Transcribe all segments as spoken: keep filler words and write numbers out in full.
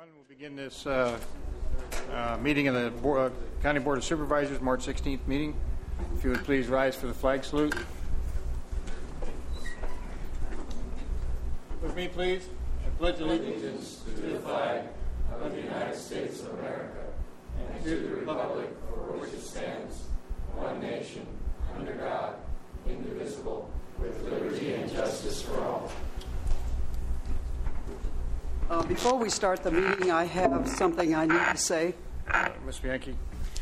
everyone. We'll begin this uh, uh, meeting of the Bo- uh, County Board of Supervisors, March sixteenth meeting. If you would please rise for the flag salute. With me, please. I pledge allegiance to the flag of the United States of America and to the republic for which it stands, one nation, under God, indivisible, with liberty and justice for all. Uh, before we start the meeting, I have something I need to say. Uh, Miz Bianchi.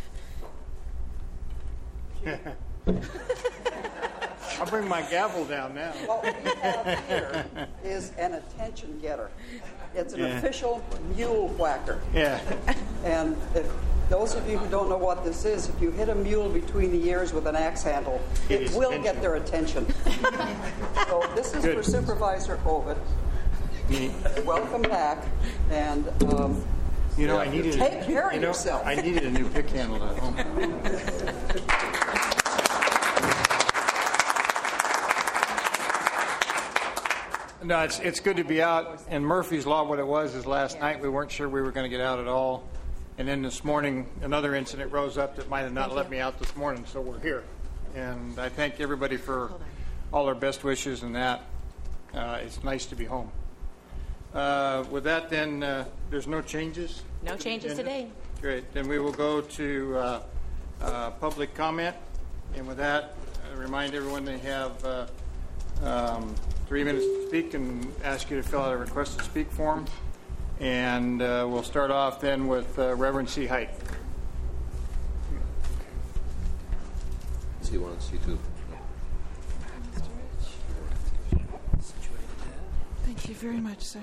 I'll bring my gavel down now. What we have here is an attention getter. It's an Yeah. official mule whacker. Yeah. And if those of you who don't know what this is, if you hit a mule between the ears with an axe handle, Get it his will attention. get their attention. So this is Good. for Supervisor Ovid. Me. Welcome back. And um, You know, I needed. Take care of you know, yourself. I needed a new pick handle at home. No, it's it's good to be out. And Murphy's Law, what it was is last night we weren't sure we were going to get out at all, and then this morning another incident rose up that might have not let me out this morning. So we're here, and I thank everybody for all their best wishes and that. Uh, it's nice to be home. Uh, with that, then, uh, there's no changes? No changes Agenda? today. Great. Then we will go to uh, uh, public comment. And with that, I remind everyone they have uh, um, three minutes to speak and ask you to fill out a request to speak form. And uh, we'll start off then with uh, Reverend C. Height. C one, C two. Thank you very much, sir.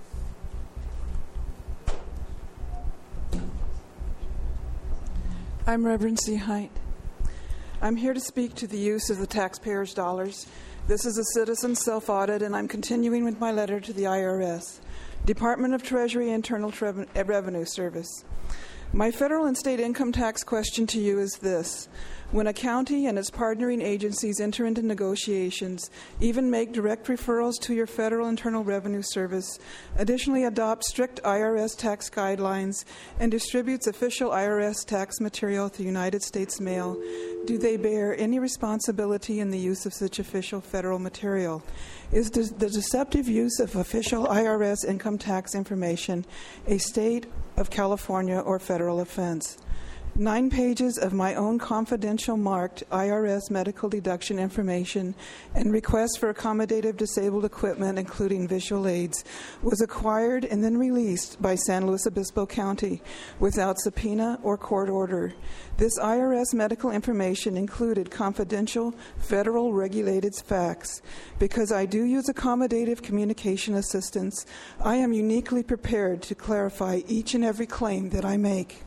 I'm Reverend C. Height. I'm here to speak to the use of the taxpayers' dollars. This is a citizen self-audit, and I'm continuing with my letter to the I R S, Department of Treasury Internal Tre- Revenue Service. My federal and state income tax question to you is this. When a county and its partnering agencies enter into negotiations, even make direct referrals to your Federal Internal Revenue Service, additionally adopt strict I R S tax guidelines, and distributes official I R S tax material through United States mail, do they bear any responsibility in the use of such official federal material? Is the deceptive use of official I R S income tax information a state of California or federal offense? Nine pages of my own confidential marked I R S medical deduction information and request for accommodative disabled equipment, including visual aids, was acquired and then released by San Luis Obispo County without subpoena or court order. This I R S medical information included confidential, federal regulated facts. Because I do use accommodative communication assistance, I am uniquely prepared to clarify each and every claim that I make.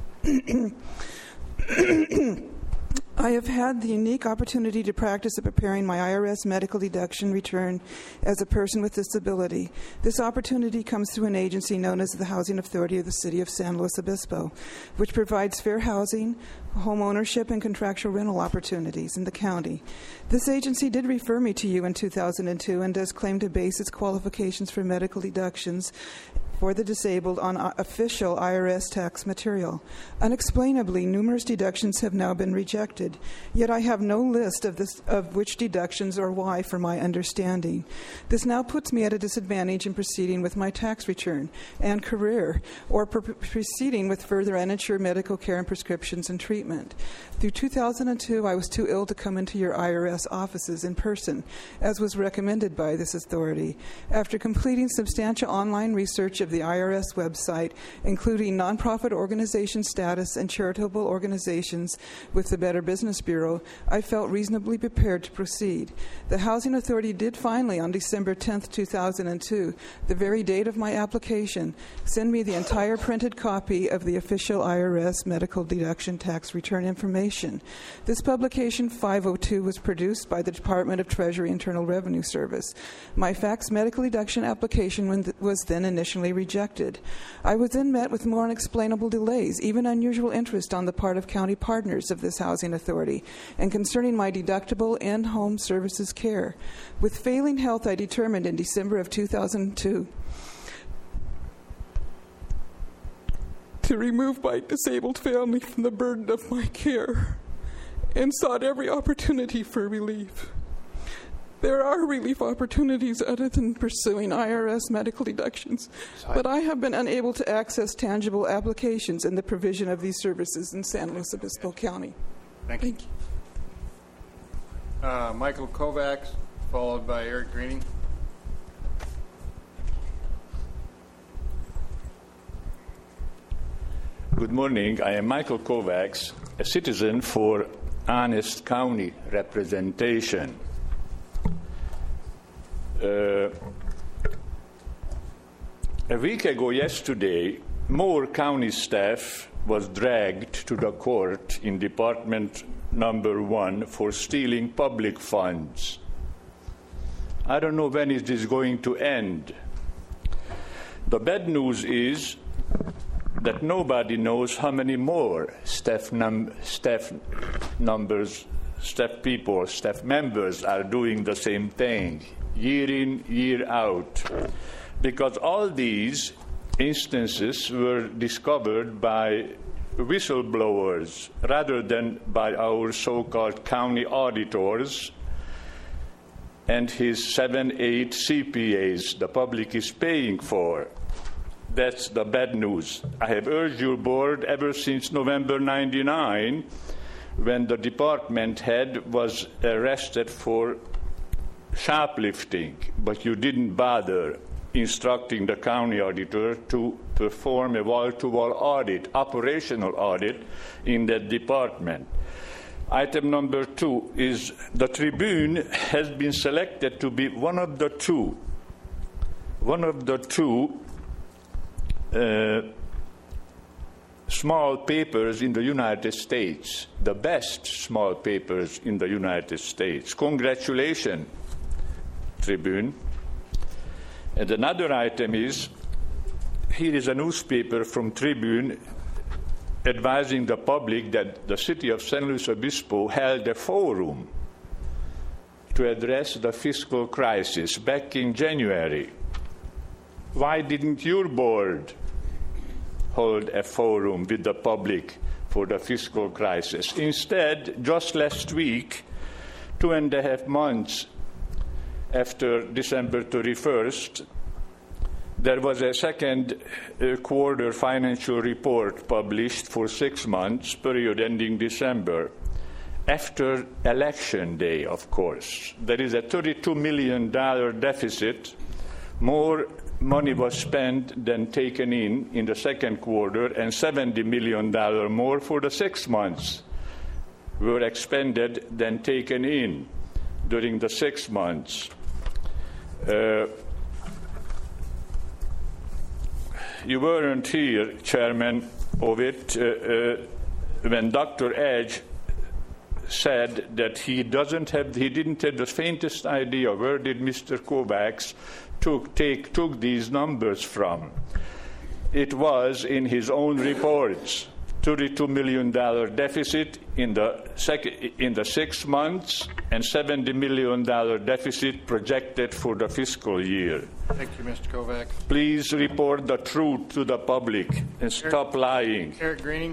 I have had the unique opportunity to practice at preparing my I R S medical deduction return as a person with disability. This opportunity comes through an agency known as the Housing Authority of the City of San Luis Obispo, which provides fair housing, home ownership, and contractual rental opportunities in the county. This agency did refer me to you in two thousand two and does claim to base its qualifications for medical deductions for the disabled on official I R S tax material. Unexplainably, numerous deductions have now been rejected, yet I have no list of, this, of which deductions or why for my understanding. This now puts me at a disadvantage in proceeding with my tax return and career, or pr- proceeding with further uninsured medical care and prescriptions and treatment. Through two thousand two, I was too ill to come into your I R S offices in person, as was recommended by this authority. After completing substantial online research of the I R S website, including nonprofit organization status and charitable organizations with the Better Business Bureau, I felt reasonably prepared to proceed. The Housing Authority did finally, on December tenth, two thousand two, the very date of my application, send me the entire printed copy of the official I R S medical deduction tax return information. This publication, five oh two, was produced by the Department of Treasury Internal Revenue Service. My fax medical deduction application was then initially rejected. I was then met with more unexplainable delays, even unusual interest on the part of county partners of this housing authority, and concerning my deductible in-home services care. With failing health, I determined in December of two thousand two to remove my disabled family from the burden of my care and sought every opportunity for relief. There are relief opportunities other than pursuing I R S medical deductions, but I have been unable to access tangible applications in the provision of these services in San Luis Obispo County. Thank you. Thank you. Uh, Michael Kovacs, followed by Eric Greening. Good morning. I am Michael Kovacs, a citizen for honest county representation. Uh, a week ago yesterday, Moore County staff was dragged to the court in Department Number One for stealing public funds. I don't know when is this going to end. The bad news is that nobody knows how many more staff, num- staff numbers, staff people, staff members are doing the same thing, year in, year out. Because all these instances were discovered by whistleblowers rather than by our so-called county auditors and his seven, eight C P As the public is paying for. That's the bad news. I have urged your board ever since November ninety-nine, when the department head was arrested for shoplifting, but you didn't bother instructing the county auditor to perform a wall-to-wall audit, operational audit in that department. Item number two is the Tribune has been selected to be one of the two, one of the two uh, small papers in the United States, the best small papers in the United States. Congratulations, Tribune. And another item is, here is a newspaper from Tribune advising the public that the city of San Luis Obispo held a forum to address the fiscal crisis back in January. Why didn't your board hold a forum with the public for the fiscal crisis? Instead, just last week, two and a half months after December thirty-first, there was a second uh, quarter financial report published for six months, period ending December, after election day, of course. There is a thirty-two million dollars deficit. More money was spent than taken in in the second quarter, and seventy million dollars more for the six months were expended than taken in during the six months. Uh, you weren't here, Chairman Ovitt, uh, uh, when Doctor Edge said that he doesn't have, he didn't have the faintest idea where did Mister Kovacs took take took these numbers from. It was in his own reports. thirty-two million dollars deficit in the second, in the six months, and seventy million dollars deficit projected for the fiscal year. Thank you, Mister Kovacs. Please report the truth to the public and stop lying. Eric Greening.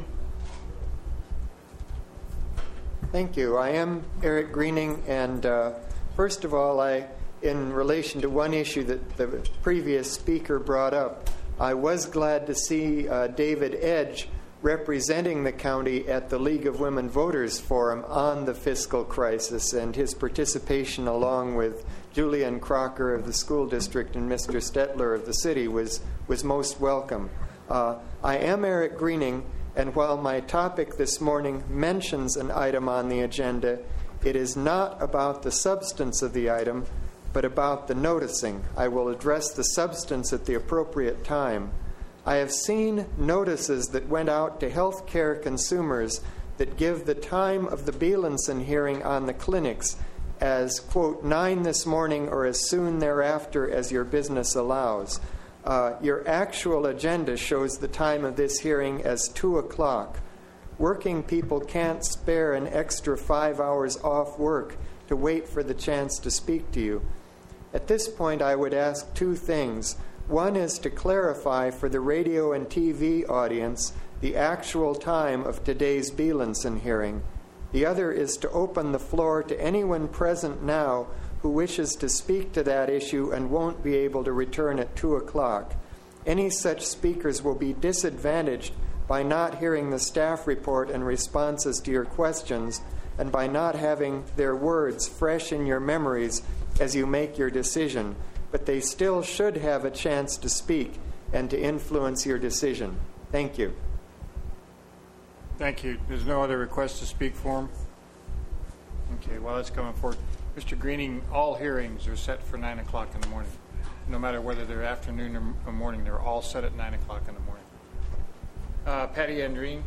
Thank you. I am Eric Greening, and uh, first of all, I, in relation to one issue that the previous speaker brought up, I was glad to see uh, David Edge representing the county at the League of Women Voters Forum on the fiscal crisis, and his participation along with Julian Crocker of the school district and Mister Stetler of the city was, was most welcome. Uh, I am Eric Greening, and while my topic this morning mentions an item on the agenda, it is not about the substance of the item, but about the noticing. I will address the substance at the appropriate time. I have seen notices that went out to health care consumers that give the time of the Bielenson hearing on the clinics as, quote, nine this morning or as soon thereafter as your business allows. Uh, your actual agenda shows the time of this hearing as two o'clock. Working people can't spare an extra five hours off work to wait for the chance to speak to you. At this point, I would ask two things. One is to clarify for the radio and T V audience the actual time of today's Bielenson hearing. The other is to open the floor to anyone present now who wishes to speak to that issue and won't be able to return at two o'clock. Any such speakers will be disadvantaged by not hearing the staff report and responses to your questions, and by not having their words fresh in your memories as you make your decision. But they still should have a chance to speak and to influence your decision. Thank you. Thank you. There's no other request to speak for him? Okay, well, that's coming forward. Mister Greening, all hearings are set for nine o'clock in the morning. No matter whether they're afternoon or morning, they're all set at nine o'clock in the morning. Uh, Patty Andreen.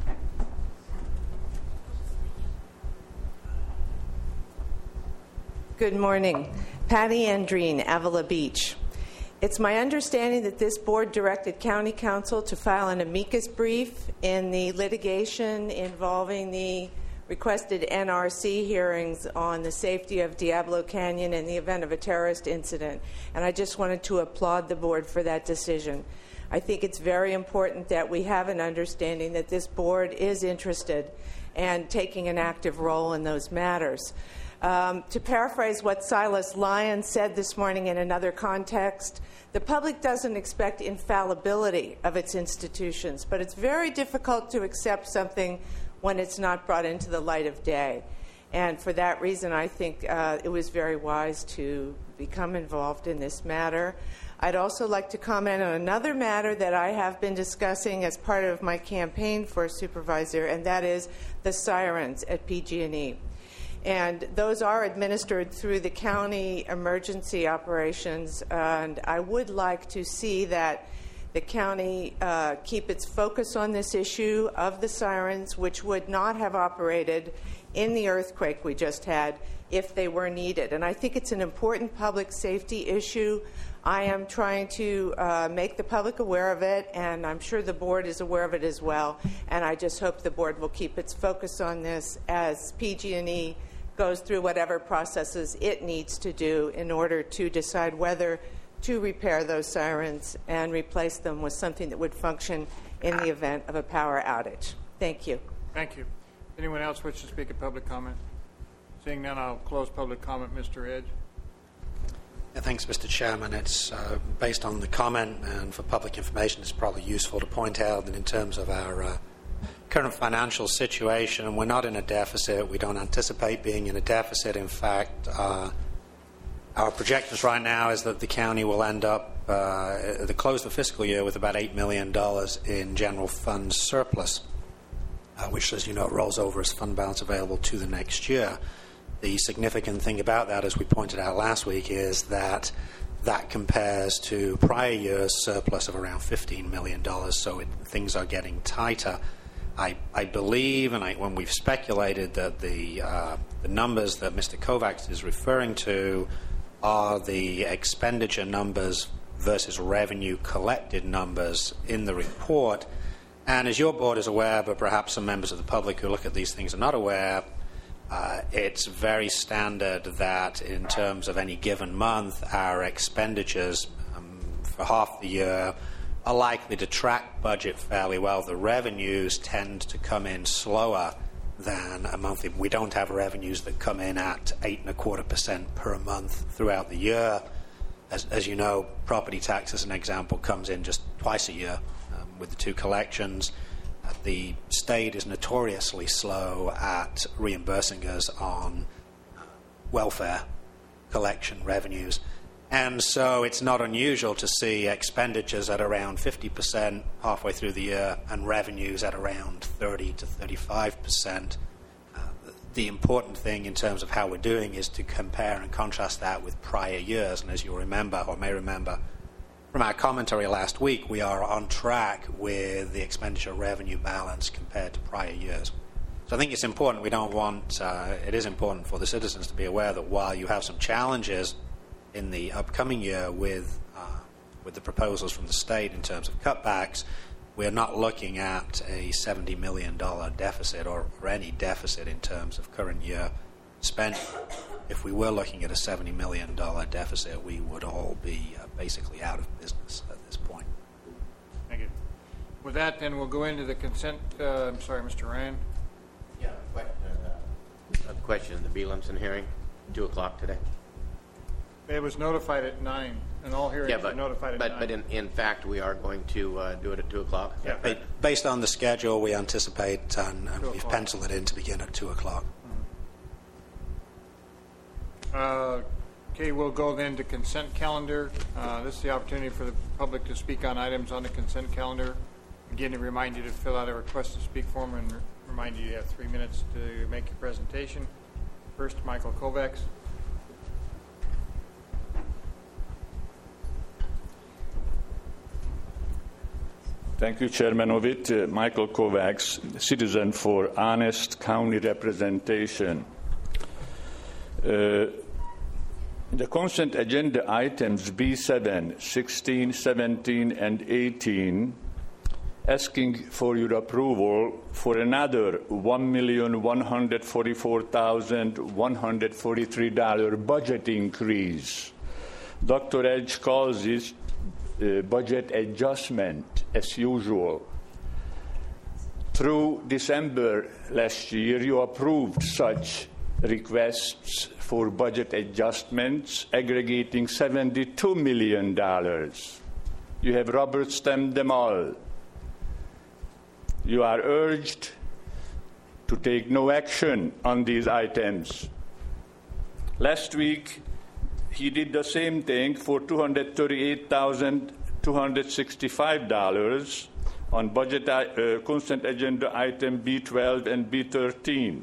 Good morning. Patty Andreen, Avila Beach. It's my understanding that this board directed County Council to file an amicus brief in the litigation involving the requested N R C hearings on the safety of Diablo Canyon in the event of a terrorist incident. And I just wanted to applaud the board for that decision. I think it's very important that we have an understanding that this board is interested and taking an active role in those matters. Um, to paraphrase what Silas Lyon said this morning in another context, the public doesn't expect infallibility of its institutions, but it's very difficult to accept something when it's not brought into the light of day. And for that reason, I think uh, it was very wise to become involved in this matter. I'd also like to comment on another matter that I have been discussing as part of my campaign for supervisor, and that is the sirens at P G and E. And those are administered through the county emergency operations, and I would like to see that the county uh, keep its focus on this issue of the sirens, which would not have operated in the earthquake we just had if they were needed. And I think it's an important public safety issue. I am trying to uh, make the public aware of it, and I'm sure the board is aware of it as well. And I just hope the board will keep its focus on this as P G and E goes through whatever processes it needs to do in order to decide whether to repair those sirens and replace them with something that would function in the event of a power outage. Thank you. Thank you. Anyone else wish to speak at public comment? Seeing none, I'll close public comment. Mister Edge. Yeah, thanks, Mister Chairman. It's uh, based on the comment, and for public information, it's probably useful to point out that in terms of our uh, current financial situation, we're not in a deficit. We don't anticipate being in a deficit. In fact, uh, our projections right now is that the county will end up uh, at the close of the fiscal year with about eight million dollars in general fund surplus, uh, which, as you know, rolls over as fund balance available to the next year. The significant thing about that, as we pointed out last week, is that that compares to prior year's surplus of around fifteen million dollars, so it, things are getting tighter. I, I believe, and I, when we've speculated, that the, uh, the numbers that Mister Kovacs is referring to are the expenditure numbers versus revenue collected numbers in the report. And as your board is aware, but perhaps some members of the public who look at these things are not aware, uh, it's very standard that in terms of any given month, our expenditures um, for half the year are likely to track budget fairly well. The revenues tend to come in slower than a monthly. We don't have revenues that come in at eight and a quarter percent per month throughout the year. As, as you know, property tax, as an example, comes in just twice a year um, with the two collections. Uh, the state is notoriously slow at reimbursing us on uh, welfare collection revenues. And so it's not unusual to see expenditures at around fifty percent halfway through the year and revenues at around thirty to thirty-five percent. Uh, the important thing in terms of how we're doing is to compare and contrast that with prior years. And as you'll remember, or may remember, from our commentary last week, we are on track with the expenditure revenue balance compared to prior years. So I think it's important. We don't want, uh, it is important for the citizens to be aware that while you have some challenges in the upcoming year with uh, with the proposals from the state in terms of cutbacks, we're not looking at a seventy million dollars deficit or, or any deficit in terms of current year spending. If we were looking at a seventy million dollars deficit, we would all be uh, basically out of business at this point. Thank you. With that, then we'll go into the consent. Uh, I'm sorry, Mister Ryan. Yeah, question. Uh, a question. The Beelamson hearing, two o'clock today. It was notified at nine, and all hearings Yeah, but are notified at but nine. but in, in fact, we are going to uh, do it at two o'clock. Is that Ba- right? Based on the schedule, we anticipate, and, and Two we've o'clock. penciled it in to begin at two o'clock. Uh, okay, we'll go then to consent calendar. Uh, this is the opportunity for the public to speak on items on the consent calendar. Again, to remind you to fill out a request to speak form and re- remind you you have three minutes to make your presentation. First, Michael Kovacs. Thank you, Chairman Ovitt. Uh, Michael Kovacs, citizen for honest county representation. Uh, the consent agenda items B seven, sixteen, seventeen, and eighteen, asking for your approval for another one million one hundred forty-four thousand one hundred forty-three dollars budget increase. Doctor Edge calls this uh, budget adjustment as usual. Through December last year, you approved such requests for budget adjustments aggregating seventy-two million dollars. You have rubber stamped them all. You are urged to take no action on these items. Last week, he did the same thing for two hundred thirty-eight thousand two hundred sixty-five dollars on budget uh, consent agenda item B twelve and B thirteen.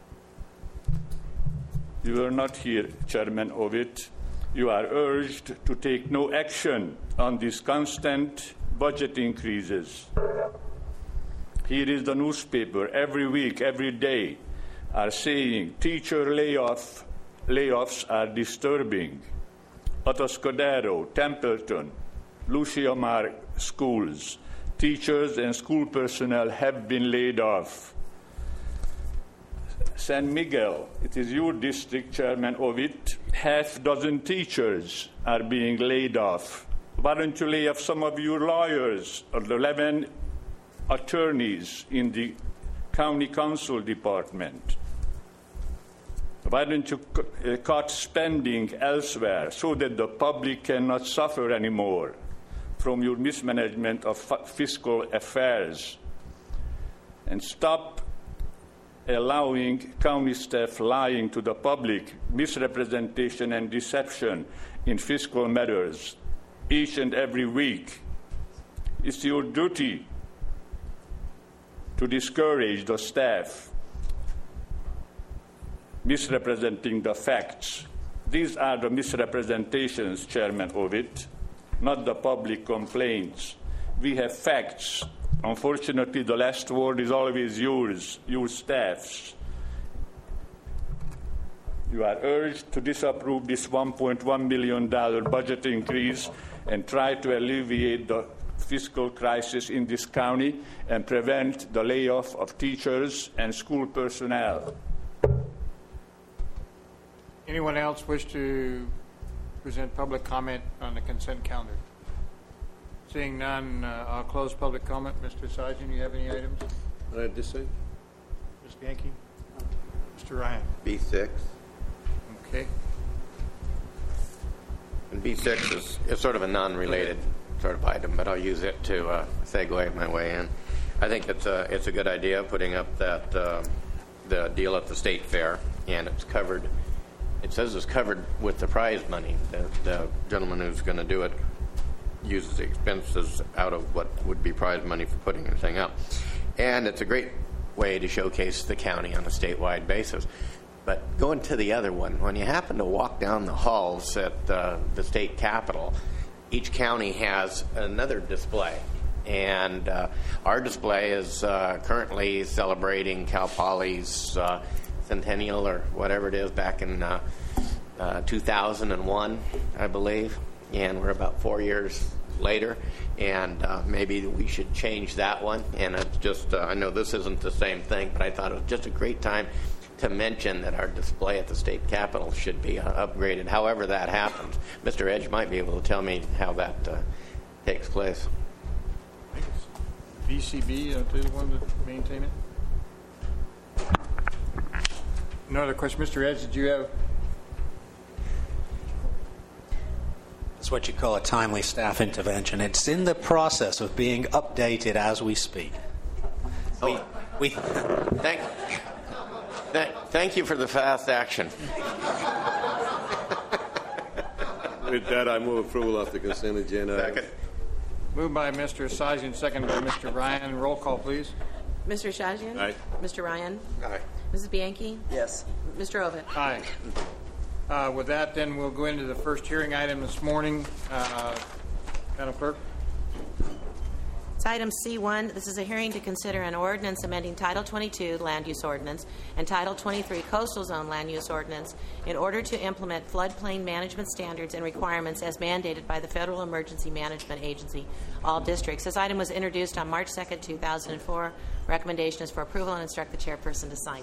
You are not here, Chairman Ovitt. You are urged to take no action on these constant budget increases. Here is the newspaper every week, every day, are saying teacher layoff, layoffs are disturbing. Atascadero, Templeton, Lucia Mar schools, teachers and school personnel have been laid off. San Miguel, it is your district, Chairman Ovitt, half dozen teachers are being laid off. Why don't you lay off some of your lawyers or the eleven attorneys in the county council department? Why don't you uh, cut spending elsewhere so that the public cannot suffer anymore from your mismanagement of f- fiscal affairs? And stop allowing county staff lying to the public, misrepresentation and deception in fiscal matters each and every week. It's your duty to discourage the staff misrepresenting the facts. These are the misrepresentations, Chairman Ovitt, not the public complaints. We have facts. Unfortunately, the last word is always yours, your staff's. You are urged to disapprove this one point one million dollars budget increase and try to alleviate the fiscal crisis in this county and prevent the layoff of teachers and school personnel. Anyone else wish to present public comment on the consent calendar? Seeing none, uh, I'll close public comment. Mister Sargent, you have any items? What did I just say? Miz Bianchi? Mister Ryan? B six. Okay. And B six is, is sort of a non-related sort of item, but I'll use it to uh, segue my way in. I think it's a, it's a good idea putting up that uh, the deal at the state fair, and it's covered. It says it's covered with the prize money. The, the gentleman who's going to do it uses the expenses out of what would be prize money for putting the thing up. And it's a great way to showcase the county on a statewide basis. But going to the other one, when you happen to walk down the halls at uh, the state capitol, each county has another display. And uh, our display is uh, currently celebrating Cal Poly's uh, centennial or whatever it is back in uh, uh, two thousand one, I believe. And we're about four years later, and uh, maybe we should change that one. And it's just, uh, I know this isn't the same thing, but I thought it was just a great time to mention that our display at the state capitol should be uh, upgraded, however that happens. Mister Edge might be able to tell me how that uh, takes place. V C B uh, to the one to maintain it. No other question. Mister Edge, did you have? It's what you call a timely staff intervention. It's in the process of being updated as we speak. We, we Thank, th- thank you for the fast action. With that, I move approval of the consent agenda. Second. Moved by Mister Sajian, seconded by Mister Ryan. Roll call, please. Mister Shajian? Aye. Mister Ryan? Aye. Missus Bianchi? Yes. Mister Ovitt? Aye. Uh, with that, then we'll go into the first hearing item this morning. Uh, Madam Clerk. It's item C one. This is a hearing to consider an ordinance amending Title twenty-two Land Use Ordinance and Title twenty-three Coastal Zone Land Use Ordinance in order to implement floodplain management standards and requirements as mandated by the Federal Emergency Management Agency, all districts. This item was introduced on March second, two thousand four. Recommendation is for approval and instruct the chairperson to sign.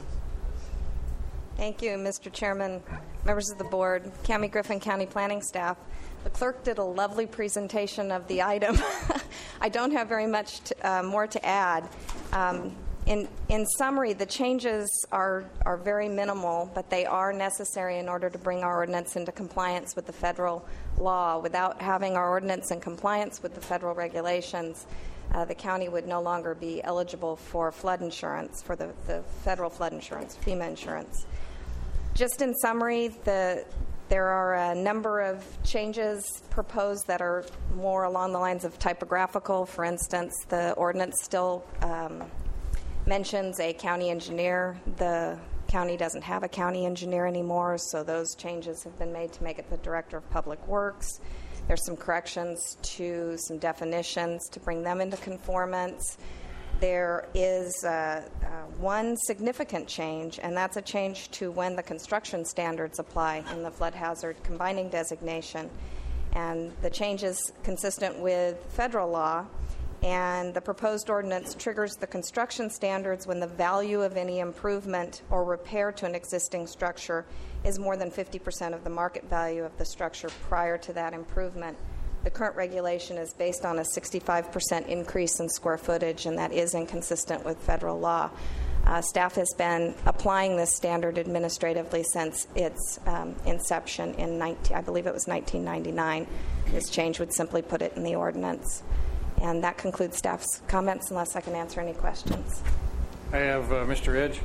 Thank you, Mister Chairman, members of the board, Cami Griffin County Planning staff. The clerk did a lovely presentation of the item. I don't have very much to, uh, more to add. Um, in, in summary, the changes are, are very minimal, but they are necessary in order to bring our ordinance into compliance with the federal law. Without having our ordinance in compliance with the federal regulations, uh, the county would no longer be eligible for flood insurance, for the, the federal flood insurance, FEMA insurance. Just in summary, the There are a number of changes proposed that are more along the lines of typographical. For instance, the ordinance still um, mentions a county engineer. The county doesn't have a county engineer anymore, so those changes have been made to make it the Director of Public Works. There's some corrections to some definitions to bring them into conformance. There is uh, uh, one significant change, and that's a change to when the construction standards apply in the flood hazard combining designation. And the change is consistent with federal law, and the proposed ordinance triggers the construction standards when the value of any improvement or repair to an existing structure is more than fifty percent of the market value of the structure prior to that improvement. The current regulation is based on a sixty-five percent increase in square footage, and that is inconsistent with federal law. Uh, staff has been applying this standard administratively since its um, inception in, nineteen, I believe it was nineteen ninety-nine. This change would simply put it in the ordinance. And that concludes staff's comments, unless I can answer any questions. I have uh, Mister Edge.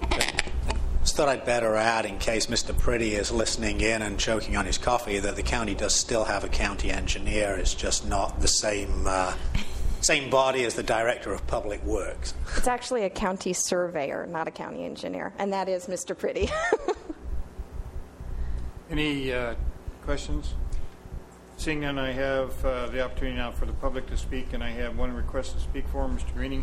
Just thought I'd better add, in case Mister Pretty is listening in and choking on his coffee, that the county does still have a county engineer. It's just not the same uh, same body as the Director of Public Works. It's actually a county surveyor, not a county engineer, and that is Mister Pretty. Any uh, questions? Seeing none, I have uh, the opportunity now for the public to speak, and I have one request to speak for, Mister Greening.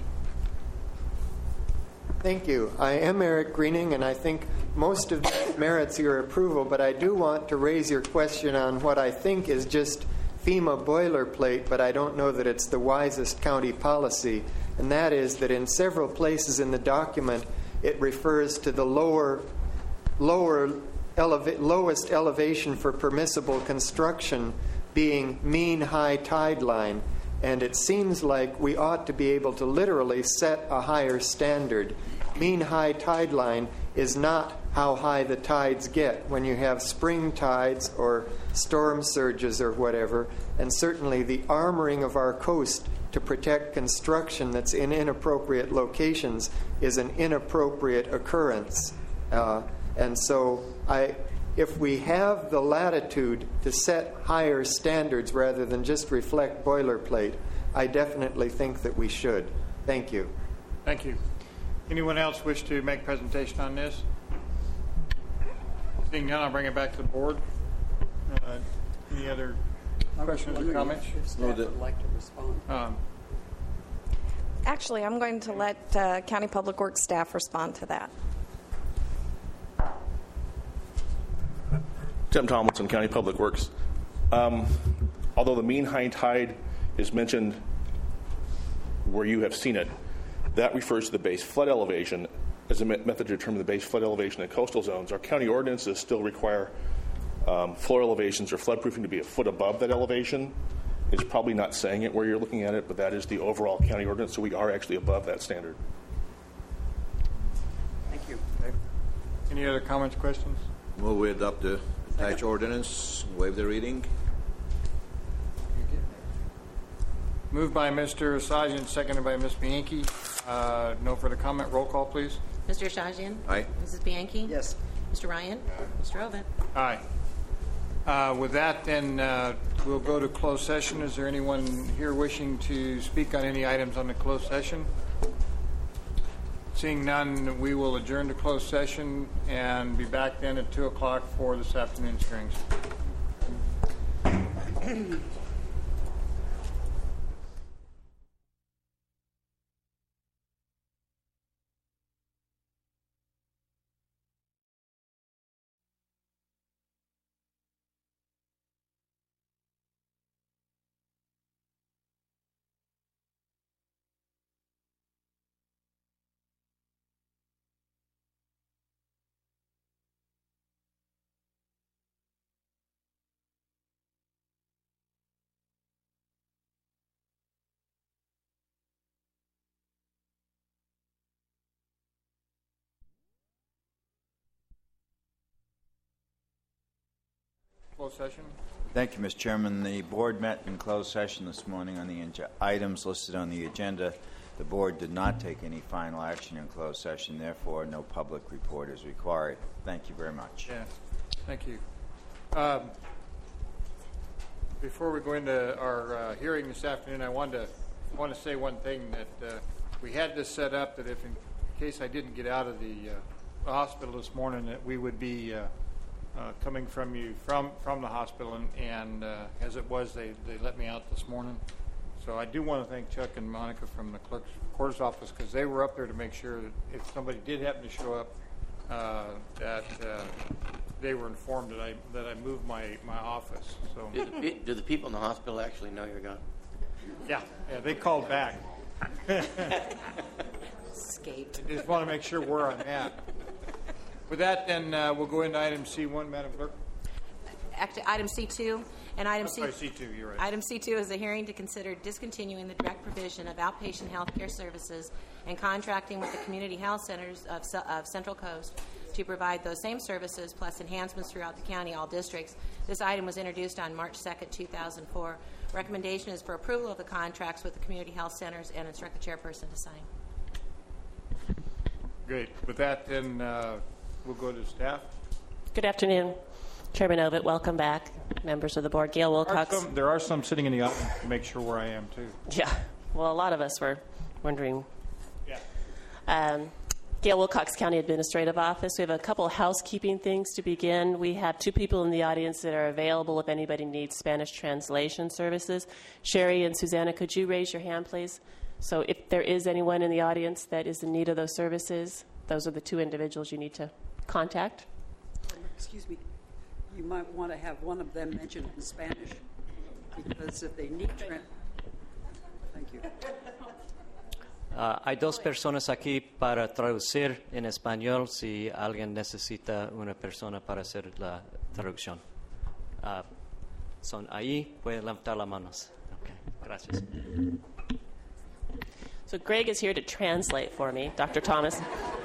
Thank you. I am Eric Greening, and I think most of that merits your approval, but I do want to raise your question on what I think is just FEMA boilerplate, but I don't know that it's the wisest county policy, and that is that in several places in the document it refers to the lower, lower eleva- lowest elevation for permissible construction being mean high tide line. And it seems like we ought to be able to literally set a higher standard. Mean high tide line is not how high the tides get when you have spring tides or storm surges or whatever. And certainly the armoring of our coast to protect construction that's in inappropriate locations is an inappropriate occurrence. Uh, and so I... If we have the latitude to set higher standards rather than just reflect boilerplate, I definitely think that we should. Thank you. Thank you. Anyone else wish to make a presentation on this? Seeing none, I'll bring it back to the board. Uh, any other questions or comments? If staff would like to respond. Um, Actually, I'm going to let uh, County Public Works staff respond to that. Tim Tomlinson, County Public Works. Um, although the mean high tide is mentioned where you have seen it, that refers to the base flood elevation as a method to determine the base flood elevation in coastal zones. Our county ordinances still require um, floor elevations or floodproofing to be a foot above that elevation. It's probably not saying it where you're looking at it, but that is the overall county ordinance, so we are actually above that standard. Thank you. Okay. Any other comments, questions? Move we adopt the attached ordinance, waive the reading. Moved by Mister Sajian, seconded by Miz Bianchi. Uh, no further comment. Roll call, please. Mister Shajian? Aye. Missus Bianchi? Yes. Mister Ryan? Mister Ovitt? Aye. Uh, with that, then uh, we'll go to closed session. Is there anyone here wishing to speak on any items on the closed session? Seeing none, we will adjourn to closed session and be back then at two o'clock for this afternoon's hearings. Closed session. Thank you, Mister Chairman. The board met in closed session this morning on the ag- items listed on the agenda. The board did not take any final action in closed session. Therefore, no public report is required. Thank you very much. Yeah, thank you. Um, before we go into our uh, hearing this afternoon, I wanted to want to say one thing that uh, we had this set up that if in case I didn't get out of the, uh, the hospital this morning, that we would be uh, uh, coming from you from from the hospital, and, and uh, as it was, they they let me out this morning. So I do want to thank Chuck and Monica from the clerk's quarters office, because they were up there to make sure that if somebody did happen to show up, uh, that uh, they were informed that I that I moved my, my office. So Do the, pe- do the people in the hospital actually know you're gone? yeah, yeah, they called back. Escaped. I just want to make sure we're on that. With that, then uh, we'll go into item C one, Madam Clerk. Act- Item C two and item Oh, C. sorry, C two, you're right. Item C two is a hearing to consider discontinuing the direct provision of outpatient health care services and contracting with the community health centers of, Ce- of Central Coast to provide those same services plus enhancements throughout the county, all districts. This item was introduced on March second, two thousand four. Recommendation is for approval of the contracts with the community health centers and instruct the chairperson to sign. Great. With that, then uh, we'll go to staff. Good afternoon. Chairman Ovitt, welcome back. Members of the board, Gail There are Wilcox. some, there are some sitting in the audience to make sure where I am, too. Yeah, well, a lot of us were wondering. Yeah. Um, Gail Wilcox, County Administrative Office. We have a couple of housekeeping things to begin. We have two people in the audience that are available if anybody needs Spanish translation services. Sherry and Susanna, could you raise your hand, please? So if there is anyone in the audience that is in need of those services, those are the two individuals you need to contact. Excuse me. You might want to have one of them mentioned in Spanish, because if they need tra- Thank you. Uh, hay dos personas aquí para traducir en español si alguien necesita una persona para hacer la traducción. Uh, son ahí, pueden levantar las manos. Okay, gracias. So Greg is here to translate for me, Doctor Thomas.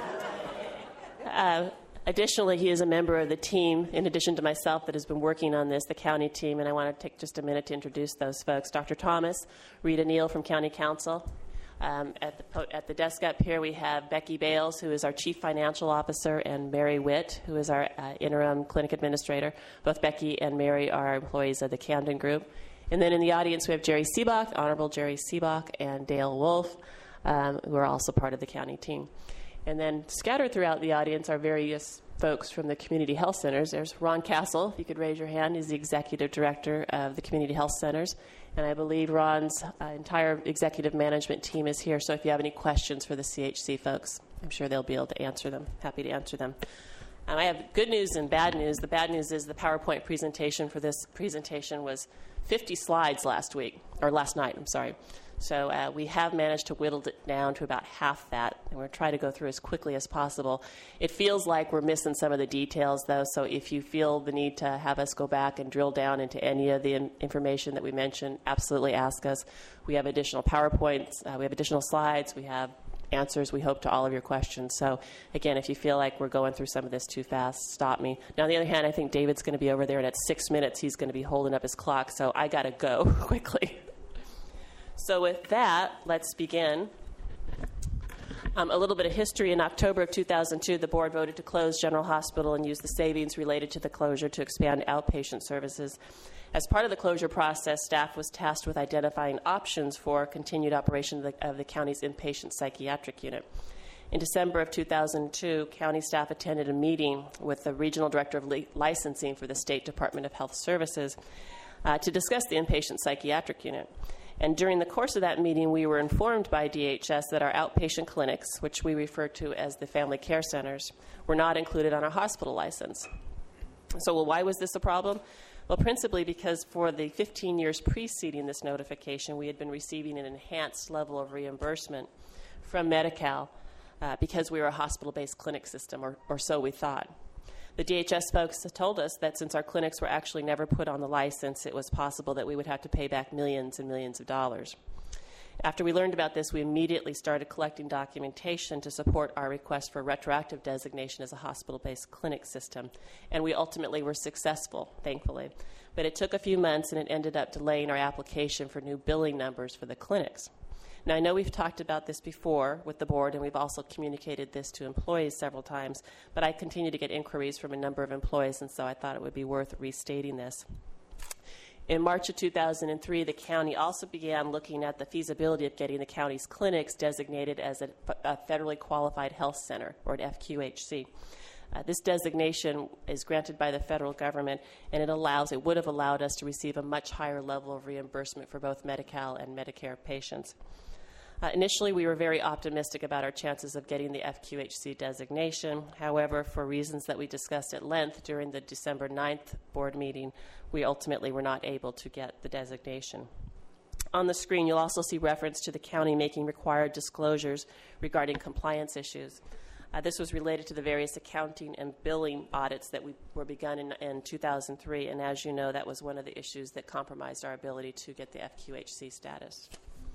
Uh, Additionally, he is a member of the team, in addition to myself, that has been working on this, the county team, and I want to take just a minute to introduce those folks. Doctor Thomas, Rita Neal from County Council. Um, at, the po- at the desk up here, we have Becky Bales, who is our Chief Financial Officer, and Mary Witt, who is our uh, Interim Clinic Administrator. Both Becky and Mary are employees of the Camden Group. And then in the audience, we have Jerry Seabach, Honorable Jerry Seabach, and Dale Wolf, um, who are also part of the county team. And then scattered throughout the audience are various folks from the community health centers. There's Ron Castle, if you could raise your hand. He's the executive director of the community health centers. And I believe Ron's uh, entire executive management team is here. So if you have any questions for the C H C folks, I'm sure they'll be able to answer them. Happy to answer them. Um, I have good news and bad news. The bad news is the PowerPoint presentation for this presentation was fifty slides last week, or last night, I'm sorry. So uh, we have managed to whittle it down to about half that, and we're trying to go through as quickly as possible. It feels like we're missing some of the details, though, so if you feel the need to have us go back and drill down into any of the in- information that we mentioned, absolutely ask us. We have additional PowerPoints, uh, we have additional slides, we have answers, we hope, to all of your questions. So, again, if you feel like we're going through some of this too fast, stop me. Now, on the other hand, I think David's going to be over there, and at six minutes he's going to be holding up his clock, so I got to go quickly. So with that, let's begin. Um, a little bit of history. In October of two thousand two, the board voted to close General Hospital and use the savings related to the closure to expand outpatient services. As part of the closure process, staff was tasked with identifying options for continued operation of the, of the county's inpatient psychiatric unit. In December of two thousand two, county staff attended a meeting with the regional director of li- licensing for the State Department of Health Services uh, to discuss the inpatient psychiatric unit. And during the course of that meeting, we were informed by D H S that our outpatient clinics, which we refer to as the family care centers, were not included on our hospital license. So, well, why was this a problem? Well, principally because for the fifteen years preceding this notification, we had been receiving an enhanced level of reimbursement from Medi-Cal uh, because we were a hospital-based clinic system, or, or so we thought. The D H S folks told us that since our clinics were actually never put on the license, it was possible that we would have to pay back millions and millions of dollars. After we learned about this, we immediately started collecting documentation to support our request for retroactive designation as a hospital-based clinic system, and we ultimately were successful, thankfully. But it took a few months, and it ended up delaying our application for new billing numbers for the clinics. Now, I know we've talked about this before with the board, and we've also communicated this to employees several times, but I continue to get inquiries from a number of employees, and so I thought it would be worth restating this. In March of two thousand three, the county also began looking at the feasibility of getting the county's clinics designated as a, a federally qualified health center, or an F Q H C. Uh, this designation is granted by the federal government, and it allows, it would have allowed us to receive a much higher level of reimbursement for both Medi-Cal and Medicare patients. Uh, initially, we were very optimistic about our chances of getting the F Q H C designation. However, for reasons that we discussed at length during the December ninth board meeting, we ultimately were not able to get the designation. On the screen, you'll also see reference to the county making required disclosures regarding compliance issues. Uh, this was related to the various accounting and billing audits that we were begun in, in two thousand three, and as you know, that was one of the issues that compromised our ability to get the F Q H C status.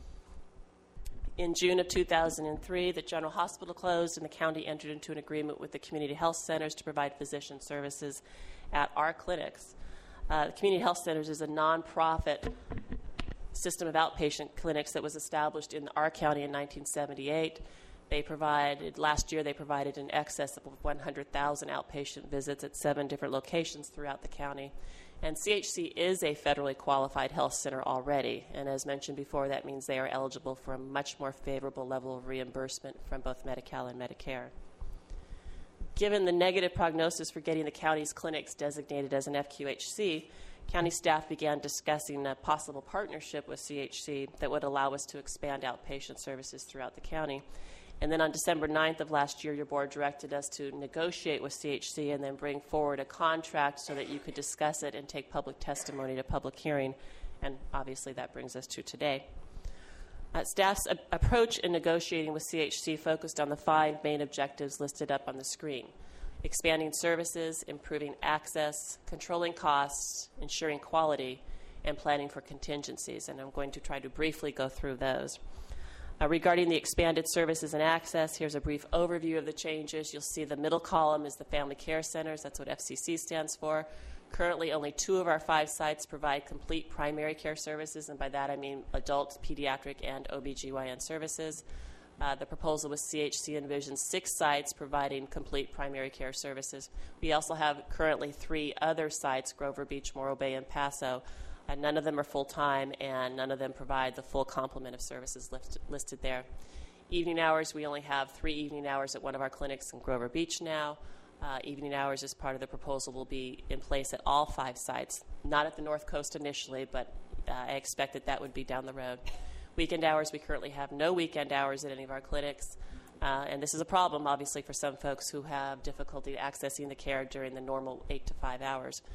In June of two thousand three, the General Hospital closed, and the county entered into an agreement with the community health centers to provide physician services at our clinics. Uh, the community health centers is a nonprofit system of outpatient clinics that was established in our county in nineteen seventy-eight. They provided, last year, they provided in excess of one hundred thousand outpatient visits at seven different locations throughout the county. And C H C is a federally qualified health center already, and as mentioned before, that means they are eligible for a much more favorable level of reimbursement from both Medi-Cal and Medicare. Given the negative prognosis for getting the county's clinics designated as an F Q H C, county staff began discussing a possible partnership with C H C that would allow us to expand outpatient services throughout the county. And then on December ninth of last year, your board directed us to negotiate with C H C and then bring forward a contract so that you could discuss it and take public testimony to public hearing. And obviously that brings us to today. Uh, staff's a- approach in negotiating with C H C focused on the five main objectives listed up on the screen: expanding services, improving access, controlling costs, ensuring quality, and planning for contingencies. And I'm going to try to briefly go through those. Uh, regarding the expanded services and access, here's a brief overview of the changes. You'll see the middle column is the family care centers. That's what F C C stands for. Currently, only two of our five sites provide complete primary care services, and by that I mean adult, pediatric, and O B G Y N services. Uh, the proposal with C H C envisions six sites providing complete primary care services. We also have currently three other sites, Grover Beach, Morro Bay, and Paso. Uh, none of them are full-time, and none of them provide the full complement of services list- listed there. Evening hours, we only have three evening hours at one of our clinics in Grover Beach now. Uh, evening hours as part of the proposal will be in place at all five sites, not at the North Coast initially, but uh, I expect that that would be down the road. Weekend hours, we currently have no weekend hours at any of our clinics, uh, and this is a problem, obviously, for some folks who have difficulty accessing the care during the normal eight to five hours.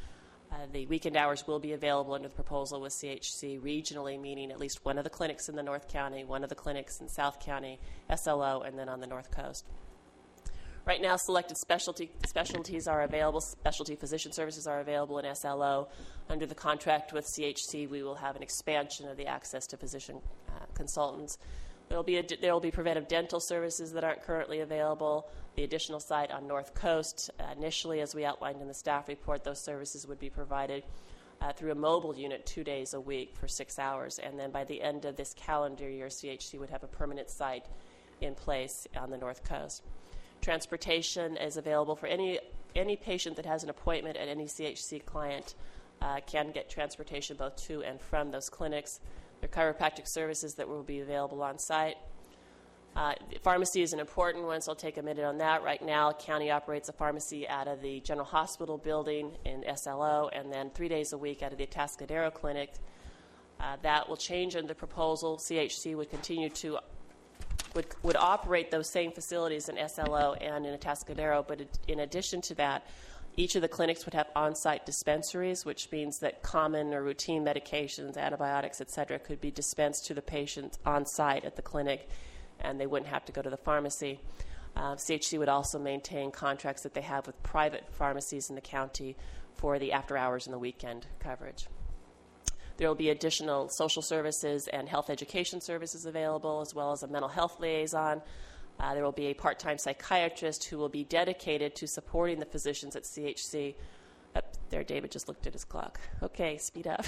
Uh, the weekend hours will be available under the proposal with C H C regionally, meaning at least one of the clinics in the North County, one of the clinics in South County, S L O, and then on the North Coast. Right now, selected specialty specialties are available. Specialty physician services are available in S L O. Under the contract with C H C, we will have an expansion of the access to physician uh, consultants. There will be a, there will be preventive dental services that aren't currently available. The additional site on North Coast, uh, initially, as we outlined in the staff report, those services would be provided uh, through a mobile unit two days a week for six hours. And then by the end of this calendar year, C H C would have a permanent site in place on the North Coast. Transportation is available for any any patient that has an appointment at any C H C client uh, can get transportation both to and from those clinics. There are chiropractic services that will be available on site. Uh, pharmacy is an important one, so I'll take a minute on that. Right now, county operates a pharmacy out of the General Hospital building in S L O, and then three days a week out of the Atascadero Clinic. Uh, that will change under the proposal. C H C would continue to would would operate those same facilities in S L O and in Atascadero, but in addition to that, each of the clinics would have on-site dispensaries, which means that common or routine medications, antibiotics, et cetera, could be dispensed to the patients on-site at the clinic, and they wouldn't have to go to the pharmacy. Uh, C H C would also maintain contracts that they have with private pharmacies in the county for the after-hours and the weekend coverage. There will be additional social services and health education services available, as well as a mental health liaison. Uh, there will be a part-time psychiatrist who will be dedicated to supporting the physicians at C H C. Oh, there, David just looked at his clock. Okay, speed up.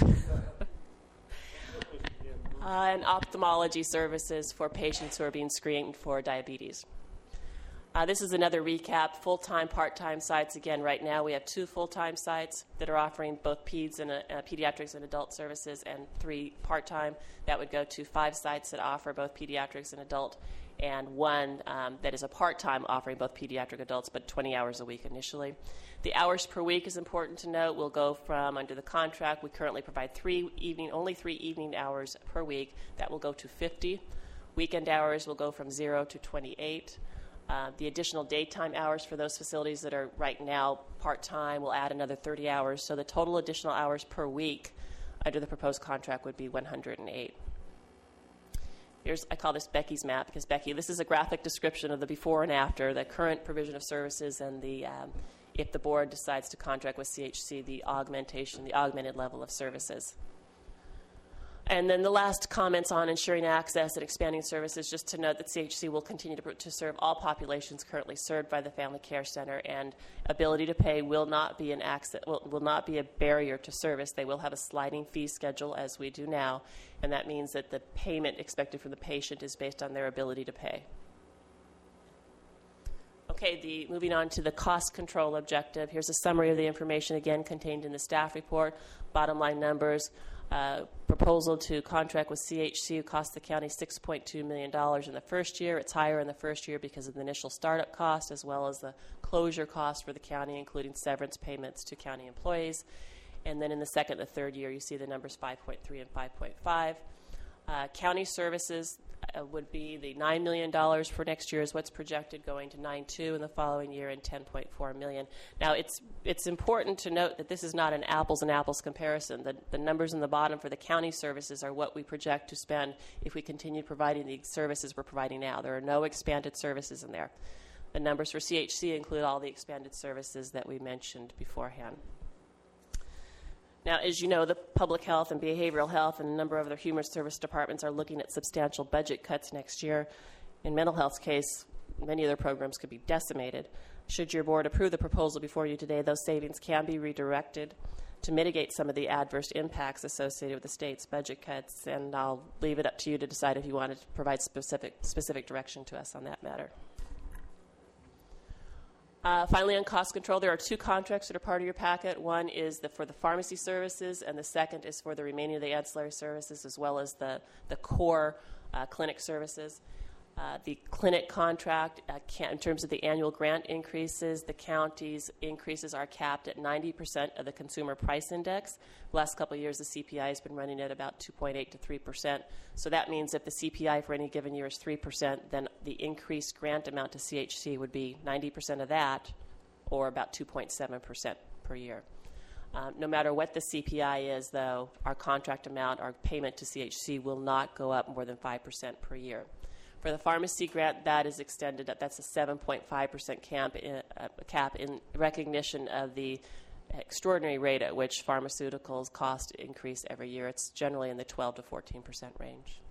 uh, and ophthalmology services for patients who are being screened for diabetes. Uh, this is another recap, full-time, part-time sites. Again, right now we have two full-time sites that are offering both peds and uh, pediatrics and adult services, and three part-time. That would go to five sites that offer both pediatrics and adult, and one um, that is a part-time offering both pediatric adults, but twenty hours a week initially. The hours per week is important to note. We'll go from, under the contract, we currently provide three evening, only three evening hours per week. That will go to fifty. Weekend hours will go from zero to twenty-eight. Uh, the additional daytime hours for those facilities that are right now part-time will add another thirty hours. So the total additional hours per week under the proposed contract would be one hundred eight. Here's, I call this Becky's map, because Becky, this is a graphic description of the before and after, the current provision of services, and the, um, if the board decides to contract with C H C, the augmentation, the augmented level of services. And then the last comments on ensuring access and expanding services, just to note that C H C will continue to, to serve all populations currently served by the Family Care Center, and ability to pay will not be an access, will, will not be a barrier to service. They will have a sliding fee schedule as we do now, and that means that the payment expected from the patient is based on their ability to pay. Okay, the, moving on to the cost control objective. Here's a summary of the information, again, contained in the staff report. Bottom line numbers. Uh, proposal to contract with C H C cost the county six point two million dollars in the first year. It's higher in the first year because of the initial startup cost, as well as the closure cost for the county, including severance payments to county employees. And then in the second and the third year, you see the numbers five point three and five point five. Uh, county services uh, would be the nine million dollars for next year is what's projected, going to nine point two in the following year and ten point four million dollars. Now, it's it's important to note that this is not an apples and apples comparison. The, the numbers in the bottom for the county services are what we project to spend if we continue providing the services we're providing now. There are no expanded services in there. The numbers for C H C include all the expanded services that we mentioned beforehand. Now, as you know, the public health and behavioral health and a number of other human service departments are looking at substantial budget cuts next year. In mental health's case, many of their programs could be decimated. Should your board approve the proposal before you today, those savings can be redirected to mitigate some of the adverse impacts associated with the state's budget cuts, and I'll leave it up to you to decide if you want to provide specific, specific direction to us on that matter. Uh, finally, on cost control, there are two contracts that are part of your packet. One is the, for the pharmacy services, and the second is for the remaining of the ancillary services, as well as the, the core uh, clinic services. Uh, the clinic contract, uh, can, in terms of the annual grant increases, the county's increases are capped at ninety percent of the consumer price index. The last couple of years, the C P I has been running at about two point eight to three percent. So that means if the C P I for any given year is three percent, then the increased grant amount to C H C would be ninety percent of that, or about two point seven percent per year. Um, no matter what the C P I is, though, our contract amount, our payment to C H C will not go up more than five percent per year. For the pharmacy grant, that is extended. That's a seven point five percent cap in, uh, cap in recognition of the extraordinary rate at which pharmaceuticals cost increase every year. It's generally in the twelve to fourteen percent range.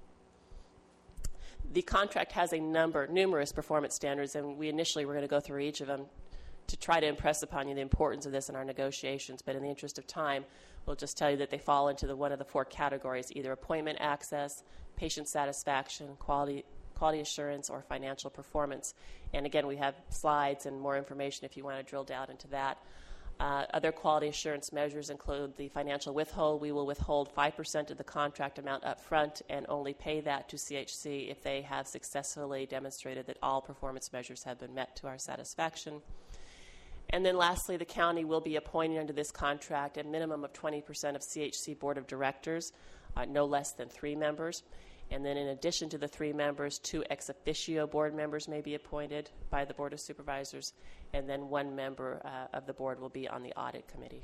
The contract has a number, numerous performance standards, and we initially were going to go through each of them to try to impress upon you the importance of this in our negotiations. But in the interest of time, we'll just tell you that they fall into the one of the four categories, either appointment access, patient satisfaction, quality quality assurance, or financial performance. And again, we have slides and more information if you want to drill down into that. Uh, other quality assurance measures include the financial withhold. We will withhold five percent of the contract amount up front and only pay that to C H C if they have successfully demonstrated that all performance measures have been met to our satisfaction. And then lastly, the county will be appointing under this contract a minimum of twenty percent of C H C Board of Directors, uh, no less than three members. And then in addition to the three members, two ex officio board members may be appointed by the Board of Supervisors, and then one member uh, of the board will be on the audit committee.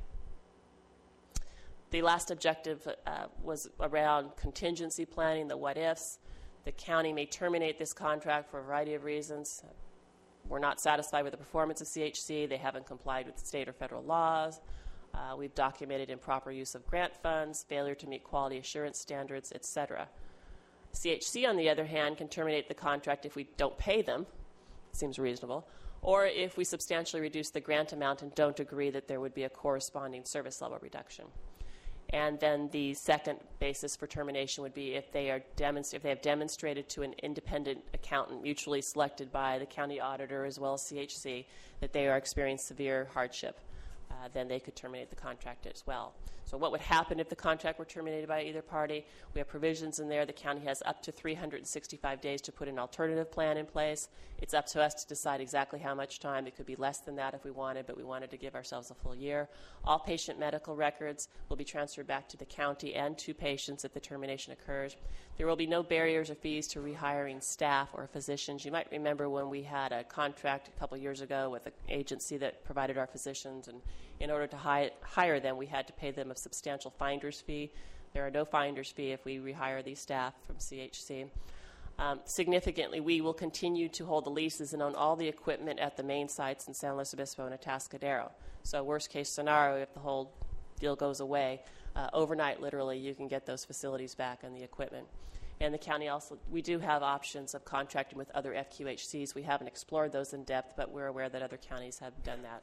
The last objective uh, was around contingency planning, the what-ifs. The county may terminate this contract for a variety of reasons. We're not satisfied with the performance of C H C. They haven't complied with state or federal laws. Uh, we've documented improper use of grant funds, failure to meet quality assurance standards, et cetera. C H C, on the other hand, can terminate the contract if we don't pay them, seems reasonable, or if we substantially reduce the grant amount and don't agree that there would be a corresponding service level reduction. And then the second basis for termination would be if they are demonst- if they have demonstrated to an independent accountant mutually selected by the county auditor as well as C H C that they are experiencing severe hardship. Uh, then they could terminate the contract as well. So what would happen if the contract were terminated by either party? We have provisions in there. The county has up to three hundred sixty-five days to put an alternative plan in place. It's up to us to decide exactly how much time. It could be less than that if we wanted, but we wanted to give ourselves a full year. All patient medical records will be transferred back to the county and to patients if the termination occurs. There will be no barriers or fees to rehiring staff or physicians. You might remember when we had a contract a couple years ago with an agency that provided our physicians, and in order to hi- hire them, we had to pay them a substantial finder's fee. There are no finder's fee if we rehire these staff from C H C. Um, significantly, we will continue to hold the leases and own all the equipment at the main sites in San Luis Obispo and Atascadero. So worst case scenario, if the whole deal goes away, uh, overnight, literally, you can get those facilities back and the equipment. And the county also, we do have options of contracting with other F Q H Cs. We haven't explored those in depth, but we're aware that other counties have done that.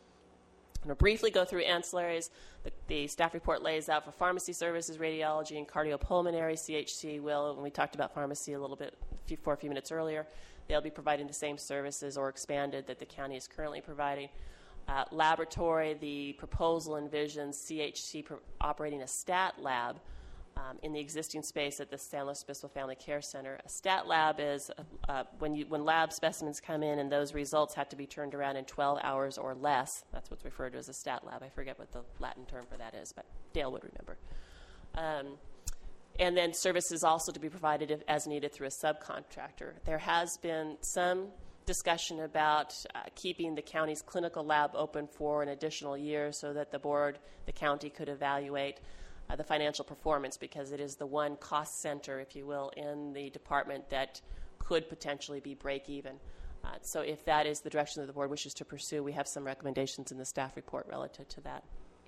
I'm going to briefly go through ancillaries. The, the staff report lays out for pharmacy services, radiology, and cardiopulmonary. C H C will, and we talked about pharmacy a little bit a few, for a few minutes earlier, they'll be providing the same services or expanded that the county is currently providing. Uh, laboratory, the proposal envisions C H C pro- operating a stat lab um, in the existing space at the San Luis Obispo Family Care Center. A stat lab is uh, when, you, when lab specimens come in and those results have to be turned around in twelve hours or less. That's what's referred to as a stat lab. I forget what the Latin term for that is, but Dale would remember. Um, and then services also to be provided if, as needed through a subcontractor. There has been some discussion about uh, keeping the county's clinical lab open for an additional year so that the board, the county, could evaluate uh, the financial performance, because it is the one cost center, if you will, in the department that could potentially be break even. Uh, so if that is the direction that the board wishes to pursue, we have some recommendations in the staff report relative to that.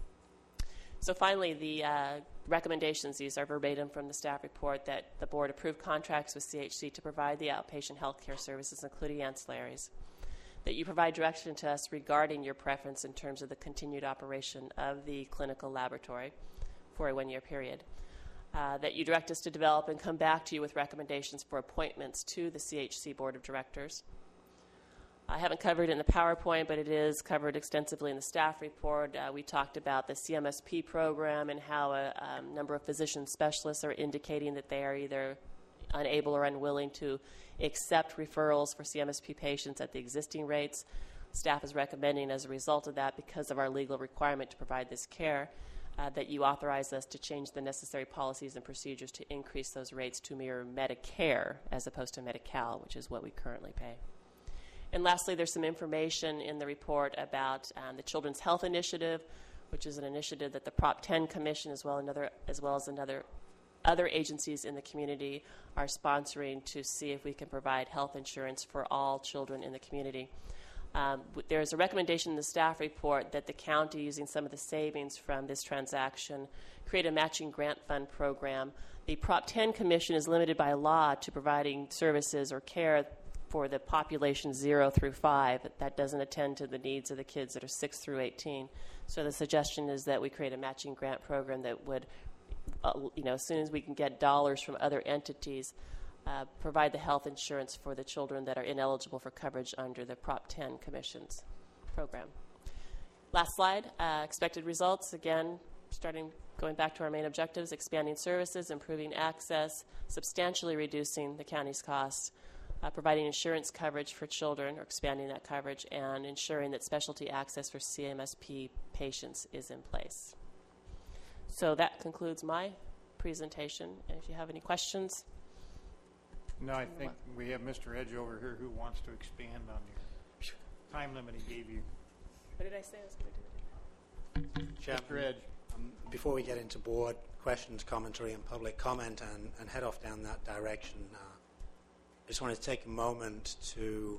So finally, the uh, recommendations, these are verbatim from the staff report, that the board approve contracts with C H C to provide the outpatient health care services, including ancillaries, that you provide direction to us regarding your preference in terms of the continued operation of the clinical laboratory for a one-year period, uh, that you direct us to develop and come back to you with recommendations for appointments to the C H C Board of Directors. I haven't covered it in the PowerPoint, but it is covered extensively in the staff report. Uh, we talked about the C M S P program and how a um, number of physician specialists are indicating that they are either unable or unwilling to accept referrals for C M S P patients at the existing rates. Staff is recommending, as a result of that, because of our legal requirement to provide this care, uh, that you authorize us to change the necessary policies and procedures to increase those rates to mirror Medicare as opposed to Medi-Cal, which is what we currently pay. And lastly, there's some information in the report about um, the Children's Health Initiative, which is an initiative that the Prop ten Commission, as well, another, as, well as another, other agencies in the community, are sponsoring to see if we can provide health insurance for all children in the community. Um, there is a recommendation in the staff report that the county, using some of the savings from this transaction, create a matching grant fund program. The Prop ten Commission is limited by law to providing services or care for the population zero through five. That doesn't attend to the needs of the kids that are six through eighteen. So the suggestion is that we create a matching grant program that would, uh, you know, as soon as we can get dollars from other entities, uh, provide the health insurance for the children that are ineligible for coverage under the Prop ten Commission's program. Last slide, uh, expected results. Again, starting going back to our main objectives, expanding services, improving access, substantially reducing the county's costs, Uh, providing insurance coverage for children or expanding that coverage, and ensuring that specialty access for C M S P patients is in place. So that concludes my presentation. And if you have any questions. No, I think we have Mister Edge over here who wants to expand on your time limit he gave you. What did I say I was going to do? Chairman, Mister Edge. Um, before we get into board questions, commentary, and public comment and, and head off down that direction, uh, I just wanted to take a moment to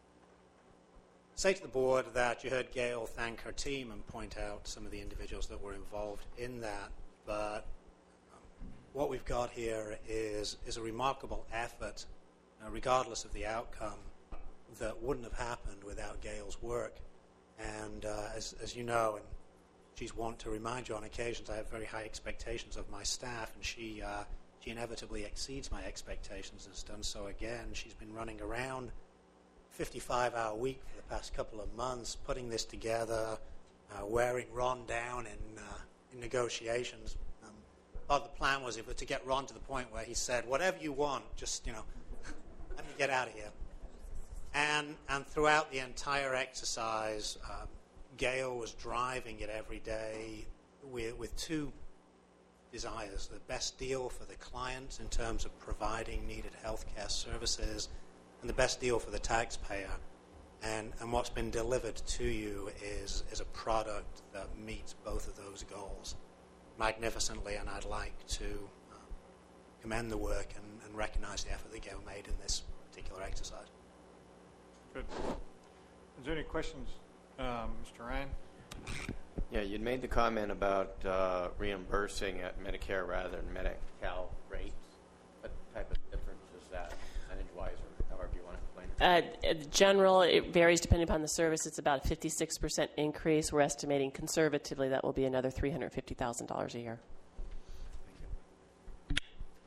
say to the board that you heard Gail thank her team and point out some of the individuals that were involved in that. But um, what we've got here is, is a remarkable effort, uh, regardless of the outcome, that wouldn't have happened without Gail's work. And uh, as, as you know, and she's wont to remind you on occasions, I have very high expectations of my staff, and she... Uh, She inevitably exceeds my expectations and has done so again. She's been running around fifty-five hour week for the past couple of months, putting this together, uh, wearing Ron down in, uh, in negotiations. Um, part of the plan was if to get Ron to the point where he said, whatever you want, just, you know, let me get out of here. And, and throughout the entire exercise, um, Gail was driving it every day with, with two desires: the best deal for the client in terms of providing needed healthcare services, and the best deal for the taxpayer. And, and what's been delivered to you is, is a product that meets both of those goals magnificently, and I'd like to uh, commend the work and, and recognize the effort that Gail made in this particular exercise. Good. Is there any questions, um, Mister Ryan? Yeah, you'd made the comment about uh, reimbursing at Medicare rather than Medi-Cal rates. What type of difference is that, percentage-wise, or however you want to explain it? Uh, in general, it varies depending upon the service. It's about a fifty-six percent increase. We're estimating conservatively that will be another three hundred fifty thousand dollars a year. Thank you.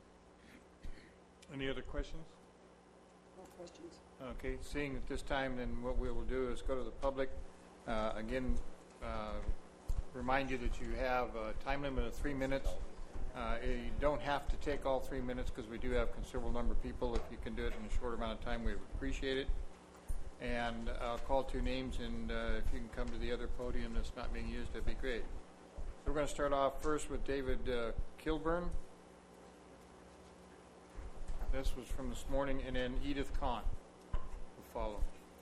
Any other questions? No questions. Okay, seeing at this time, then what we will do is go to the public. Uh, again, uh, remind you that you have a time limit of three minutes. Uh, you don't have to take all three minutes because we do have a considerable number of people. If you can do it in a short amount of time, we would appreciate it. And I'll call two names, and uh, if you can come to the other podium that's not being used, that'd be great. So we're going to start off first with David uh, Kilburn. This was from this morning, and then Edith Kahn will follow.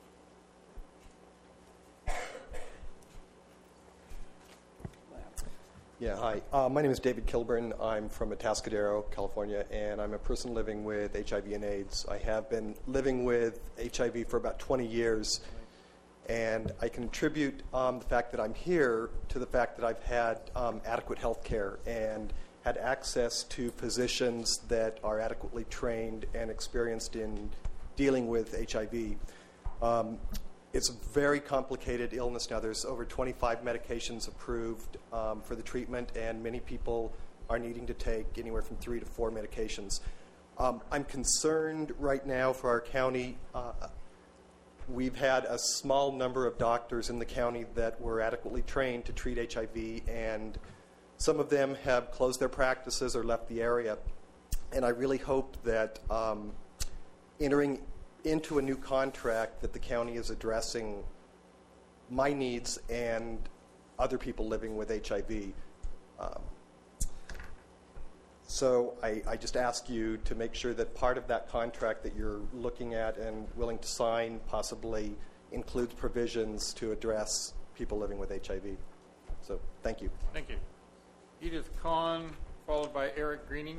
Yeah, hi. Uh, my name is David Kilburn. I'm from Atascadero, California, and I'm a person living with H I V and AIDS. I have been living with H I V for about twenty years, and I can attribute um, the fact that I'm here to the fact that I've had um, adequate health care and had access to physicians that are adequately trained and experienced in dealing with H I V. Um, It's a very complicated illness now. There's over twenty-five medications approved um, for the treatment, and many people are needing to take anywhere from three to four medications. Um, I'm concerned right now for our county. Uh, we've had a small number of doctors in the county that were adequately trained to treat H I V, and some of them have closed their practices or left the area. And I really hope that um, entering into a new contract that the county is addressing my needs and other people living with H I V. Um, so I, I just ask you to make sure that part of that contract that you're looking at and willing to sign possibly includes provisions to address people living with H I V. So thank you. Thank you. Edith Kahn, followed by Eric Greening.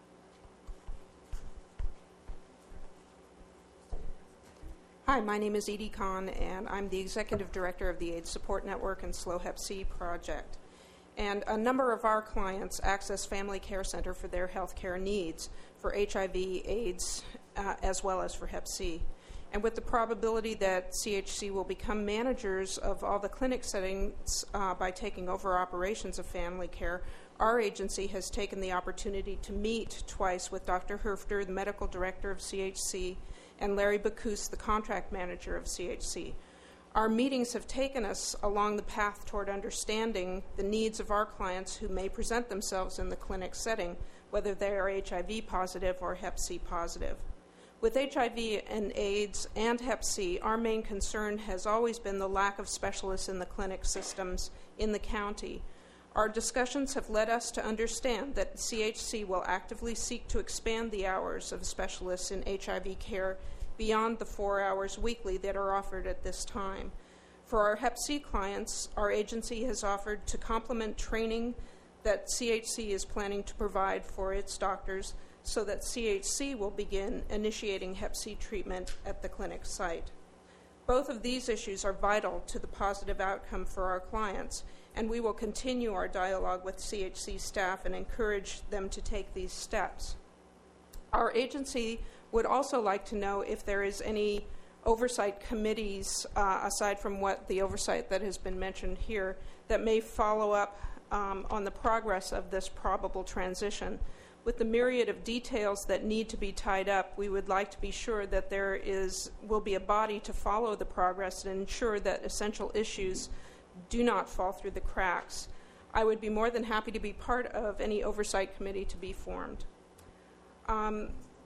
Hi, my name is Edie Kahn, and I'm the Executive Director of the AIDS Support Network and Slow Hep C Project. And a number of our clients access Family Care Center for their health care needs for H I V, AIDS, uh, as well as for Hep C. And with the probability that C H C will become managers of all the clinic settings uh, by taking over operations of family care, our agency has taken the opportunity to meet twice with Doctor Herfter, the medical director of C H C, and Larry Bacus, the contract manager of C H C. Our meetings have taken us along the path toward understanding the needs of our clients who may present themselves in the clinic setting, whether they are H I V positive or Hep C positive. With H I V and AIDS and Hep C, our main concern has always been the lack of specialists in the clinic systems in the county. Our discussions have led us to understand that C H C will actively seek to expand the hours of specialists in H I V care beyond the four hours weekly that are offered at this time. For our Hep C clients, our agency has offered to complement training that C H C is planning to provide for its doctors so that C H C will begin initiating Hep C treatment at the clinic site. Both of these issues are vital to the positive outcome for our clients, and we will continue our dialogue with C H C staff and encourage them to take these steps. Our agency would also like to know if there is any oversight committees, uh, aside from what the oversight that has been mentioned here, that may follow up um, on the progress of this probable transition. With the myriad of details that need to be tied up, we would like to be sure that there is will be a body to follow the progress and ensure that essential issues do not fall through the cracks. I would be more than happy to be part of any oversight committee to be formed. Um,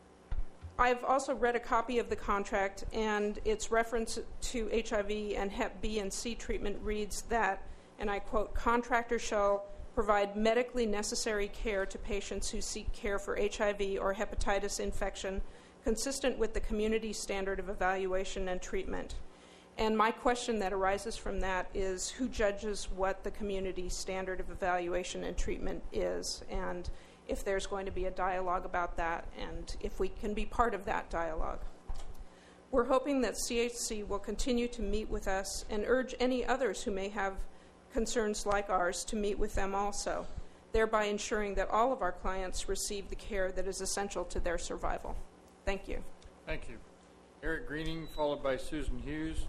I've also read a copy of the contract, and its reference to H I V and Hep B and C treatment reads that, and I quote, "Contractor shall provide medically necessary care to patients who seek care for H I V or hepatitis infection consistent with the community standard of evaluation and treatment." And my question that arises from that is, who judges what the community standard of evaluation and treatment is, and if there's going to be a dialogue about that, and if we can be part of that dialogue. We're hoping that C H C will continue to meet with us and urge any others who may have concerns like ours to meet with them also, thereby ensuring that all of our clients receive the care that is essential to their survival. Thank you. Thank you. Eric Greening, followed by Susan Hughes.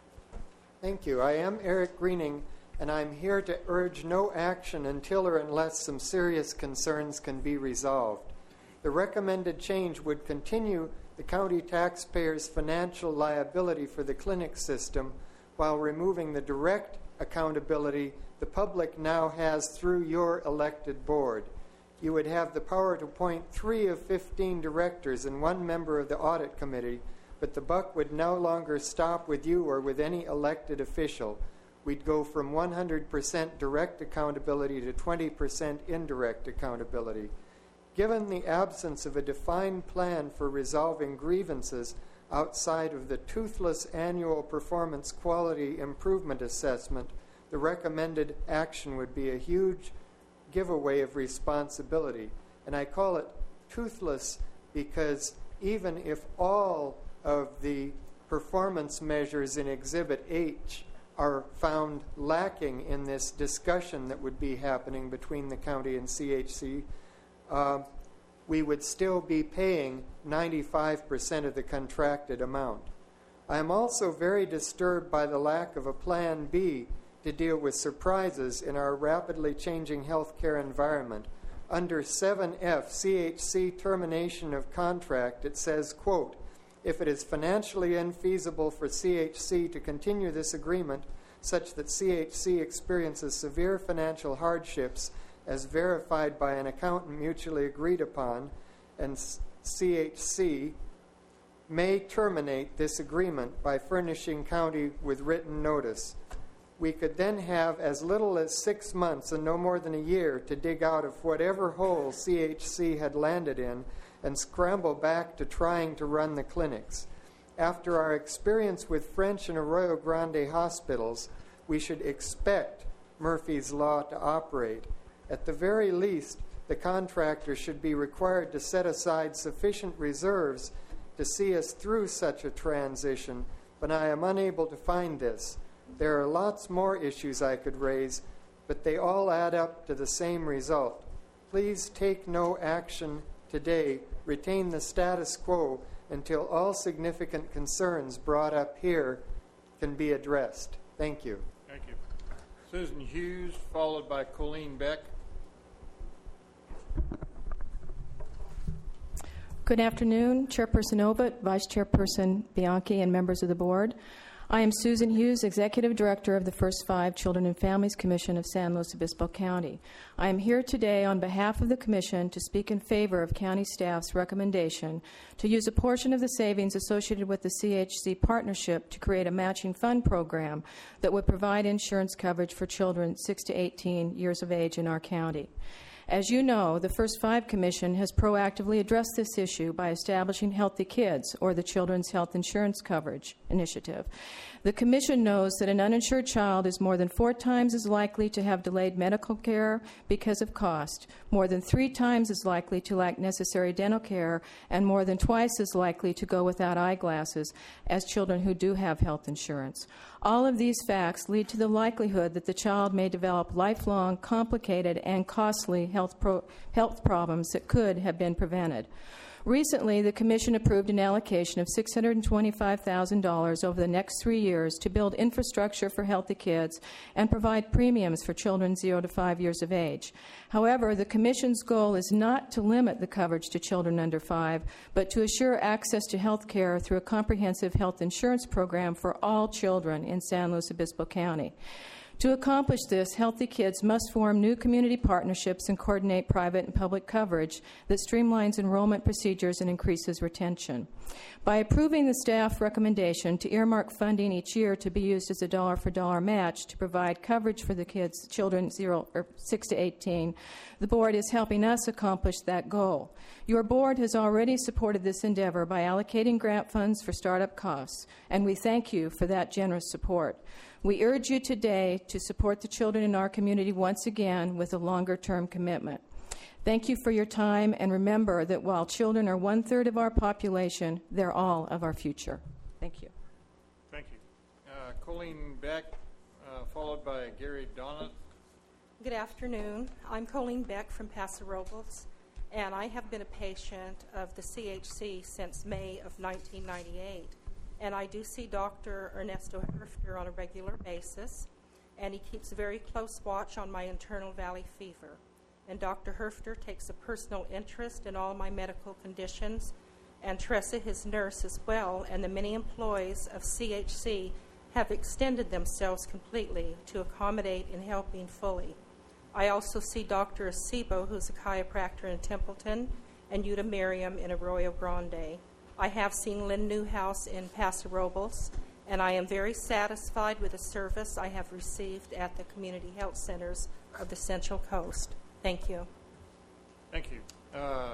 Thank you. I am Eric Greening, and I'm here to urge no action until or unless some serious concerns can be resolved. The recommended change would continue the county taxpayers' financial liability for the clinic system while removing the direct accountability the public now has through your elected board. You would have the power to appoint three of fifteen directors and one member of the audit committee, but the buck would no longer stop with you or with any elected official. We'd go from one hundred percent direct accountability to twenty percent indirect accountability. Given the absence of a defined plan for resolving grievances outside of the toothless annual performance quality improvement assessment, the recommended action would be a huge giveaway of responsibility. And I call it toothless because even if all of the performance measures in Exhibit H are found lacking in this discussion that would be happening between the county and C H C, uh, we would still be paying ninety-five percent of the contracted amount. I am also very disturbed by the lack of a Plan B to deal with surprises in our rapidly changing healthcare environment. Under seven F, C H C termination of contract, it says, quote, "If it is financially infeasible for C H C to continue this agreement such that C H C experiences severe financial hardships as verified by an accountant mutually agreed upon, and C H C may terminate this agreement by furnishing county with written notice. We could then have as little as six months and no more than a year to dig out of whatever hole C H C had landed in and scramble back to trying to run the clinics. After our experience with French and Arroyo Grande hospitals, we should expect Murphy's Law to operate. At the very least, the contractor should be required to set aside sufficient reserves to see us through such a transition, but I am unable to find this. There are lots more issues I could raise, but they all add up to the same result. Please take no action today. Retain the status quo until all significant concerns brought up here can be addressed. Thank you. Thank you. Susan Hughes, followed by Colleen Beck. Good afternoon, Chairperson Ovitt, Vice Chairperson Bianchi, and members of the board. I am Susan Hughes, Executive Director of the First Five Children and Families Commission of San Luis Obispo County. I am here today on behalf of the Commission to speak in favor of County staff's recommendation to use a portion of the savings associated with the C H C partnership to create a matching fund program that would provide insurance coverage for children six to eighteen years of age in our county. As you know, the First Five Commission has proactively addressed this issue by establishing Healthy Kids, or the Children's Health Insurance Coverage Initiative. The Commission knows that an uninsured child is more than four times as likely to have delayed medical care because of cost, more than three times as likely to lack necessary dental care, and more than twice as likely to go without eyeglasses as children who do have health insurance. All of these facts lead to the likelihood that the child may develop lifelong, complicated, and costly health, pro- health problems that could have been prevented. Recently, the Commission approved an allocation of six hundred twenty-five thousand dollars over the next three years to build infrastructure for healthy kids and provide premiums for children zero to five years of age. However, the Commission's goal is not to limit the coverage to children under five, but to assure access to health care through a comprehensive health insurance program for all children in San Luis Obispo County. To accomplish this, Healthy Kids must form new community partnerships and coordinate private and public coverage that streamlines enrollment procedures and increases retention. By approving the staff recommendation to earmark funding each year to be used as a dollar-for-dollar match to provide coverage for the kids, children zero or six to eighteen, the board is helping us accomplish that goal. Your board has already supported this endeavor by allocating grant funds for startup costs, and we thank you for that generous support. We urge you today to support the children in our community once again with a longer-term commitment. Thank you for your time, and remember that while children are one-third of our population, they're all of our future. Thank you. Thank you. Uh, Colleen Beck, uh, followed by Gary Donat. Good afternoon. I'm Colleen Beck from Paso Robles, and I have been a patient of the C H C since May of nineteen ninety-eight. And I do see Doctor Ernesto Herfter on a regular basis, and he keeps a very close watch on my internal valley fever. And Doctor Herfter takes a personal interest in all my medical conditions, and Teresa, his nurse, as well, and the many employees of C H C have extended themselves completely to accommodate in helping fully. I also see Doctor Acebo, who's a chiropractor in Templeton, and Yuta Miriam in Arroyo Grande. I have seen Lynn Newhouse in Paso Robles, and I am very satisfied with the service I have received at the community health centers of the Central Coast. Thank you. Thank you. Uh,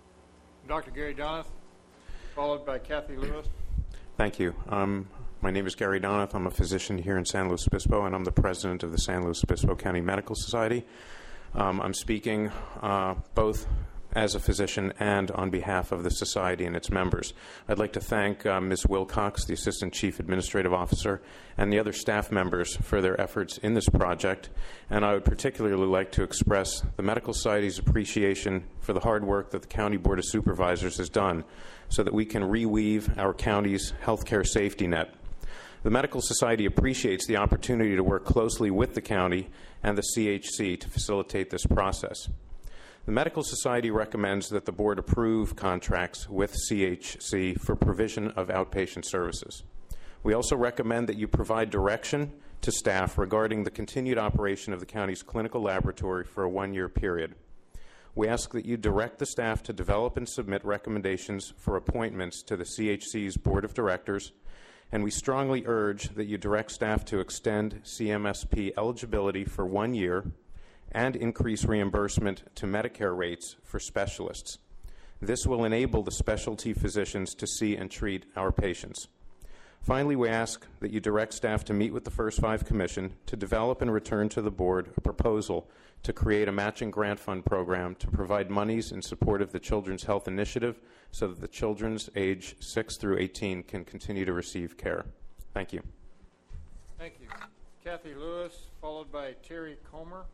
Doctor Gary Donath, followed by Kathy Lewis. Thank you. Um, my name is Gary Donath. I'm a physician here in San Luis Obispo, and I'm the president of the San Luis Obispo County Medical Society. Um, I'm speaking uh, both as a physician and on behalf of the Society and its members. I'd like to thank uh, Miz Wilcox, the Assistant Chief Administrative Officer, and the other staff members for their efforts in this project. And I would particularly like to express the Medical Society's appreciation for the hard work that the County Board of Supervisors has done so that we can reweave our county's healthcare safety net. The Medical Society appreciates the opportunity to work closely with the county and the C H C to facilitate this process. The Medical Society recommends that the Board approve contracts with C H C for provision of outpatient services. We also recommend that you provide direction to staff regarding the continued operation of the county's clinical laboratory for a one-year period. We ask that you direct the staff to develop and submit recommendations for appointments to the C H C's Board of Directors, and we strongly urge that you direct staff to extend C M S P eligibility for one year and increase reimbursement to Medicare rates for specialists. This will enable the specialty physicians to see and treat our patients. Finally, we ask that you direct staff to meet with the First Five Commission to develop and return to the board a proposal to create a matching grant fund program to provide monies in support of the Children's Health Initiative so that the children's age six through eighteen can continue to receive care. Thank you. Thank you. Kathy Lewis, followed by Terry Comer.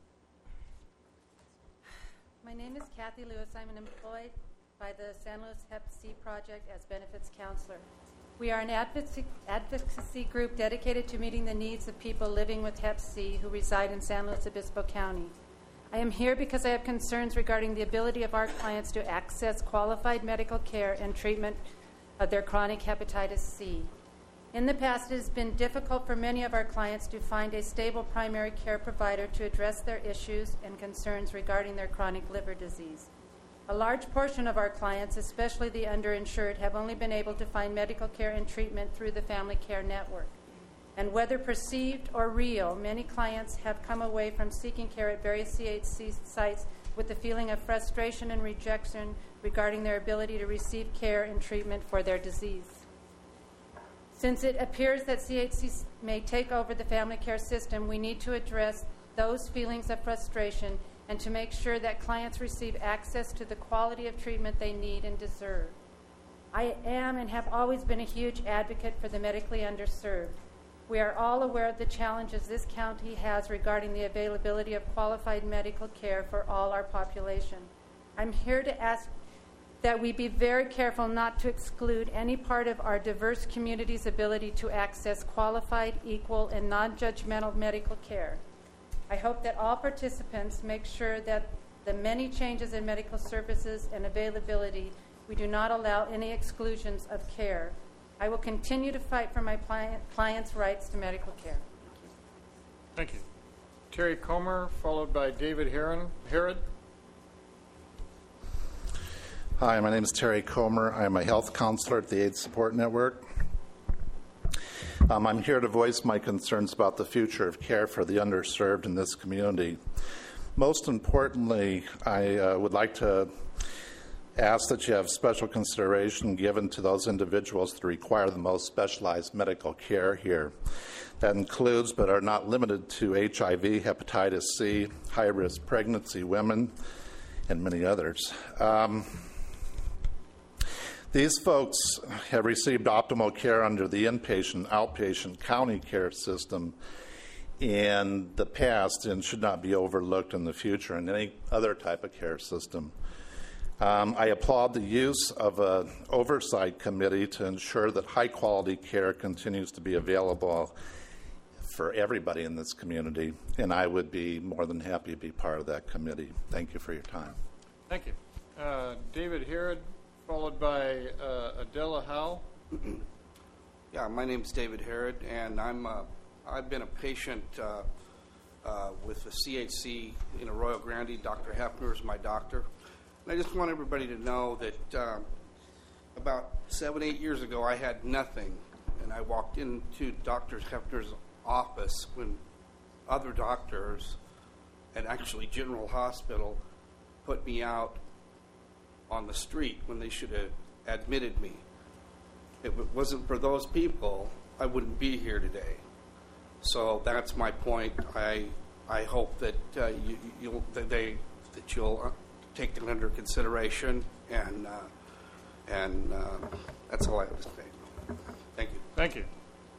My name is Kathy Lewis. I'm an employed by the San Luis Hep C Project as benefits counselor. We are an advocacy, advocacy group dedicated to meeting the needs of people living with Hep C who reside in San Luis Obispo County. I am here because I have concerns regarding the ability of our clients to access qualified medical care and treatment of their chronic hepatitis C. In the past, it has been difficult for many of our clients to find a stable primary care provider to address their issues and concerns regarding their chronic liver disease. A large portion of our clients, especially the underinsured, have only been able to find medical care and treatment through the Family Care Network. And whether perceived or real, many clients have come away from seeking care at various C H C sites with the feeling of frustration and rejection regarding their ability to receive care and treatment for their disease. Since it appears that C H C may take over the family care system, we need to address those feelings of frustration and to make sure that clients receive access to the quality of treatment they need and deserve. I am and have always been a huge advocate for the medically underserved. We are all aware of the challenges this county has regarding the availability of qualified medical care for all our population. I'm here to ask that we be very careful not to exclude any part of our diverse community's ability to access qualified, equal, and non-judgmental medical care. I hope that all participants make sure that the many changes in medical services and availability, we do not allow any exclusions of care. I will continue to fight for my client, clients' rights to medical care. Thank you. Terry Comer, followed by David Herron. Herod. Hi, my name is Terry Comer. I'm a health counselor at the AIDS Support Network. Um, I'm here to voice my concerns about the future of care for the underserved in this community. Most importantly, I uh, would like to ask that you have special consideration given to those individuals that require the most specialized medical care here. That includes, but are not limited to, H I V, hepatitis C, high-risk pregnancy women, and many others. Um, These folks have received optimal care under the inpatient, outpatient, county care system in the past and should not be overlooked in the future in any other type of care system. Um, I applaud the use of an oversight committee to ensure that high-quality care continues to be available for everybody in this community, and I would be more than happy to be part of that committee. Thank you for your time. Thank you. Uh, David Herod, followed by uh, Adela Howe. Yeah, my name is David Herod, and I'm uh, I've been a patient uh, uh, with the C H C in Arroyo Grande. Doctor Hefner is my doctor, and I just want everybody to know that uh, about seven, eight years ago, I had nothing, and I walked into Doctor Hefner's office when other doctors, and actually General Hospital, put me out on the street when they should have admitted me. If it wasn't for those people, I wouldn't be here today. So that's my point. I I hope that uh, you, you'll that they that you'll take them under consideration, and uh, and uh, that's all I have to say. Thank you. Thank you.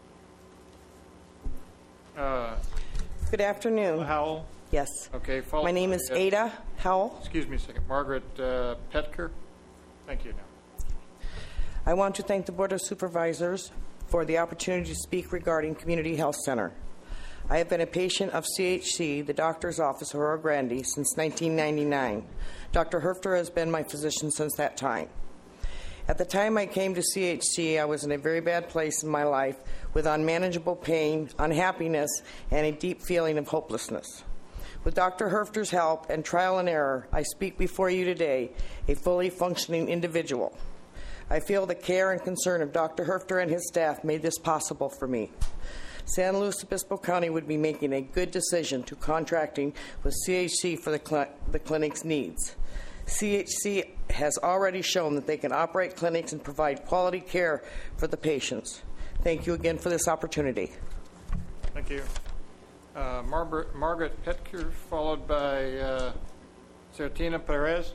Uh, Good afternoon. Howell. Yes. Okay. My name is by, uh, Ada Howell. Excuse me a second. Margaret uh, Petker. Thank you. Now. I want to thank the Board of Supervisors for the opportunity to speak regarding Community Health Center. I have been a patient of C H C, the doctor's office of Arroyo Grande, since nineteen ninety-nine. Doctor Herfter has been my physician since that time. At the time I came to C H C, I was in a very bad place in my life with unmanageable pain, unhappiness, and a deep feeling of hopelessness. With Doctor Herfter's help and trial and error, I speak before you today, a fully functioning individual. I feel the care and concern of Doctor Herfter and his staff made this possible for me. San Luis Obispo County would be making a good decision to contracting with C H C for the, cl- the clinic's needs. C H C has already shown that they can operate clinics and provide quality care for the patients. Thank you again for this opportunity. Thank you. Uh, Margaret, Margaret Petker, followed by uh, Sertina Perez.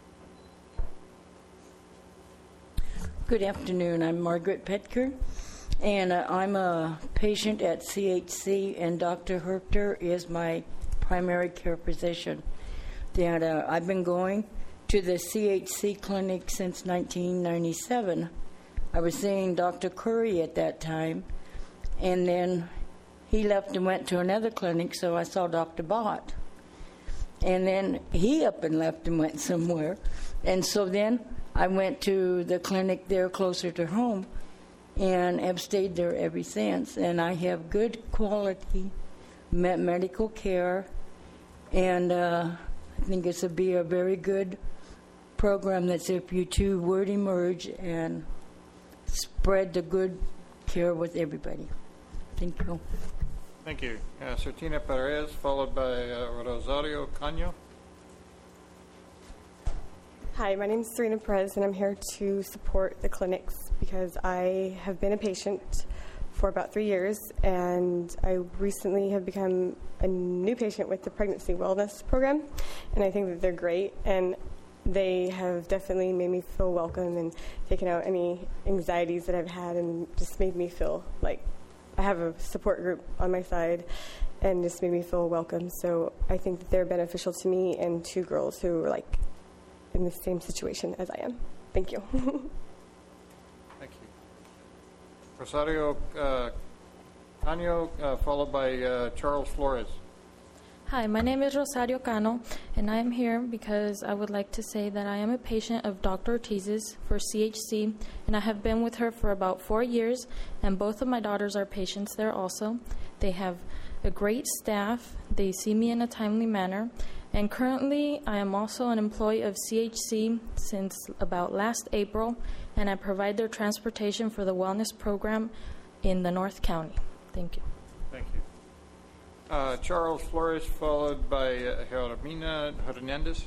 Good afternoon. I'm Margaret Petker, and uh, I'm a patient at C H C, and Doctor Herter is my primary care physician. That uh, I've been going to the C H C clinic since nineteen ninety-seven. I was seeing Doctor Curry at that time, and then he left and went to another clinic, so I saw Doctor Bott. And then he up and left and went somewhere. And so then I went to the clinic there closer to home and have stayed there ever since. And I have good quality me- medical care, and uh, I think it's will be a very good program that's if you two would emerge and spread the good care with everybody. Thank you. Thank you. Uh, Sertina Perez, followed by uh, Rosario Cano. Hi, my name is Serena Perez, and I'm here to support the clinics because I have been a patient for about three years, and I recently have become a new patient with the Pregnancy Wellness Program, and I think that they're great, and they have definitely made me feel welcome and taken out any anxieties that I've had and just made me feel like I have a support group on my side and just made me feel welcome. So I think that they're beneficial to me and to girls who are like in the same situation as I am. Thank you. Thank you. Rosario uh, Cano, uh, followed by uh, Charles Flores. Hi, my name is Rosario Cano, and I am here because I would like to say that I am a patient of Doctor Ortiz's for C H C, and I have been with her for about four years, and both of my daughters are patients there also. They have a great staff. They see me in a timely manner, and currently I am also an employee of C H C since about last April, and I provide their transportation for the wellness program in the North County. Thank you. Thank you. Uh, Charles Flores, followed by uh, Hermina Hernandez.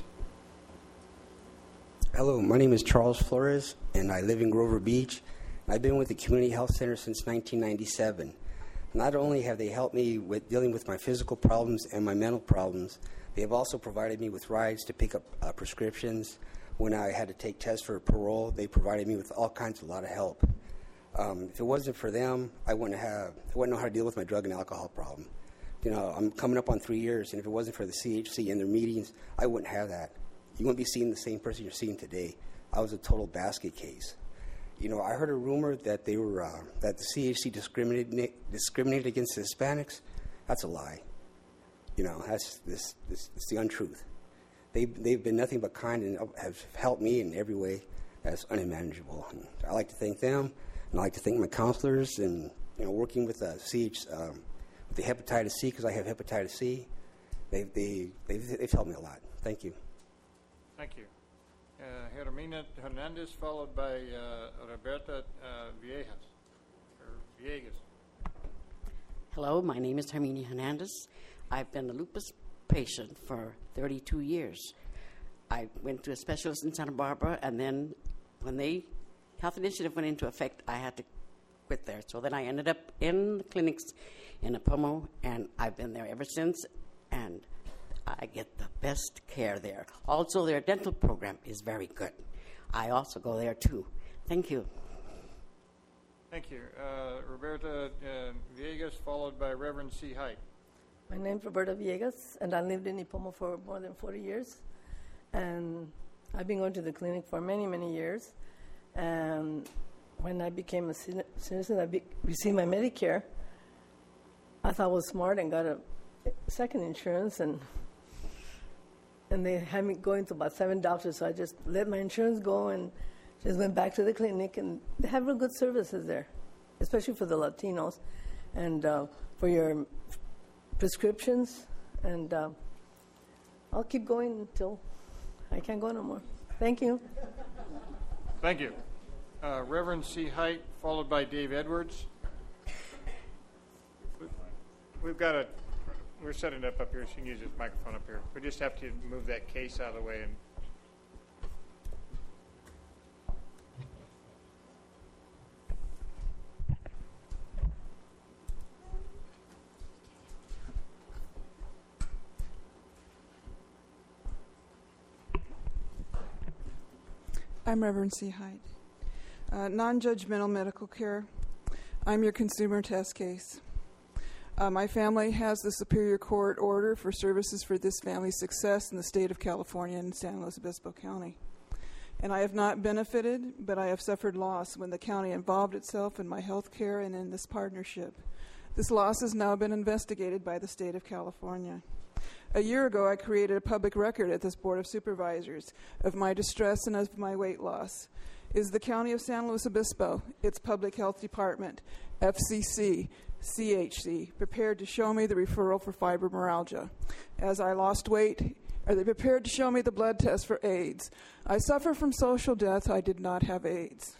Hello, my name is Charles Flores, and I live in Grover Beach. I've been with the Community Health Center since nineteen ninety-seven. Not only have they helped me with dealing with my physical problems and my mental problems, they have also provided me with rides to pick up uh, prescriptions. When I had to take tests for parole, they provided me with all kinds of a lot of help. Um, if it wasn't for them, I wouldn't have, I wouldn't know how to deal with my drug and alcohol problem. You know, I'm coming up on three years, and if it wasn't for the C H C and their meetings, I wouldn't have that. You wouldn't be seeing the same person you're seeing today. I was a total basket case. You know, I heard a rumor that they were uh, that the C H C discriminated discriminated against the Hispanics. That's a lie. You know, that's this this it's the untruth. They they've been nothing but kind and have helped me in every way that's unmanageable. And I like to thank them, and I like to thank my counselors, and you know, working with the C H C. Um, The hepatitis C, because I have hepatitis C, they, they, they've, they've helped me a lot. Thank you. Thank you. Uh, Hermina Hernandez, followed by uh, Roberta uh, Viejas, or Viegas. Hello, my name is Hermina Hernandez. I've been a lupus patient for thirty-two years. I went to a specialist in Santa Barbara, and then when the Health Initiative went into effect, I had to quit there. So then I ended up in the clinics in Apomo, and I've been there ever since, and I get the best care there. Also, their dental program is very good. I also go there, too. Thank you. Thank you. Uh, Roberta uh, Viegas, followed by Reverend C. Height. My name's Roberta Viegas, and I lived in Ipomo for more than forty years. And I've been going to the clinic for many, many years. And when I became a citizen, I be- received my Medicare. I thought I was smart and got a second insurance, and and they had me going to about seven doctors, so I just let my insurance go and just went back to the clinic, and they have real good services there, especially for the Latinos, and uh, for your prescriptions, and uh, I'll keep going until I can't go no more. Thank you. Thank you. Uh, Reverend C. Height, followed by Dave Edwards. We've got a, we're setting it up up here, so you can use this microphone up here. We just have to move that case out of the way. And I'm Reverend C. Hyde. Uh, non-judgmental medical care. I'm your consumer test case. Uh, my family has the Superior Court order for services for this family's success in the state of California in San Luis Obispo County. And I have not benefited, but I have suffered loss when the county involved itself in my health care and in this partnership. This loss has now been investigated by the state of California. A year ago, I created a public record at this Board of Supervisors of my distress and of my weight loss. Is the County of San Luis Obispo, its Public Health Department, F C C, C H C, prepared to show me the referral for fibromyalgia? As I lost weight, are they prepared to show me the blood test for AIDS? I suffer from social death. I did not have AIDS.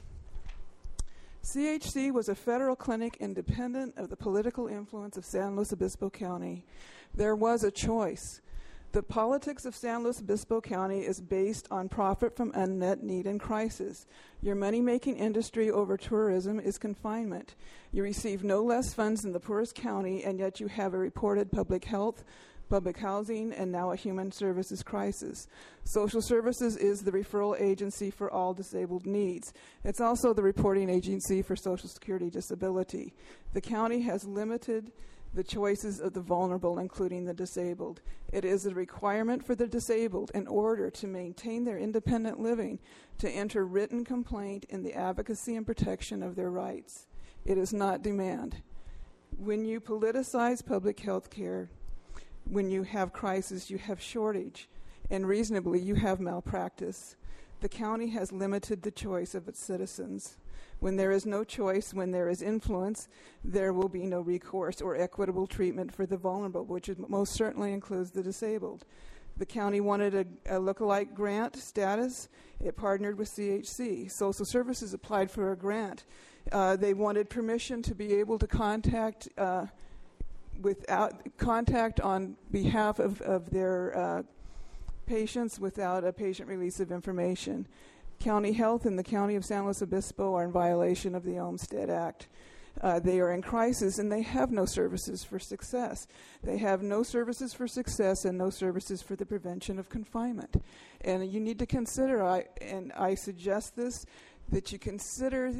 C H C was a federal clinic independent of the political influence of San Luis Obispo County. There was a choice. The politics of San Luis Obispo County is based on profit from unmet need and crisis. Your money-making industry over tourism is confinement. You receive no less funds than the poorest county, and yet you have a reported public health, public housing, and now a human services crisis. Social Services is the referral agency for all disabled needs. It's also the reporting agency for Social Security disability. The county has limited the choices of the vulnerable, including the disabled. It is a requirement for the disabled, in order to maintain their independent living, to enter written complaint in the advocacy and protection of their rights. It is not demand. When you politicize public health care, when you have crisis, you have shortage, and reasonably you have malpractice. The county has limited the choice of its citizens. When there is no choice, when there is influence, there will be no recourse or equitable treatment for the vulnerable, which most certainly includes the disabled. The county wanted a, a lookalike grant status. It partnered with C H C. Social Services applied for a grant. Uh, they wanted permission to be able to contact uh, without contact on behalf of, of their uh, patients without a patient release of information. County Health and the County of San Luis Obispo are in violation of the Olmstead Act. Uh, they are in crisis, and they have no services for success. They have no services for success and no services for the prevention of confinement. And you need to consider, I, and I suggest this, that you consider,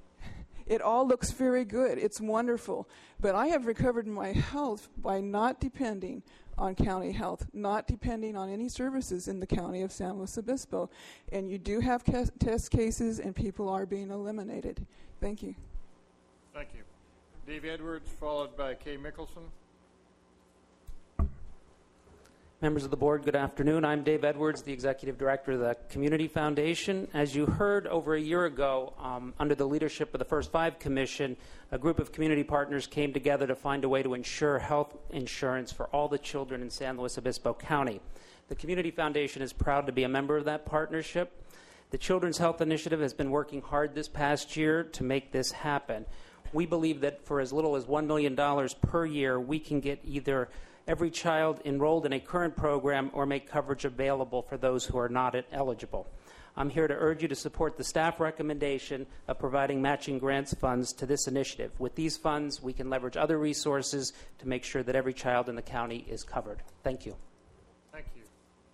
it all looks very good. It's wonderful. But I have recovered my health by not depending on county health, not depending on any services in the county of San Luis Obispo. And you do have ca- test cases, and people are being eliminated. Thank you. Thank you. Dave Edwards, followed by Kay Mickelson. Members of the board, good afternoon. I'm Dave Edwards, the Executive Director of the Community Foundation. As you heard over a year ago, um, under the leadership of the First Five Commission, a group of community partners came together to find a way to ensure health insurance for all the children in San Luis Obispo County. The Community Foundation is proud to be a member of that partnership. The Children's Health Initiative has been working hard this past year to make this happen. We believe that for as little as one million dollars per year, we can get either every child enrolled in a current program or make coverage available for those who are not eligible. I'm here to urge you to support the staff recommendation of providing matching grants funds to this initiative. With these funds, we can leverage other resources to make sure that every child in the county is covered. Thank you. Thank you.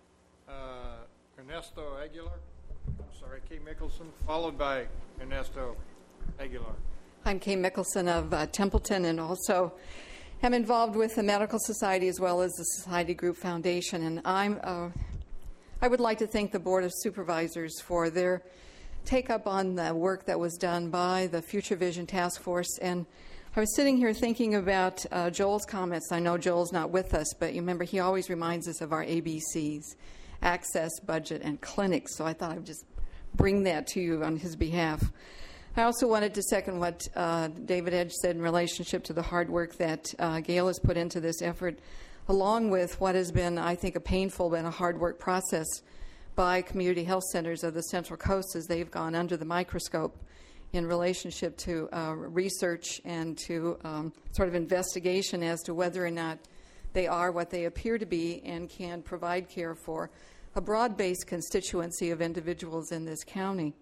Uh, Ernesto Aguilar. I'm sorry, Kay Mickelson, followed by Ernesto Aguilar. I'm Kay Mickelson of uh, Templeton, and also am involved with the Medical Society as well as the Society Group Foundation. And I'm, uh, I would like to thank the Board of Supervisors for their take-up on the work that was done by the Future Vision Task Force. And I was sitting here thinking about uh, Joel's comments. I know Joel's not with us, but you remember he always reminds us of our A B Cs, access, budget, and clinics. So I thought I would just bring that to you on his behalf. I also wanted to second what uh, David Edge said in relationship to the hard work that uh, Gail has put into this effort, along with what has been, I think, a painful and a hard work process by community health centers of the Central Coast as they've gone under the microscope in relationship to uh, research and to um, sort of investigation as to whether or not they are what they appear to be and can provide care for a broad-based constituency of individuals in this county.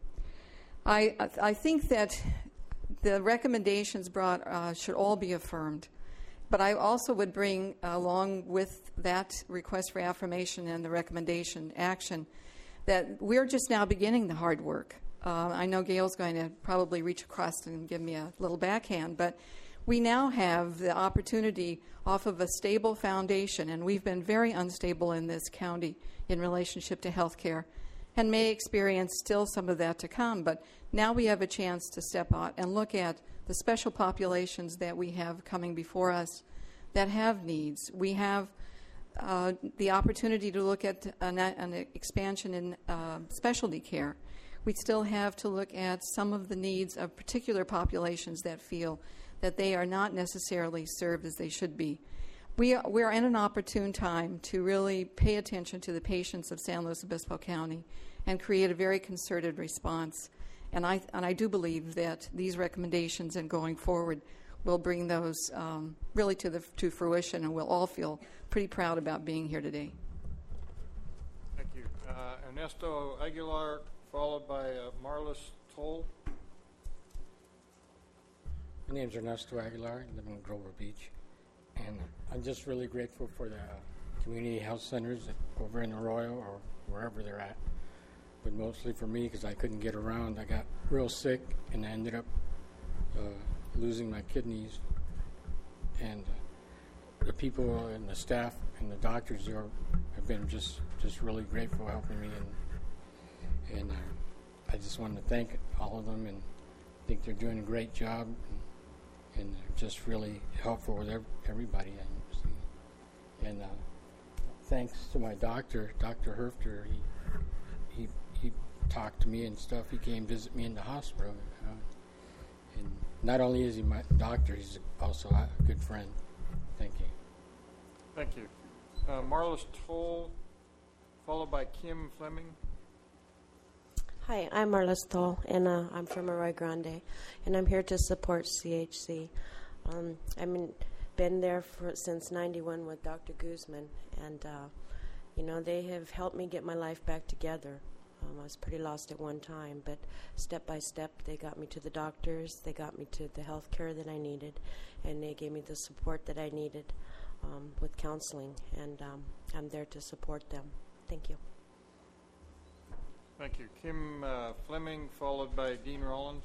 I, I think that the recommendations brought uh, should all be affirmed, but I also would bring, uh, along with that request for affirmation and the recommendation action, that we're just now beginning the hard work. Uh, I know Gail's going to probably reach across and give me a little backhand, but we now have the opportunity off of a stable foundation, and we've been very unstable in this county in relationship to health care and may experience still some of that to come. But now we have a chance to step out and look at the special populations that we have coming before us that have needs. We have uh, the opportunity to look at an, an expansion in uh, specialty care. We still have to look at some of the needs of particular populations that feel that they are not necessarily served as they should be. We are, we are in an opportune time to really pay attention to the patients of San Luis Obispo County and create a very concerted response. And I, and I do believe that these recommendations and going forward will bring those um, really to, the, to fruition, and we'll all feel pretty proud about being here today. Thank you. Uh, Ernesto Aguilar, followed by uh, Marlis Toll. My name is Ernesto Aguilar. I live in Grover Beach. And I'm just really grateful for the uh, community health centers over in Arroyo or wherever they're at. But mostly for me, because I couldn't get around, I got real sick and I ended up uh, losing my kidneys. And uh, the people and the staff and the doctors there have been just, just really grateful helping me. And, and uh, I just wanted to thank all of them, and I think they're doing a great job. And, and they're just really helpful with everybody. And uh, thanks to my doctor, Doctor Herfter, he, he he talked to me and stuff. He came visit me in the hospital. Uh, and not only is he my doctor, he's also a good friend. Thank you. Thank you. Uh, Marlis Toll, followed by Kim Fleming. Hi, I'm Marlis Toll, and uh, I'm from Arroyo Grande, and I'm here to support C H C. Um, I've been, been there for, since ninety-one with Doctor Guzman, and uh, you know, they have helped me get my life back together. Um, I was pretty lost at one time, but step by step, they got me to the doctors, they got me to the health care that I needed, and they gave me the support that I needed um, with counseling, and um, I'm there to support them. Thank you. Thank you. Kim uh, Fleming, followed by Dean Rollins.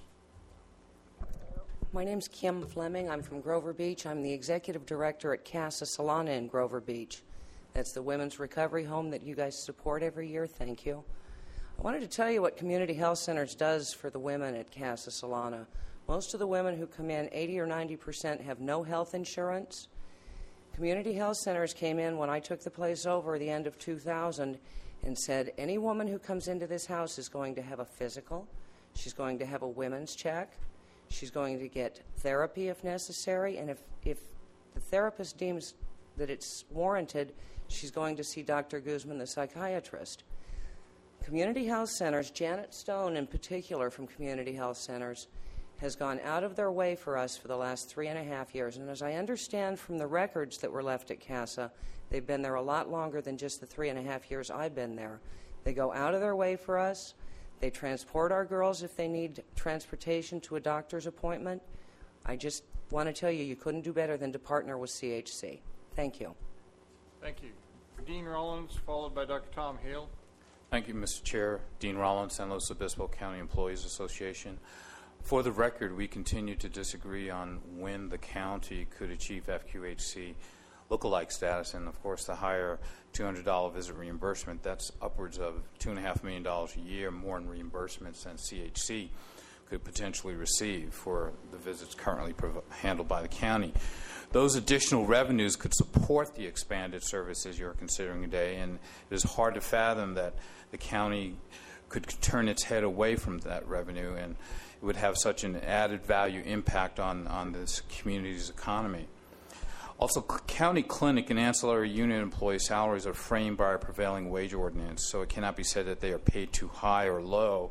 My name's Kim Fleming. I'm from Grover Beach. I'm the executive director at Casa Solana in Grover Beach. That's the women's recovery home that you guys support every year. Thank you. I wanted to tell you what Community Health Centers does for the women at Casa Solana. Most of the women who come in, eighty or ninety percent, have no health insurance. Community Health Centers came in when I took the place over at the end of two thousand and said, any woman who comes into this house is going to have a physical, she's going to have a women's check, she's going to get therapy if necessary, and if, if the therapist deems that it's warranted, she's going to see Doctor Guzman, the psychiatrist. Community Health Centers, Janet Stone in particular from Community Health Centers, has gone out of their way for us for the last three and a half years. And as I understand from the records that were left at CASA, they've been there a lot longer than just the three and a half years I've been there. They go out of their way for us. They transport our girls if they need transportation to a doctor's appointment. I just want to tell you, you couldn't do better than to partner with C H C. Thank you. Thank you. Dean Rollins, followed by Doctor Tom Hale. Thank you, Mister Chair. Dean Rollins, San Luis Obispo County Employees Association. For the record, we continue to disagree on when the county could achieve F Q H C lookalike status, and of course the higher two hundred dollars visit reimbursement. That's upwards of two point five million dollars a year more in reimbursements than C H C could potentially receive for the visits currently prov- handled by the county. Those additional revenues could support the expanded services you're considering today, and it is hard to fathom that the county could turn its head away from that revenue, and it would have such an added value impact on, on this community's economy. Also, county clinic and ancillary unit employee salaries are framed by a prevailing wage ordinance, so it cannot be said that they are paid too high or low.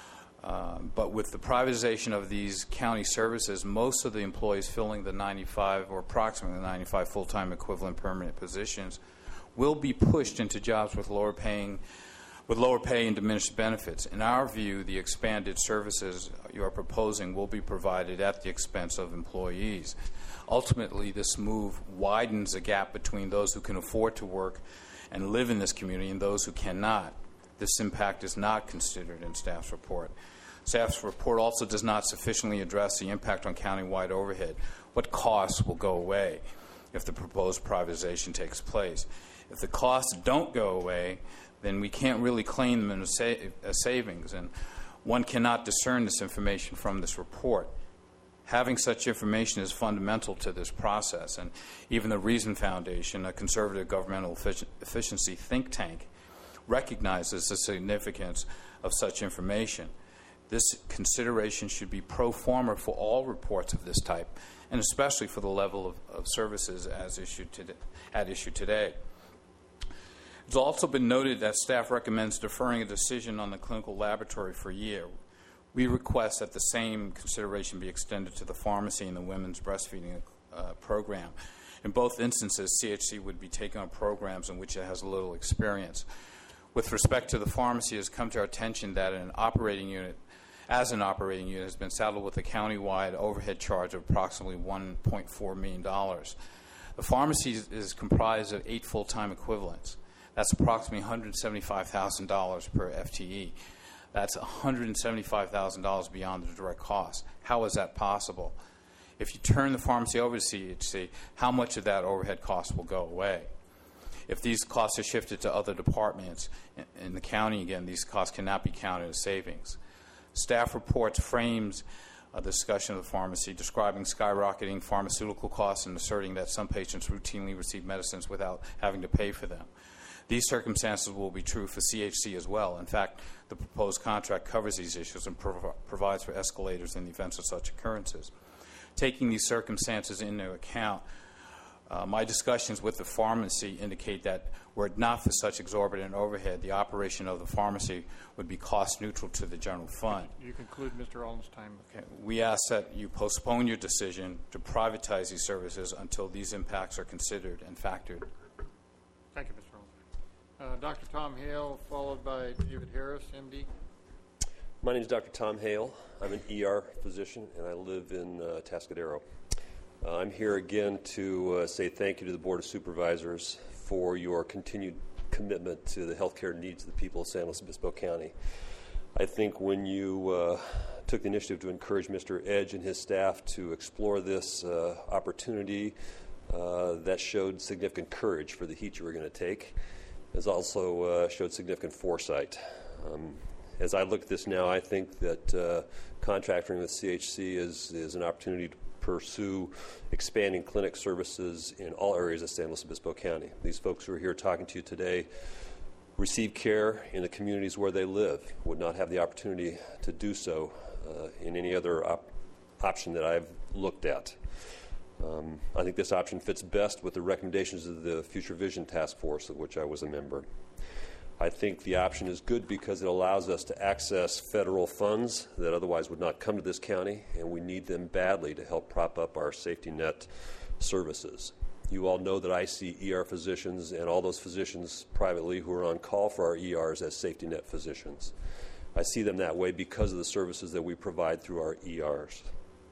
Uh, but with the privatization of these county services, most of the employees filling the ninety-five or approximately ninety-five full-time equivalent permanent positions will be pushed into jobs with lower paying with lower pay and diminished benefits. In our view, the expanded services you are proposing will be provided at the expense of employees. Ultimately, this move widens the gap between those who can afford to work and live in this community and those who cannot. This impact is not considered in staff's report. Staff's report also does not sufficiently address the impact on county-wide overhead. What costs will go away if the proposed privatization takes place? If the costs don't go away, then we can't really claim them as, sa- as savings, and one cannot discern this information from this report. Having such information is fundamental to this process, and even the Reason Foundation, a conservative governmental effic- efficiency think tank, recognizes the significance of such information. This consideration should be pro forma for all reports of this type, and especially for the level of, of services as issued today, at issue today. It's also been noted that staff recommends deferring a decision on the clinical laboratory for a year. We request that the same consideration be extended to the pharmacy and the women's breastfeeding uh, program. In both instances, C H C would be taking on programs in which it has little experience. With respect to the pharmacy, it has come to our attention that an operating unit, as an operating unit, has been saddled with a county-wide overhead charge of approximately one point four million dollars. The pharmacy is, is comprised of eight full-time equivalents. That's approximately one hundred seventy-five thousand dollars per F T E. That's one hundred seventy-five thousand dollars beyond the direct cost. How is that possible? If you turn the pharmacy over to C H C, how much of that overhead cost will go away? If these costs are shifted to other departments in the county, again, these costs cannot be counted as savings. Staff reports frames a discussion of the pharmacy, describing skyrocketing pharmaceutical costs and asserting that some patients routinely receive medicines without having to pay for them. These circumstances will be true for C H C as well. In fact, the proposed contract covers these issues and prov- provides for escalators in the event of such occurrences. Taking these circumstances into account, uh, my discussions with the pharmacy indicate that were it not for such exorbitant overhead, the operation of the pharmacy would be cost neutral to the general fund. You conclude, Mister Alden's time. Okay. We ask that you postpone your decision to privatize these services until these impacts are considered and factored. Thank you, Mister Uh, Doctor Tom Hale, followed by David Harris, M D. My name is Doctor Tom Hale. I'm an E R physician, and I live in uh, Tascadero. Uh, I'm here again to uh, say thank you to the Board of Supervisors for your continued commitment to the healthcare needs of the people of San Luis Obispo County. I think when you uh, took the initiative to encourage Mister Edge and his staff to explore this uh, opportunity, uh, that showed significant courage for the heat you were going to take. Has also uh, showed significant foresight. Um, as I look at this now, I think that uh, contracting with C H C is, is an opportunity to pursue expanding clinic services in all areas of San Luis Obispo County. These folks who are here talking to you today receive care in the communities where they live, would not have the opportunity to do so uh, in any other op- option that I've looked at. Um, I think this option fits best with the recommendations of the Future Vision Task Force, of which I was a member. I think the option is good because it allows us to access federal funds that otherwise would not come to this county, and we need them badly to help prop up our safety net services. You all know that I see E R physicians and all those physicians privately who are on call for our E Rs as safety net physicians. I see them that way because of the services that we provide through our E Rs.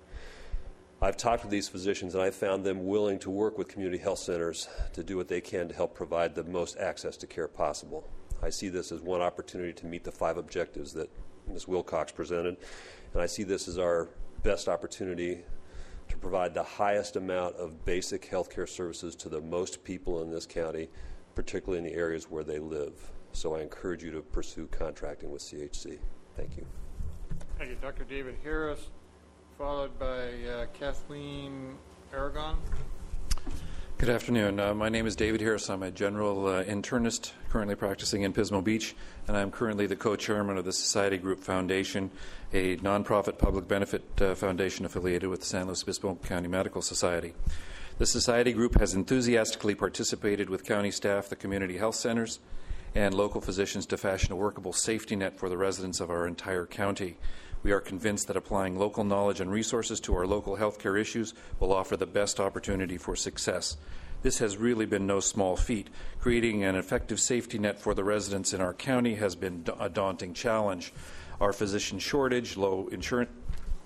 I've talked with these physicians, and I've found them willing to work with community health centers to do what they can to help provide the most access to care possible. I see this as one opportunity to meet the five objectives that Miz Wilcox presented, and I see this as our best opportunity to provide the highest amount of basic health care services to the most people in this county, particularly in the areas where they live. So I encourage you to pursue contracting with C H C. Thank you. Thank you. Doctor David Harris, followed by uh, Kathleen Aragon. Good afternoon. Uh, my name is David Harris. I'm a general uh, internist currently practicing in Pismo Beach, and I'm currently the co-chairman of the Society Group Foundation, a nonprofit public benefit uh, foundation affiliated with the San Luis Obispo County Medical Society. The Society Group has enthusiastically participated with county staff, the community health centers, and local physicians to fashion a workable safety net for the residents of our entire county. We are convinced that applying local knowledge and resources to our local healthcare issues will offer the best opportunity for success. This has really been no small feat. Creating an effective safety net for the residents in our county has been a daunting challenge. Our physician shortage, low insurance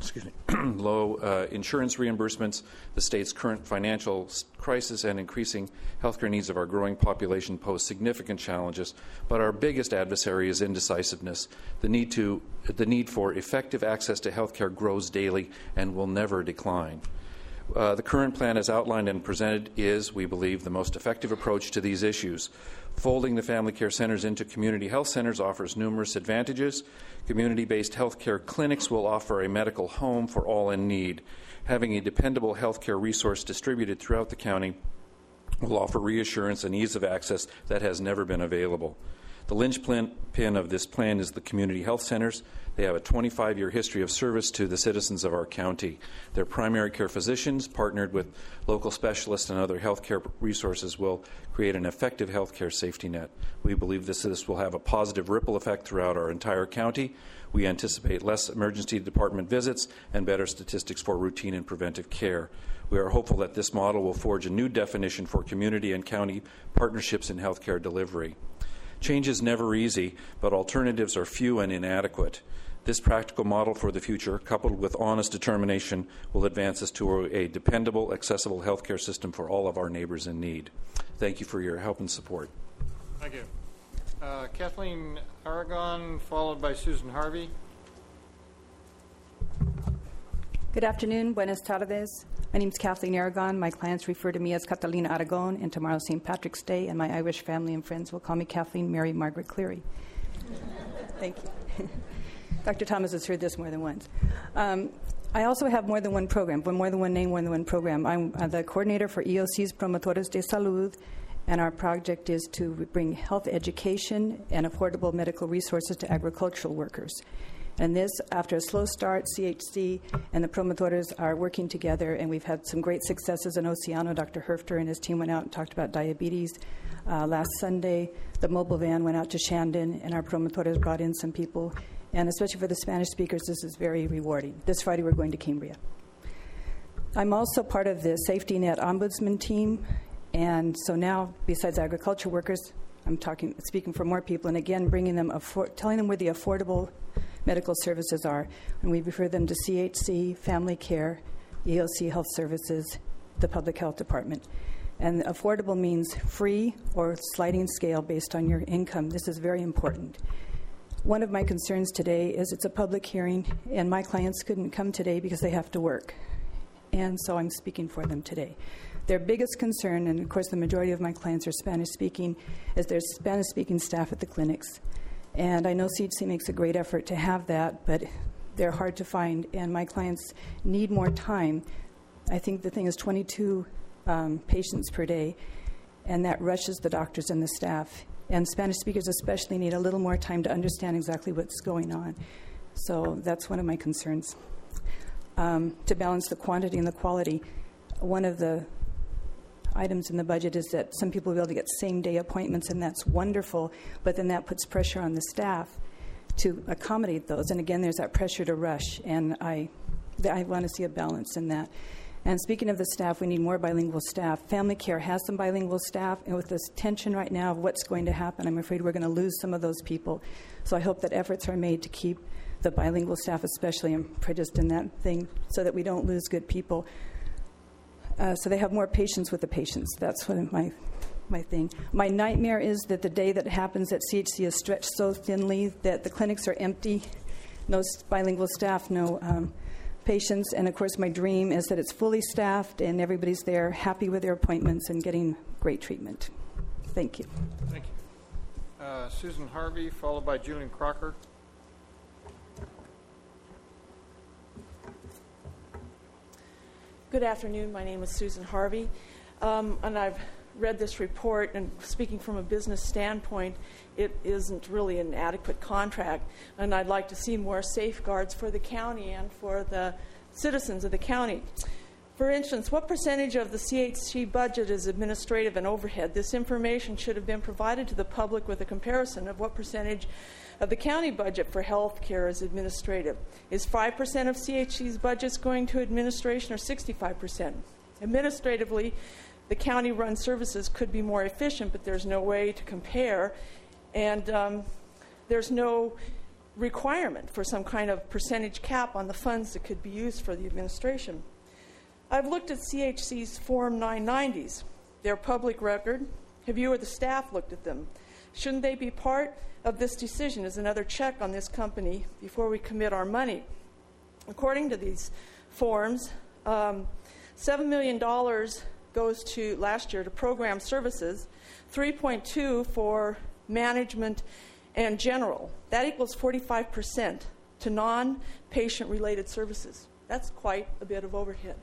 excuse me, low uh, insurance reimbursements, the state's current financial crisis, and increasing healthcare needs of our growing population pose significant challenges. But our biggest adversary is indecisiveness. The need to the need for effective access to healthcare grows daily and will never decline. Uh, the current plan, as outlined and presented, is, we believe, the most effective approach to these issues. Folding the family care centers into community health centers offers numerous advantages. Community-based health care clinics will offer a medical home for all in need. Having a dependable health care resource distributed throughout the county will offer reassurance and ease of access that has never been available. The linchpin of this plan is the community health centers. They have a twenty-five year history of service to the citizens of our county. Their primary care physicians, partnered with local specialists and other health care resources, will create an effective health care safety net. We believe this, this will have a positive ripple effect throughout our entire county. We anticipate less emergency department visits and better statistics for routine and preventive care. We are hopeful that this model will forge a new definition for community and county partnerships in healthcare delivery. Change is never easy, but alternatives are few and inadequate. This practical model for the future, coupled with honest determination, will advance us to a dependable, accessible healthcare system for all of our neighbors in need. Thank you for your help and support. Thank you. Uh, Kathleen Aragon, followed by Susan Harvey. Good afternoon. Buenas tardes. My name is Kathleen Aragon. My clients refer to me as Catalina Aragon, and tomorrow's Saint Patrick's Day, and my Irish family and friends will call me Kathleen Mary Margaret Cleary. Thank you. Doctor Thomas has heard this more than once. Um, I also have more than one program, but more than one name, more than one program. I'm uh, the coordinator for E O C's Promotores de Salud, and our project is to bring health education and affordable medical resources to agricultural workers. And this, after a slow start, C H C and the promotores are working together, and we've had some great successes in Oceano. Doctor Herfter and his team went out and talked about diabetes. Uh, last Sunday, the mobile van went out to Shandon, and our promotores brought in some people. And especially for the Spanish speakers, this is very rewarding. This Friday, we're going to Cambria. I'm also part of the Safety Net Ombudsman team, and so now, besides agriculture workers, I'm talking, speaking for more people, and again, bringing them, affor- telling them where the affordable medical services are, and we refer them to C H C, Family Care, E O C Health Services, the Public Health Department. And affordable means free or sliding scale based on your income. This is very important. One of my concerns today is it's a public hearing, and my clients couldn't come today because they have to work. And so I'm speaking for them today. Their biggest concern, and of course the majority of my clients are Spanish-speaking, is there's Spanish-speaking staff at the clinics. And I know C H C makes a great effort to have that, but they're hard to find, and my clients need more time. I think the thing is twenty-two um, patients per day, and that rushes the doctors and the staff. And Spanish speakers especially need a little more time to understand exactly what's going on. So that's one of my concerns. Um, to balance the quantity and the quality, one of the items in the budget is that some people will be able to get same-day appointments, and that's wonderful, but then that puts pressure on the staff to accommodate those. And again, there's that pressure to rush, and I, I want to see a balance in that. And speaking of the staff, we need more bilingual staff. Family Care has some bilingual staff, and with this tension right now of what's going to happen, I'm afraid we're going to lose some of those people. So I hope that efforts are made to keep the bilingual staff, especially, I'm prejudiced in that thing, so that we don't lose good people. Uh, so they have more patience with the patients. That's what my my thing. My nightmare is that the day that happens that C H C is stretched so thinly that the clinics are empty, no bilingual staff, no um, patients, and of course my dream is that it's fully staffed and everybody's there happy with their appointments and getting great treatment. Thank you. Thank you. Uh, Susan Harvey, followed by Julian Crocker. Good afternoon. My name is Susan Harvey, um, and I've read this report, and speaking from a business standpoint, it isn't really an adequate contract, and I'd like to see more safeguards for the county and for the citizens of the county. For instance, what percentage of the C H C budget is administrative and overhead? This information should have been provided to the public with a comparison of what percentage of the county budget for health care is administrative. Is five percent of C H C's budgets going to administration or sixty-five percent? Administratively, the county-run services could be more efficient, but there's no way to compare. And um, there's no requirement for some kind of percentage cap on the funds that could be used for the administration. I've looked at C H C's Form nine nineties. They're public record. Have you or the staff looked at them? Shouldn't they be part of this decision as another check on this company before we commit our money? According to these forms, um, seven million dollars goes to last year to program services, three point two for management and general. That equals forty-five percent to non-patient related services. That's quite a bit of overhead.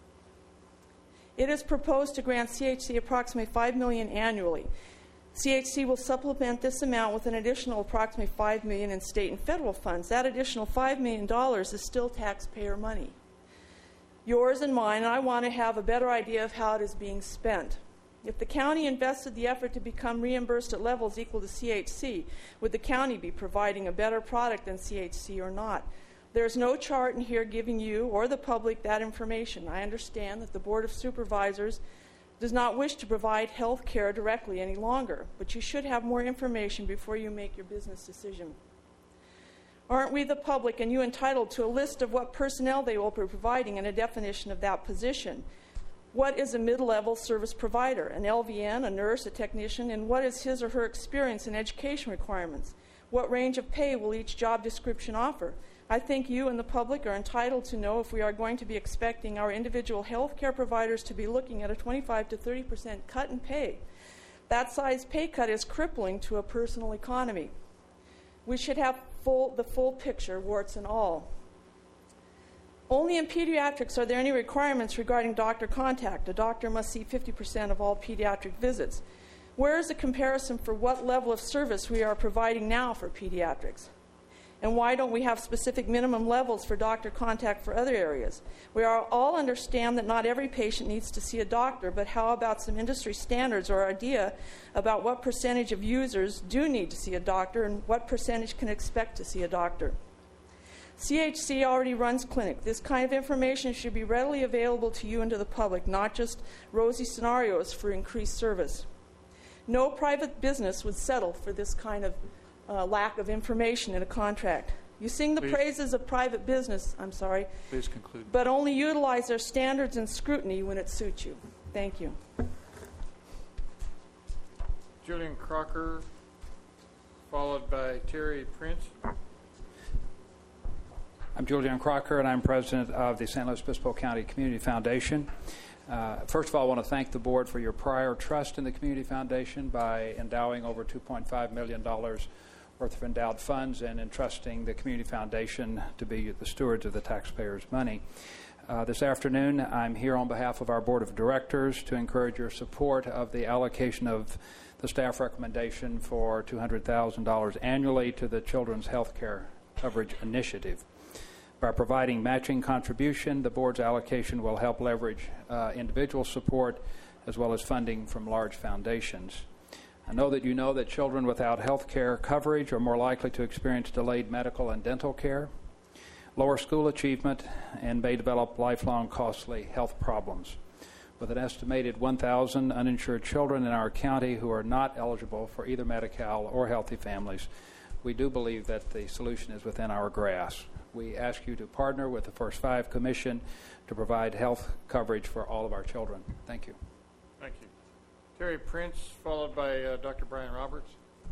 It is proposed to grant C H C approximately five million dollars annually. C H C will supplement this amount with an additional approximately five million dollars in state and federal funds. That additional five million dollars is still taxpayer money. Yours and mine, and I want to have a better idea of how it is being spent. If the county invested the effort to become reimbursed at levels equal to C H C, would the county be providing a better product than C H C or not? There's no chart in here giving you or the public that information. I understand that the Board of Supervisors does not wish to provide health care directly any longer, but you should have more information before you make your business decision. Aren't we, the public, and you entitled to a list of what personnel they will be providing and a definition of that position? What is a mid-level service provider? An L V N, a nurse, a technician, and what is his or her experience and education requirements? What range of pay will each job description offer? I think you and the public are entitled to know if we are going to be expecting our individual health care providers to be looking at a twenty-five to thirty percent cut in pay. That size pay cut is crippling to a personal economy. We should have full, the full picture, warts and all. Only in pediatrics are there any requirements regarding doctor contact. A doctor must see fifty percent of all pediatric visits. Where is the comparison for what level of service we are providing now for pediatrics? And why don't we have specific minimum levels for doctor contact for other areas? We are all understand that not every patient needs to see a doctor, but how about some industry standards or idea about what percentage of users do need to see a doctor and what percentage can expect to see a doctor? C H C already runs clinic. This kind of information should be readily available to you and to the public, not just rosy scenarios for increased service. No private business would settle for this kind of uh, lack of information in a contract. You sing the Please. praises of private business, I'm sorry, Please conclude. but only utilize their standards and scrutiny when it suits you. Thank you. Julian Crocker, followed by Terry Prince. I'm Julian Crocker, and I'm president of the San Luis Obispo County Community Foundation. Uh, first of all, I want to thank the board for your prior trust in the Community Foundation by endowing over two point five million dollars worth of endowed funds and entrusting the Community Foundation to be the stewards of the taxpayers' money. Uh, this afternoon, I'm here on behalf of our Board of Directors to encourage your support of the allocation of the staff recommendation for two hundred thousand dollars annually to the Children's Health Care Coverage Initiative. By providing matching contribution, the board's allocation will help leverage uh, individual support as well as funding from large foundations. I know that you know that children without health care coverage are more likely to experience delayed medical and dental care, lower school achievement, and may develop lifelong costly health problems. With an estimated one thousand uninsured children in our county who are not eligible for either Medi-Cal or Healthy Families, we do believe that the solution is within our grasp. We ask you to partner with the First Five Commission to provide health coverage for all of our children. Thank you. Thank you. Terry Prince, followed by uh, Doctor Brian Roberts.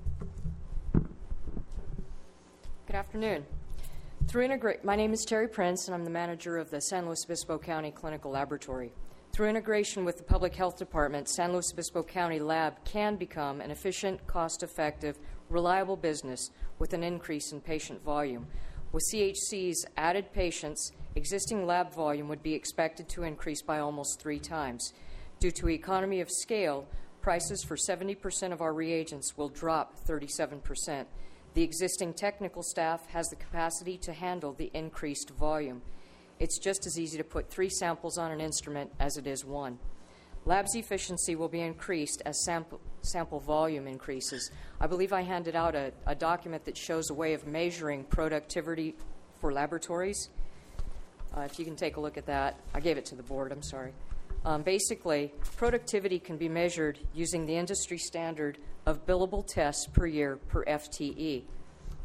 Good afternoon. Through integra- My name is Terry Prince, and I'm the manager of the San Luis Obispo County Clinical Laboratory. Through integration with the Public Health Department, San Luis Obispo County Lab can become an efficient, cost-effective, reliable business with an increase in patient volume. With C H C's added patients, existing lab volume would be expected to increase by almost three times. Due to economy of scale, prices for seventy percent of our reagents will drop thirty-seven percent. The existing technical staff has the capacity to handle the increased volume. It's just as easy to put three samples on an instrument as it is one. Lab's efficiency will be increased as sample, sample volume increases. I believe I handed out a, a document that shows a way of measuring productivity for laboratories. Uh, if you can take a look at that. I gave it to the board, I'm sorry. Um, basically, productivity can be measured using the industry standard of billable tests per year per F T E.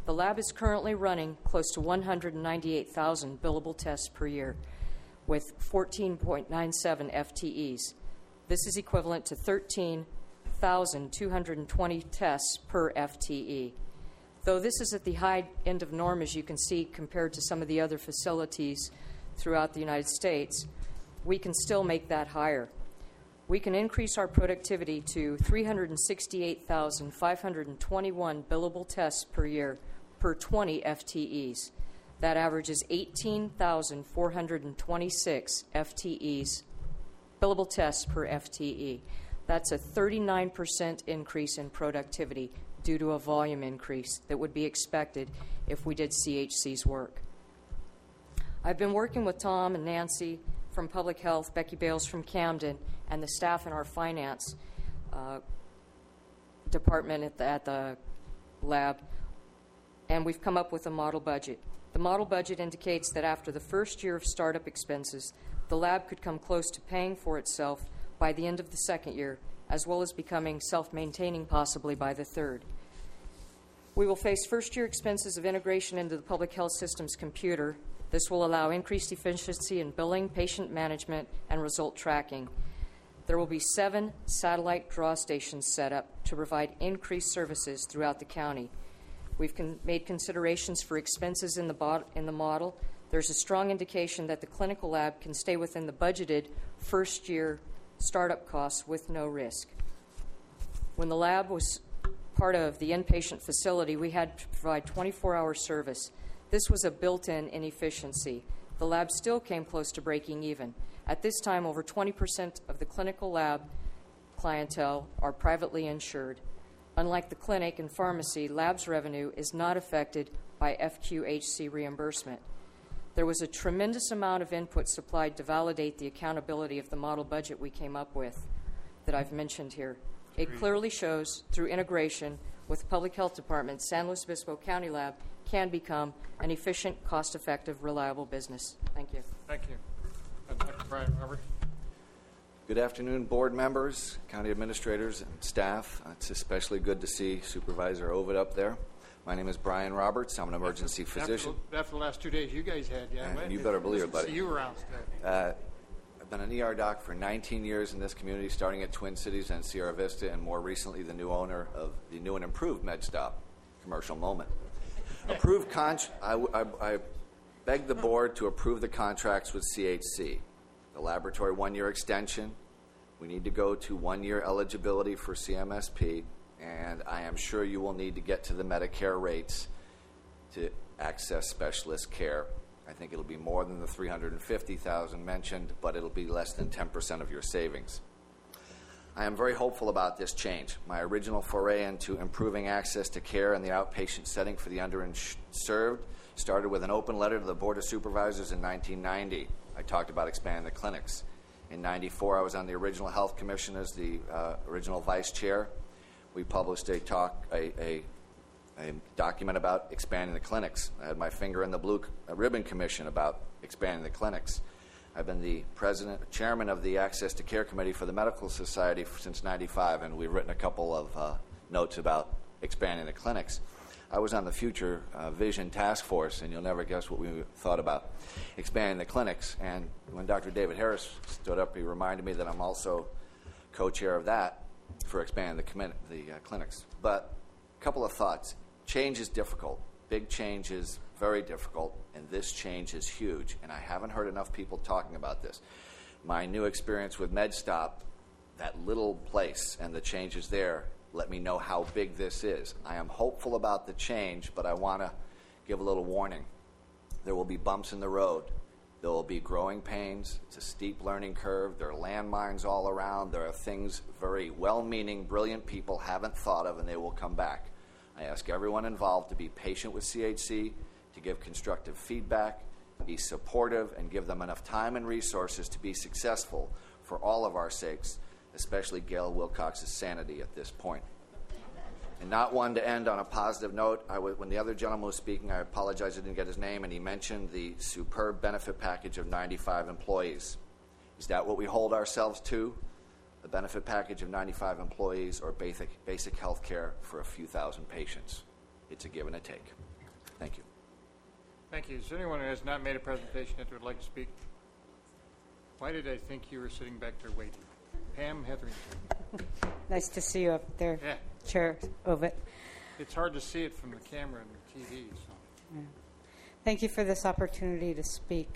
The lab is currently running close to one hundred ninety-eight thousand billable tests per year with fourteen point nine seven F T Es. This is equivalent to thirteen thousand two hundred twenty tests per F T E. Though this is at the high end of norm, as you can see, compared to some of the other facilities throughout the United States, we can still make that higher. We can increase our productivity to three hundred sixty-eight thousand five hundred twenty-one billable tests per year per twenty F T Es. That averages eighteen thousand four hundred twenty-six F T Es, billable tests per F T E. That's a thirty-nine percent increase in productivity due to a volume increase that would be expected if we did C H C's work. I've been working with Tom and Nancy from Public Health, Becky Bales from Camden, and the staff in our finance uh, department at the, at the lab, and we've come up with a model budget. The model budget indicates that after the first year of startup expenses, the lab could come close to paying for itself by the end of the second year, as well as becoming self-maintaining possibly by the third. We will face first-year expenses of integration into the public health system's computer. This will allow increased efficiency in billing, patient management, and result tracking. There will be seven satellite draw stations set up to provide increased services throughout the county. We've con- made considerations for expenses in the, bod- in the model. There's a strong indication that the clinical lab can stay within the budgeted first-year startup costs with no risk. When the lab was part of the inpatient facility, we had to provide twenty-four hour service. This was a built-in inefficiency. The lab still came close to breaking even. At this time, over twenty percent of the clinical lab clientele are privately insured. Unlike the clinic and pharmacy, lab's revenue is not affected by F Q H C reimbursement. There was a tremendous amount of input supplied to validate the accountability of the model budget we came up with that I've mentioned here. It clearly shows through integration with the Public Health Department, San Luis Obispo County Lab can become an efficient, cost-effective, reliable business. Thank you. Thank you. Doctor Brian Roberts. Good afternoon, board members, county administrators, and staff. It's especially good to see Supervisor Ovid up there. My name is Brian Roberts. I'm an emergency after, physician. After, after the last two days you guys had, yeah. And you better believe it, buddy. See you around today. Uh, I've been an E R doc for nineteen years in this community, starting at Twin Cities and Sierra Vista, and more recently the new owner of the new and improved MedStop. Commercial moment. Approved con- I, I, I beg the board to approve the contracts with C H C. The laboratory one-year extension. We need to go to one-year eligibility for C M S P, and I am sure you will need to get to the Medicare rates to access specialist care. I think it'll be more than the three hundred fifty thousand mentioned, but it'll be less than ten percent of your savings. I am very hopeful about this change. My original foray into improving access to care in the outpatient setting for the underserved started with an open letter to the Board of Supervisors in nineteen ninety. I talked about expanding the clinics. In ninety-four, I was on the original Health Commission as the uh, original vice chair. We published a talk, a, a, a document about expanding the clinics. I had my finger in the blue ribbon commission about expanding the clinics. I've been the president, chairman of the Access to Care Committee for the Medical Society since ninety-five, and we've written a couple of uh, notes about expanding the clinics. I was on the Future uh, Vision Task Force, and you'll never guess what we thought about expanding the clinics. And when Doctor David Harris stood up, he reminded me that I'm also co-chair of that for expanding the, commi- the uh, clinics. But a couple of thoughts. Change is difficult. Big change is very difficult, and this change is huge. And I haven't heard enough people talking about this. My new experience with MedStop, that little place and the changes there, let me know how big this is. I am hopeful about the change, but I want to give a little warning. There will be bumps in the road. There will be growing pains. It's a steep learning curve. There are landmines all around. There are things very well-meaning, brilliant people haven't thought of, and they will come back. I ask everyone involved to be patient with C H C, to give constructive feedback, be supportive, and give them enough time and resources to be successful for all of our sakes, especially Gail Wilcox's sanity at this point. And not one to end on a positive note. I w- when the other gentleman was speaking, I apologize I didn't get his name, and he mentioned the superb benefit package of ninety-five employees. Is that what we hold ourselves to? The benefit package of ninety-five employees or basic, basic health care for a few thousand patients? It's a give and a take. Thank you. Thank you. Is there anyone who has not made a presentation that would like to speak? Why did I think you were sitting back there waiting? Pam Hetherington. Nice to see you up there, Yeah. Chair Ovitt. It's hard to see it from the camera and the T V. So. Yeah. Thank you for this opportunity to speak.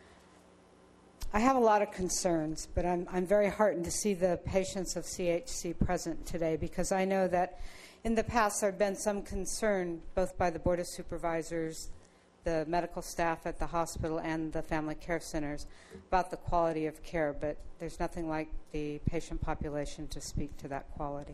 I have a lot of concerns, but I'm, I'm very heartened to see the patients of C H C present today, because I know that in the past there had been some concern both by the Board of Supervisors, the medical staff at the hospital, and the family care centers about the quality of care, but there's nothing like the patient population to speak to that quality.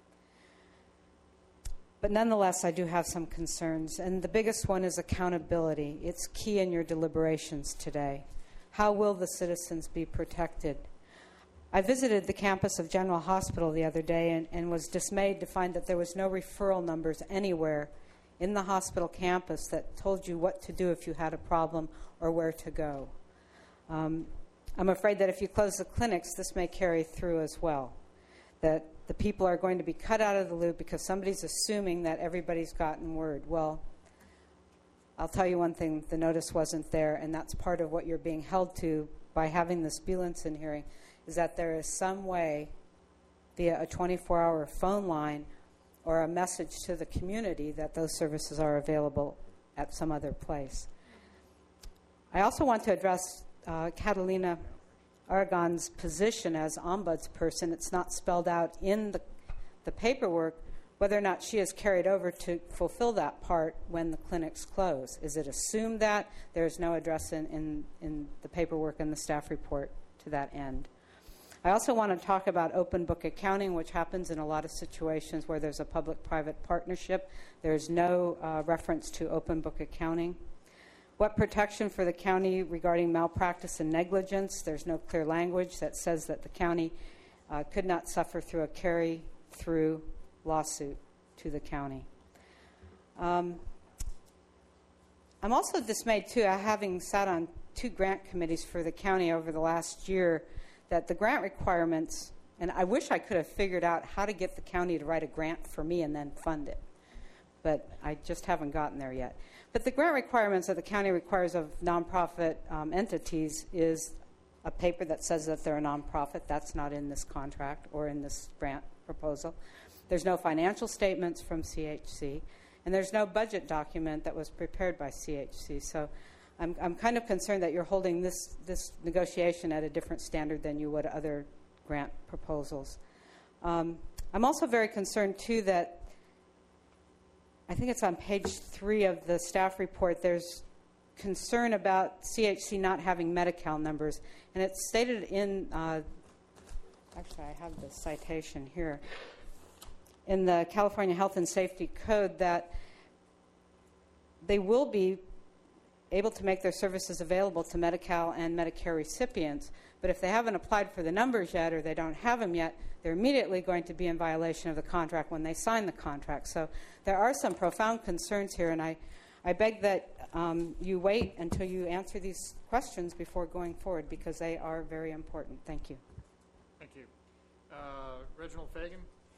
But nonetheless, I do have some concerns, and the biggest one is accountability. It's key in your deliberations today. How will the citizens be protected? I visited the campus of General Hospital the other day and, and was dismayed to find that there was no referral numbers anywhere in the hospital campus that told you what to do if you had a problem or where to go. Um, I'm afraid that if you close the clinics, this may carry through as well, that the people are going to be cut out of the loop because somebody's assuming that everybody's gotten word. Well, I'll tell you one thing, the notice wasn't there, and that's part of what you're being held to by having this Bielenson hearing, is that there is some way via a twenty-four hour phone line or a message to the community that those services are available at some other place. I also want to address uh, Catalina Aragon's position as ombudsperson. It's not spelled out in the, the paperwork whether or not she is carried over to fulfill that part when the clinics close. Is it assumed that? There is no address in, in, in the paperwork and the staff report to that end. I also want to talk about open book accounting, which happens in a lot of situations where there's a public-private partnership. There's no uh, reference to open book accounting. What protection for the county regarding malpractice and negligence? There's no clear language that says that the county uh, could not suffer through a carry-through lawsuit to the county. Um, I'm also dismayed, too, having sat on two grant committees for the county over the last year, that the grant requirements, and I wish I could have figured out how to get the county to write a grant for me and then fund it, but I just haven't gotten there yet. But the grant requirements that the county requires of nonprofit um, entities is a paper that says that they're a nonprofit. That's not in this contract or in this grant proposal. There's no financial statements from C H C, and there's no budget document that was prepared by C H C. So I'm, I'm kind of concerned that you're holding this, this negotiation at a different standard than you would other grant proposals. Um, I'm also very concerned, too, that I think it's on page three of the staff report, there's concern about C H C not having Medi-Cal numbers. And it's stated in, uh, actually I have the citation here, in the California Health and Safety Code that they will be able to make their services available to Medi-Cal and Medicare recipients. But if they haven't applied for the numbers yet or they don't have them yet, they're immediately going to be in violation of the contract when they sign the contract. So there are some profound concerns here, and I, I beg that um, you wait until you answer these questions before going forward, because they are very important. Thank you. Thank you. Uh, Reginald Fagan.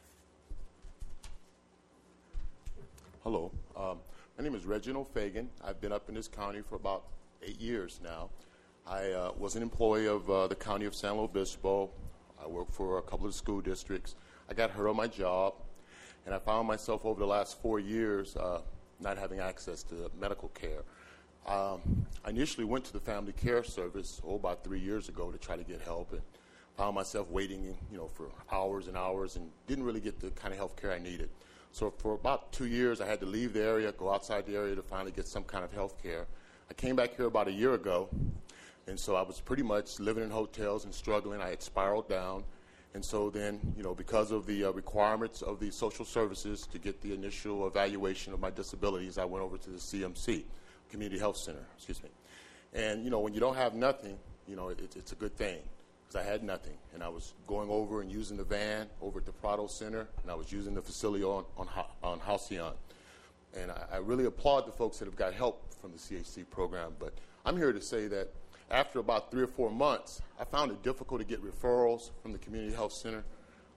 Hello. Um, my name is Reginald Fagan. I've been up in this county for about eight years now. I uh, was an employee of uh, the county of San Luis Obispo. I worked for a couple of school districts. I got hurt on my job, and I found myself over the last four years uh, not having access to medical care. Um, I initially went to the Family Care Service oh, about three years ago to try to get help, and found myself waiting, you know, for hours and hours, and didn't really get the kind of health care I needed. So for about two years, I had to leave the area, go outside the area to finally get some kind of health care. I came back here about a year ago, and so I was pretty much living in hotels and struggling. I had spiraled down. And so then, you know, because of the uh, requirements of the social services to get the initial evaluation of my disabilities, I went over to the C M C, Community Health Center, excuse me. And, you know, when you don't have nothing, you know, it, it's a good thing, because I had nothing. And I was going over and using the van over at the Prado Center, and I was using the facility on, on, on Halcyon. And I, I really applaud the folks that have got help from the C H C program. But I'm here to say that after about three or four months, I found it difficult to get referrals from the Community Health Center.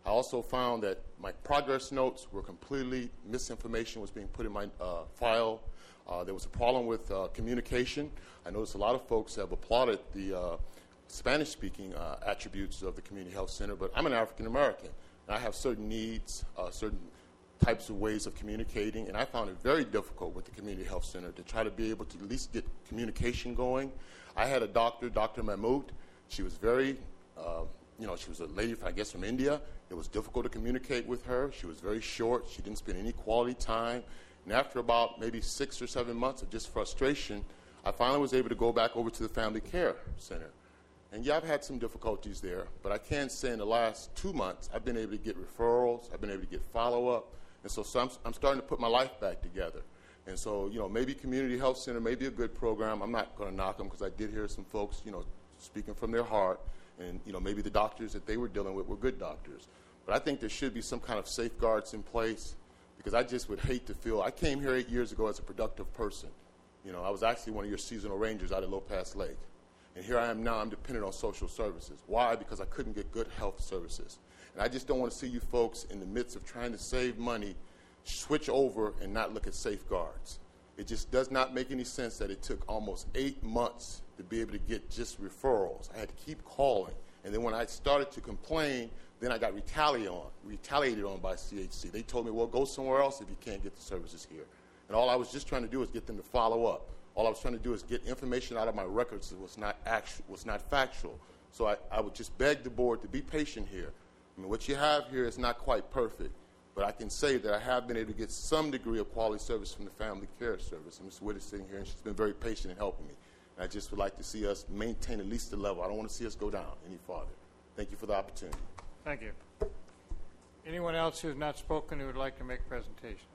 I also found that my progress notes were completely, misinformation was being put in my uh, file. Uh, there was a problem with uh, communication. I noticed a lot of folks have applauded the uh, Spanish-speaking uh, attributes of the Community Health Center, but I'm an African American, and I have certain needs, uh, certain types of ways of communicating, and I found it very difficult with the Community Health Center to try to be able to at least get communication going. I had a doctor, Doctor Mahmood. She was very, uh, you know, she was a lady, I guess, from India. It was difficult to communicate with her. She was very short. She didn't spend any quality time. And after about maybe six or seven months of just frustration, I finally was able to go back over to the Family Care Center. And yeah, I've had some difficulties there, but I can say in the last two months, I've been able to get referrals. I've been able to get follow-up. And so, so I'm, I'm starting to put my life back together. And so, you know, maybe Community Health Center may be a good program. I'm not going to knock them because I did hear some folks, you know, speaking from their heart. And, you know, maybe the doctors that they were dealing with were good doctors. But I think there should be some kind of safeguards in place because I just would hate to feel, I came here eight years ago as a productive person. You know, I was actually one of your seasonal rangers out at Lopez Lake. And here I am now, I'm dependent on social services. Why? Because I couldn't get good health services. And I just don't want to see you folks in the midst of trying to save money switch over and not look at safeguards. It just does not make any sense that it took almost eight months to be able to get just referrals. I had to keep calling. And then when I started to complain, then I got retaliated on, retaliated on by C H C. They told me, well, go somewhere else if you can't get the services here. And all I was just trying to do is get them to follow up. All I was trying to do is get information out of my records that was not actual, was not factual. So I, I would just beg the board to be patient here. I mean, what you have here is not quite perfect, but I can say that I have been able to get some degree of quality service from the Family Care Service. And Miz Witt is sitting here, and she's been very patient in helping me. And I just would like to see us maintain at least the level. I don't want to see us go down any farther. Thank you for the opportunity. Thank you. Anyone else who has not spoken who would like to make a presentation?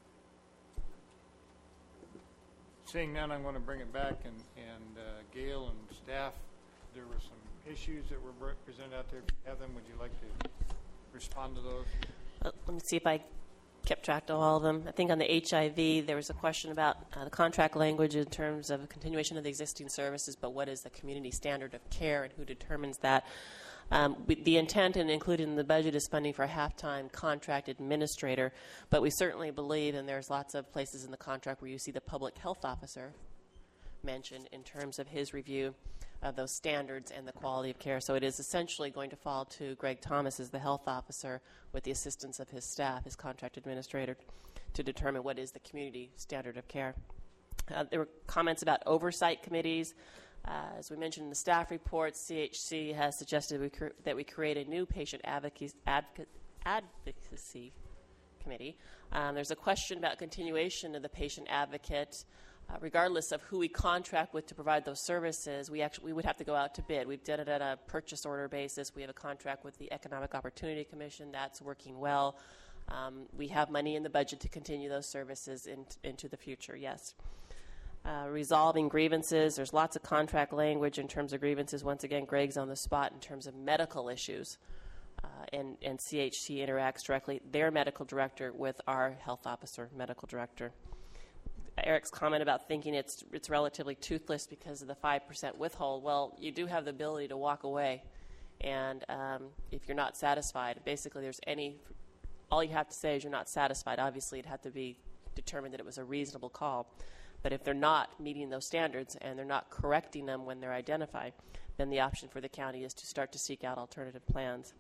Seeing none, I'm going to bring it back, and, and uh, Gail and staff, there were some issues that were presented out there. If you have them, would you like to respond to those? Uh, let me see if I kept track of all of them. I think on the H I V, there was a question about uh, the contract language in terms of a continuation of the existing services, but what is the community standard of care and who determines that? Um, we, the intent and included in the budget is funding for a half-time contract administrator, but we certainly believe, and there's lots of places in the contract where you see the public health officer mentioned in terms of his review of those standards and the quality of care. So it is essentially going to fall to Greg Thomas as the health officer with the assistance of his staff, his contract administrator, to determine what is the community standard of care. Uh, there were comments about oversight committees. Uh, as we mentioned in the staff report, C H C has suggested we cre- that we create a new patient advocacy, advoc- advocacy committee. Um, there's a question about continuation of the patient advocate. Uh, regardless of who we contract with to provide those services, we actually we would have to go out to bid. We've done it at a purchase order basis. We have a contract with the Economic Opportunity Commission. That's working well. Um, we have money in the budget to continue those services in, into the future, yes. Uh, resolving grievances. There's lots of contract language in terms of grievances. Once again, Greg's on the spot in terms of medical issues, uh, and, and C H C interacts directly, their medical director, with our health officer, medical director. Eric's comment about thinking it's it's relatively toothless because of the five percent withhold. Well, you do have the ability to walk away, and um, if you're not satisfied, basically there's any, all you have to say is you're not satisfied. Obviously, it had to be determined that it was a reasonable call. But if they're not meeting those standards and they're not correcting them when they're identified, then the option for the county is to start to seek out alternative plans.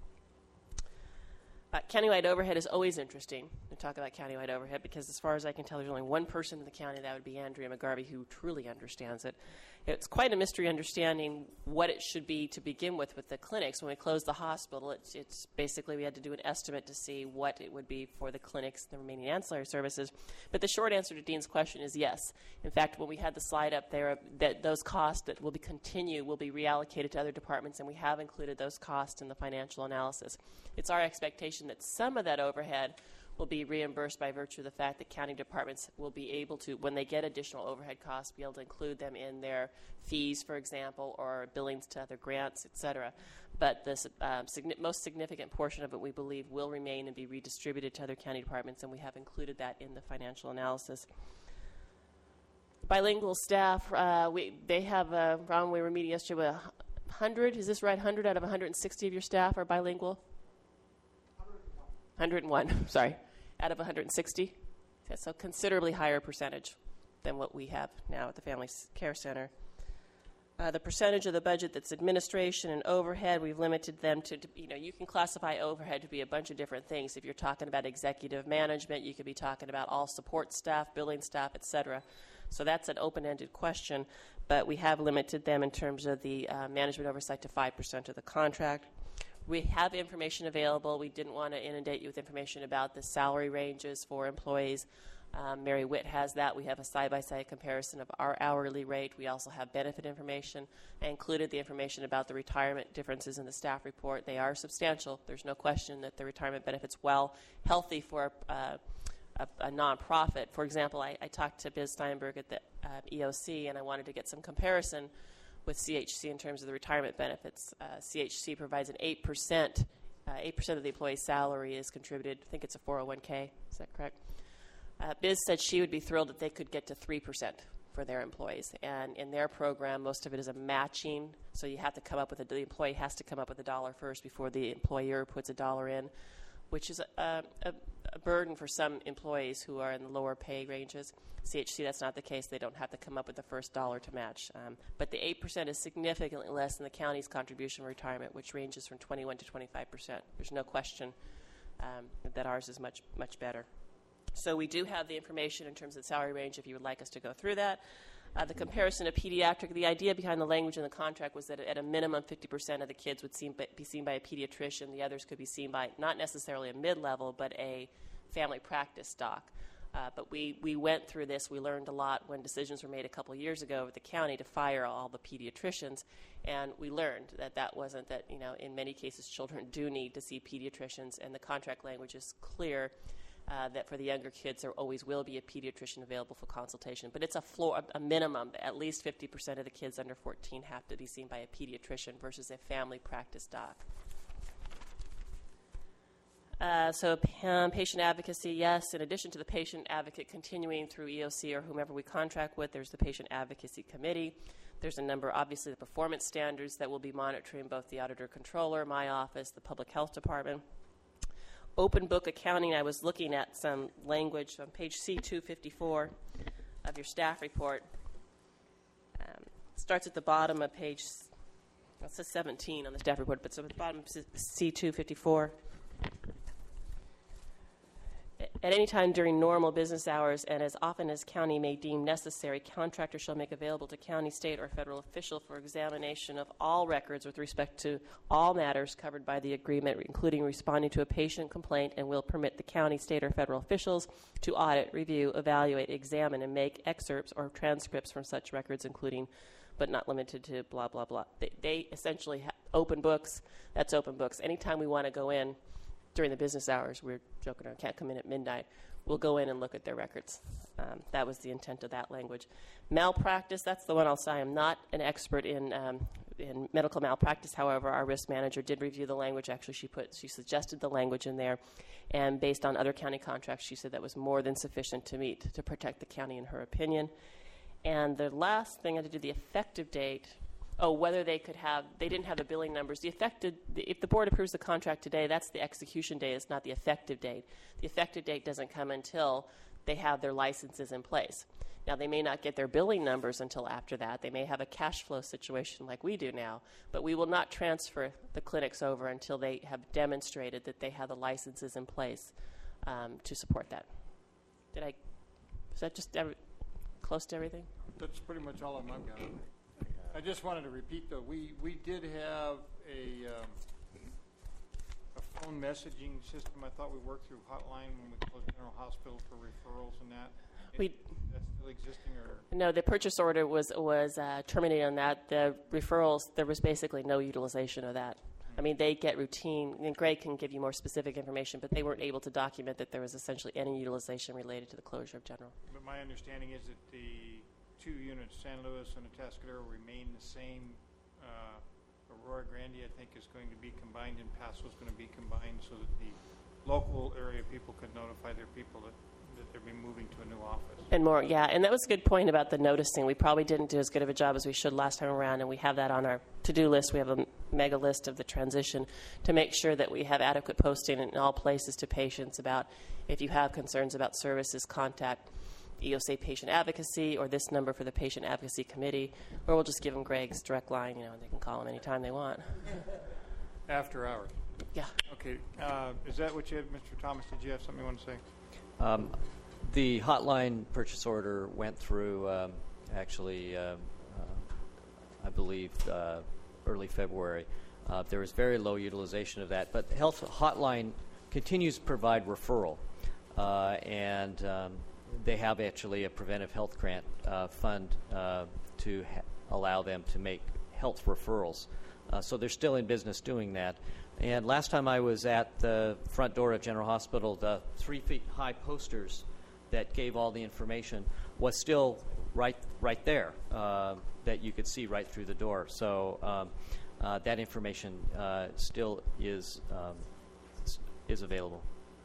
Uh, countywide overhead is always interesting to talk about countywide overhead because as far as I can tell, there's only one person in the county, that would be Andrea McGarvey, who truly understands it. It's quite a mystery understanding what it should be to begin with with the clinics. When we closed the hospital, it's, it's basically we had to do an estimate to see what it would be for the clinics and the remaining ancillary services. But the short answer to Dean's question is yes. In fact, when we had the slide up there, that those costs that will be continue will be reallocated to other departments, and we have included those costs in the financial analysis. It's our expectation that some of that overhead will be reimbursed by virtue of the fact that county departments will be able to, when they get additional overhead costs, be able to include them in their fees, for example, or billings to other grants, et cetera. But the um, signi- most significant portion of it, we believe, will remain and be redistributed to other county departments, and we have included that in the financial analysis. Bilingual staff, uh, we, they have, uh, Ron, we were meeting yesterday with one hundred, is this right, one hundred out of one hundred sixty of your staff are bilingual? one hundred one, sorry, out of one hundred sixty. So considerably higher percentage than what we have now at the Family Care Center. Uh, the percentage of the budget that's administration and overhead, we've limited them to, to, you know, you can classify overhead to be a bunch of different things. If you're talking about executive management, you could be talking about all support staff, billing staff, et cetera. So that's an open-ended question, but we have limited them in terms of the uh, management oversight to five percent of the contract. We have information available. We didn't want to inundate you with information about the salary ranges for employees. Um, Mary Witt has that. We have a side-by-side comparison of our hourly rate. We also have benefit information. I included the information about the retirement differences in the staff report. They are substantial. There's no question that the retirement benefits, while healthy for uh, a, a nonprofit. For example, I, I talked to Biz Steinberg at the uh, E O C, and I wanted to get some comparison with C H C in terms of the retirement benefits. Uh, C H C provides an eight percent. Uh, eight percent of the employee's salary is contributed. I think it's a four oh one k. Is that correct? Uh, Biz said she would be thrilled if they could get to three percent for their employees. And in their program, most of it is a matching. So you have to come up with a, the employee has to come up with a dollar first before the employer puts a dollar in, which is a, a, a burden for some employees who are in the lower pay ranges. C H C, that's not the case. They don't have to come up with the first dollar to match. Um, but the eight percent is significantly less than the county's contribution retirement, which ranges from twenty-one to twenty-five percent. There's no question um, that ours is much, much better. So we do have the information in terms of the salary range if you would like us to go through that. Uh, the comparison of pediatric, the idea behind the language in the contract was that at a minimum fifty percent of the kids would seem, be seen by a pediatrician. The others could be seen by not necessarily a mid-level, but a family practice doc. Uh, but we, we went through this. We learned a lot when decisions were made a couple years ago with the county to fire all the pediatricians. And we learned that that wasn't that, you know, in many cases children do need to see pediatricians, and the contract language is clear. Uh, that for the younger kids, there always will be a pediatrician available for consultation. But it's a floor, a minimum. At least fifty percent of the kids under fourteen have to be seen by a pediatrician versus a family practice doc. Uh, so um, patient advocacy, yes. In addition to the patient advocate continuing through E O C or whomever we contract with, there's the patient advocacy committee. There's a number, obviously, the performance standards that will be monitoring both the auditor controller, my office, the public health department. Open book accounting, I was looking at some language on page C two fifty-four of your staff report. Um, starts at the bottom of page, well, it says seventeen on the staff report, but it's at the bottom of C two fifty-four. At any time during normal business hours and as often as county may deem necessary, contractor shall make available to county, state, or federal official for examination of all records with respect to all matters covered by the agreement, including responding to a patient complaint, and will permit the county, state, or federal officials to audit, review, evaluate, examine, and make excerpts or transcripts from such records, including but not limited to blah, blah, blah. They, they essentially have open books. That's open books. Anytime we want to go in during the business hours, we're joking around, can't come in at midnight, we'll go in and look at their records. Um, that was the intent of that language. Malpractice, that's the one I'll say. I'm not an expert in um, in medical malpractice. However, our risk manager did review the language. Actually, she put she suggested the language in there, and based on other county contracts, she said that was more than sufficient to meet to protect the county in her opinion. And the last thing I had to do, the effective date. Oh, whether they could have, they didn't have the billing numbers. The effective, if the board approves the contract today, that's the execution date. It's not the effective date. The effective date doesn't come until they have their licenses in place. Now, they may not get their billing numbers until after that. They may have a cash flow situation like we do now, but we will not transfer the clinics over until they have demonstrated that they have the licenses in place um, to support that. Did I, is that just every, close to everything? That's pretty much all I've got. I just wanted to repeat, though, we, we did have a, um, a phone messaging system. I thought we worked through Hotline when we closed General Hospital for referrals and that. We, Is that still existing? Or? No, the purchase order was, was uh, terminated on that. The referrals, there was basically no utilization of that. Mm-hmm. I mean, they get routine, and Greg can give you more specific information, but they weren't able to document that there was essentially any utilization related to the closure of General. But my understanding is that the two units, San Luis and Atascadero, remain the same. Uh, Aurora Grande, I think, is going to be combined, and Paso is going to be combined so that the local area people could notify their people that, that they'll be moving to a new office. And more, yeah. And that was a good point about the noticing. We probably didn't do as good of a job as we should last time around, and we have that on our to-do list. We have a mega list of the transition to make sure that we have adequate posting in all places to patients about if you have concerns about services, contact E O S A Patient Advocacy or this number for the Patient Advocacy Committee, or we'll just give them Greg's direct line, you know, and they can call him anytime they want. After hours. Yeah. Okay. Uh, is that what you had, Mister Thomas? Did you have something you want to say? Um, the hotline purchase order went through um, actually, uh, uh, I believe, uh, early February. Uh, there was very low utilization of that, but Health Hotline continues to provide referral, uh, and um, they have actually a preventive health grant uh, fund uh, to ha- allow them to make health referrals. Uh, so they're still in business doing that. And last time I was at the front door of General Hospital, the three feet high posters that gave all the information was still right right there uh, that you could see right through the door. So um, uh, that information uh, still is um, is available.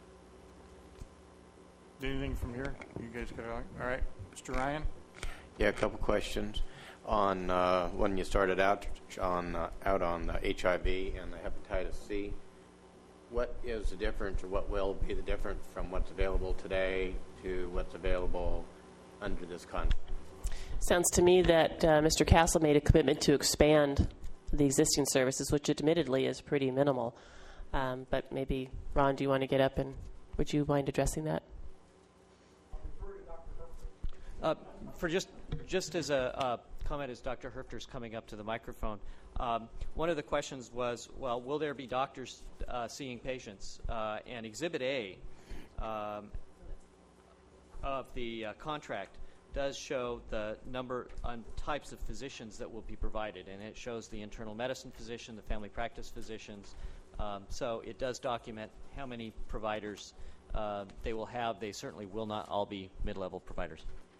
Anything from here? You guys got it all? All right. Mister Ryan? Yeah, a couple questions. On uh, when you started out on uh, out on the H I V and the hepatitis C, what is the difference, or what will be the difference from what's available today to what's available under this contract? Sounds to me that uh, Mister Castle made a commitment to expand the existing services, which admittedly is pretty minimal. Um, but maybe, Ron, do you want to get up and would you mind addressing that? Uh, for just just as a uh, comment, as Doctor Herfter's coming up to the microphone, um, one of the questions was, well, will there be doctors uh, seeing patients? Uh, and Exhibit A um, of the uh, contract does show the number and types of physicians that will be provided, and it shows the internal medicine physician, the family practice physicians. Um, so it does document how many providers uh, they will have. They certainly will not all be mid-level providers.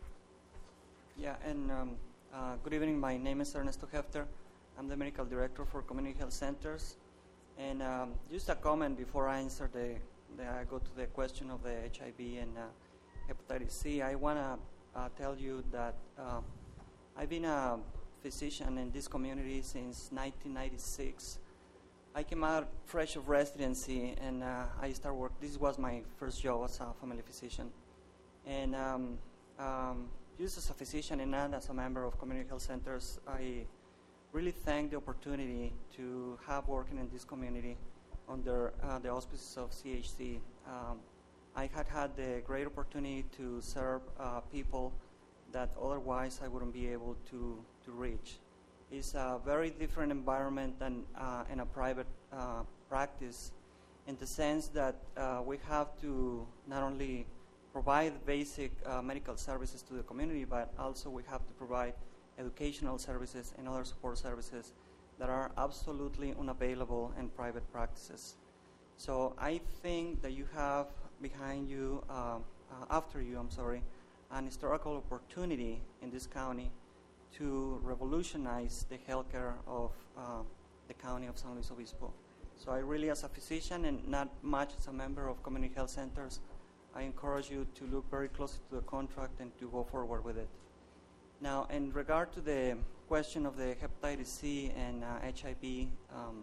Yeah, and um, uh, good evening. My name is Ernesto Hefter. I'm the medical director for community health centers. And um, just a comment before I answer the, the I go to the question of the H I V and uh, hepatitis C. I want to uh, tell you that uh, I've been a physician in this community since nineteen ninety-six. I came out fresh of residency, and uh, I started work. This was my first job as a family physician, and um, um, just as a physician and not as a member of community health centers, I really thank the opportunity to have working in this community under uh, the auspices of C H C. Um, I had had the great opportunity to serve uh, people that otherwise I wouldn't be able to, to reach. It's a very different environment than uh, in a private uh, practice, in the sense that uh, we have to not only provide basic uh, medical services to the community, but also we have to provide educational services and other support services that are absolutely unavailable in private practices. So I think that you have behind you, uh, uh, after you, I'm sorry, an historical opportunity in this county to revolutionize the healthcare of uh, the county of San Luis Obispo. So I really, as a physician and not much as a member of community health centers, I encourage you to look very closely to the contract and to go forward with it. Now, in regard to the question of the hepatitis C and uh, H I V um,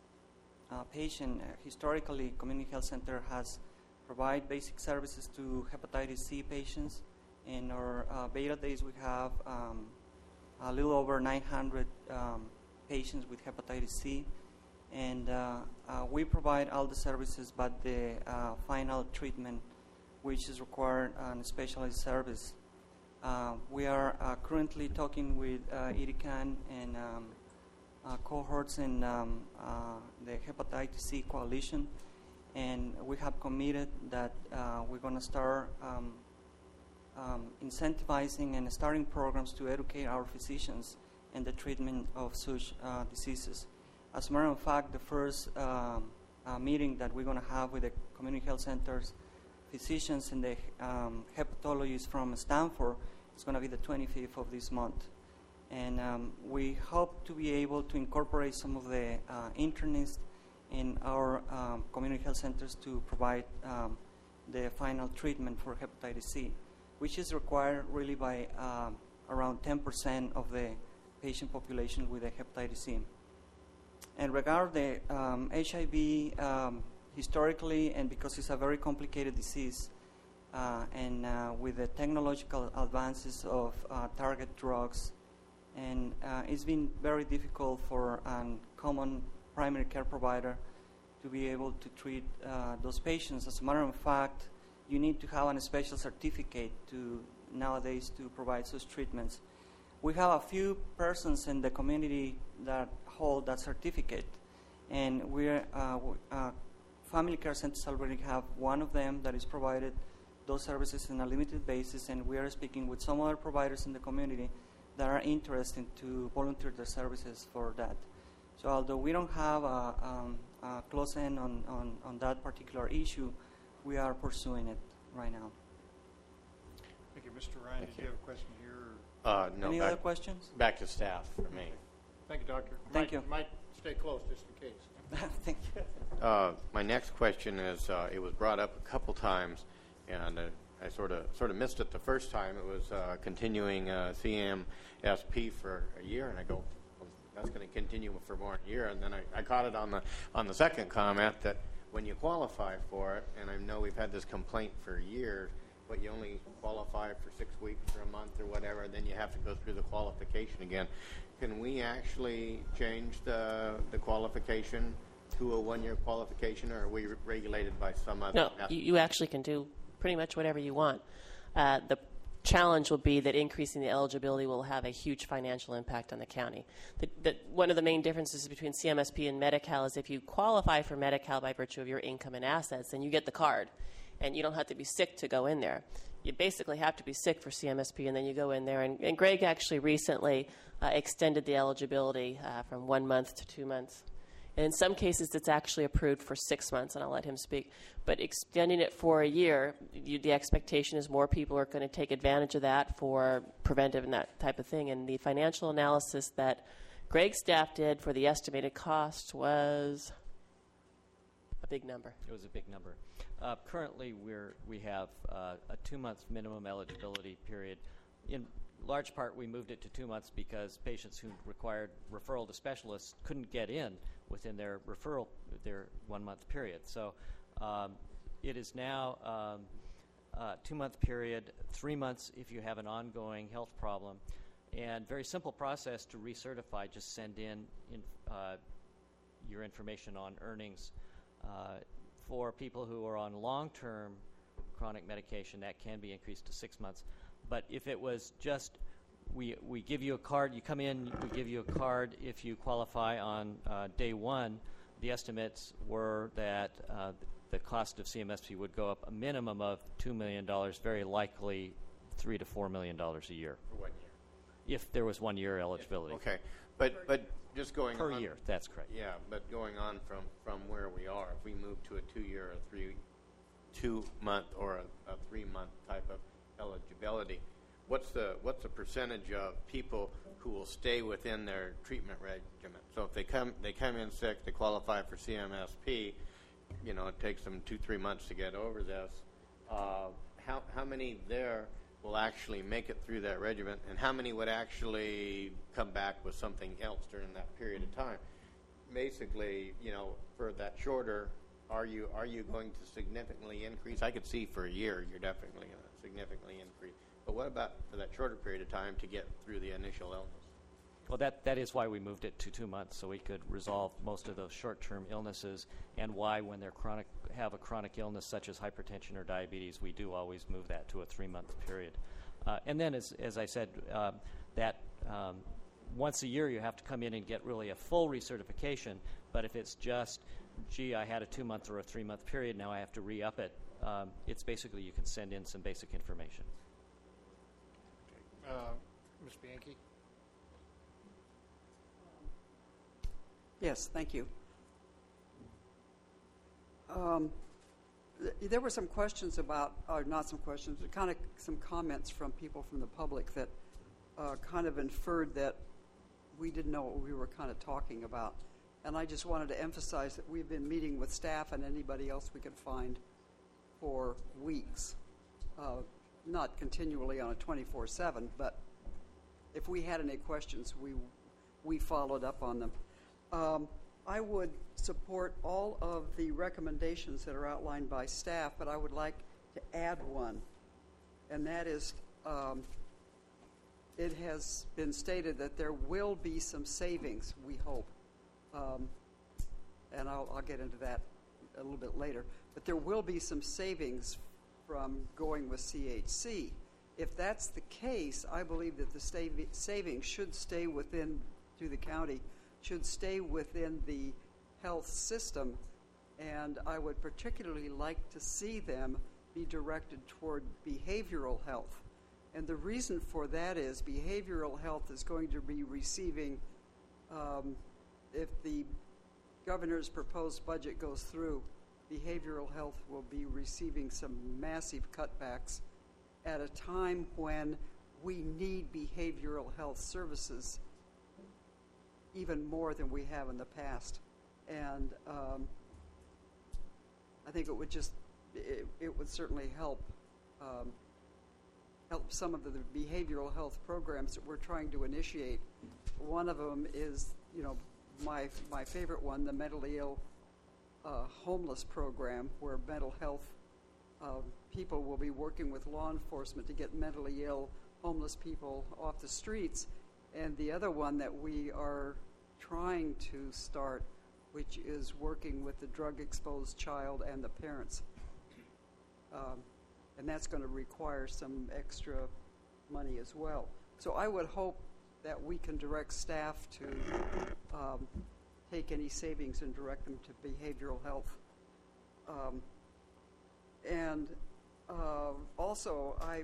uh, patient, uh, historically, community health center has provided basic services to hepatitis C patients. In our uh, beta days, we have um, a little over nine hundred um, patients with hepatitis C, and uh, uh, we provide all the services but the uh, final treatment, which is required on a specialized service. Uh, we are uh, currently talking with uh, I R I CAN and um, uh, cohorts in um, uh, the Hepatitis C Coalition, and we have committed that uh, we're going to start um, um, incentivizing and starting programs to educate our physicians in the treatment of such uh, diseases. As a matter of fact, the first um, uh, meeting that we're going to have with the community health centers physicians and the um, hepatologists from Stanford is going to be the twenty-fifth of this month. And um, we hope to be able to incorporate some of the uh, internists in our um, community health centers to provide um, the final treatment for hepatitis C, which is required really by um, around ten percent of the patient population with the hepatitis C. And regarding the um, H I V, um, historically, and because it's a very complicated disease, uh, and uh, with the technological advances of uh, target drugs, and uh, it's been very difficult for a common primary care provider to be able to treat uh, those patients. As a matter of fact, you need to have a special certificate to nowadays to provide such treatments. We have a few persons in the community that hold that certificate, and we're uh, uh, family care centers already have one of them that is provided those services on a limited basis, and we are speaking with some other providers in the community that are interested to volunteer their services for that. So although we don't have a, um, a close end on, on, on that particular issue, we are pursuing it right now. Thank you. Mister Ryan, Thank did you you. have a question here? Uh, no, Any back, other questions? Back to staff for me. Thank you, Doctor. Thank might, you. Might stay close just in case. Thank you. Uh, my next question is, uh, it was brought up a couple times, and uh, I sort of sort of missed it the first time. It was uh, continuing uh, C M S P for a year, and I go, well, that's going to continue for more than a year. And then I, I caught it on the on the second comment that when you qualify for it, and I know we've had this complaint for years, but you only qualify for six weeks or a month or whatever, and then you have to go through the qualification again. Can we actually change the the qualification to a one-year qualification, or are we regulated by some other? No, you, you actually can do pretty much whatever you want. Uh, the challenge will be that increasing the eligibility will have a huge financial impact on the county. The, the, one of the main differences between C M S P and Medi-Cal is if you qualify for Medi-Cal by virtue of your income and assets, then you get the card, and you don't have to be sick to go in there. You basically have to be sick for C M S P, and then you go in there. And, and Greg actually recently uh, extended the eligibility uh, from one month to two months. And in some cases, it's actually approved for six months, and I'll let him speak. But extending it for a year, you, the expectation is more people are going to take advantage of that for preventive and that type of thing. And the financial analysis that Greg's staff did for the estimated cost was a big number. It was a big number. Uh, currently, we're, we have uh, a two-month minimum eligibility period. In large part, we moved it to two months because patients who required referral to specialists couldn't get in within their referral, their one-month period. So um, it is now um, a two-month period, three months if you have an ongoing health problem, and very simple process to recertify. Just send in, in uh, your information on earnings. Uh, for people who are on long-term chronic medication, that can be increased to six months. But if it was just, we we give you a card, you come in, we give you a card if you qualify on uh, day one, the estimates were that uh, the cost of C M S P would go up a minimum of two million dollars, very likely three to four million dollars a year. For one year. If there was one year eligibility. Okay, but but just going per on, year, that's correct. Yeah, but going on from, from where we are, if we move to a two-year or three, two-month or a, a three-month type of eligibility, what's the what's the percentage of people who will stay within their treatment regimen? So if they come they come in sick, they qualify for C M S P, you know, it takes them two three months to get over this. Uh, how how many there will actually make it through that regimen, and how many would actually come back with something else during that period of time? Basically, you know, for that shorter, are you are you going to significantly increase? I could see for a year you're definitely going to significantly increase. But what about for that shorter period of time to get through the initial illness? Well, that, that is why we moved it to two months, so we could resolve most of those short-term illnesses, and why when they're chronic, have a chronic illness such as hypertension or diabetes, we do always move that to a three-month period. Uh, and then, as, as I said, uh, that um, once a year you have to come in and get really a full recertification, but if it's just, gee, I had a two-month or a three-month period, now I have to re-up it, um, it's basically you can send in some basic information. Uh, Miz Bianchi? Yes, thank you. Um, th- there were some questions about, or not some questions, but kind of some comments from people from the public that uh, kind of inferred that we didn't know what we were kind of talking about. And I just wanted to emphasize that we've been meeting with staff and anybody else we could find for weeks. Uh, not continually on a twenty-four seven, but if we had any questions, we we followed up on them. Um, I would support all of the recommendations that are outlined by staff, but I would like to add one, and that is um, it has been stated that there will be some savings, we hope, um, and I'll, I'll get into that a little bit later, but there will be some savings from going with C H C. If that's the case, I believe that the stav- savings should stay within, through the county, should stay within the health system, and I would particularly like to see them be directed toward behavioral health. And the reason for that is behavioral health is going to be receiving, um, if the governor's proposed budget goes through, behavioral health will be receiving some massive cutbacks at a time when we need behavioral health services even more than we have in the past. And um, I think it would just, it, it would certainly help um, help some of the behavioral health programs that we're trying to initiate. One of them is, you know, my my favorite one, the mentally ill uh, homeless program, where mental health uh, people will be working with law enforcement to get mentally ill homeless people off the streets. And the other one that we are trying to start, which is working with the drug-exposed child and the parents. Um, and that's going to require some extra money as well. So I would hope that we can direct staff to um, take any savings and direct them to behavioral health. Um, and uh, also, I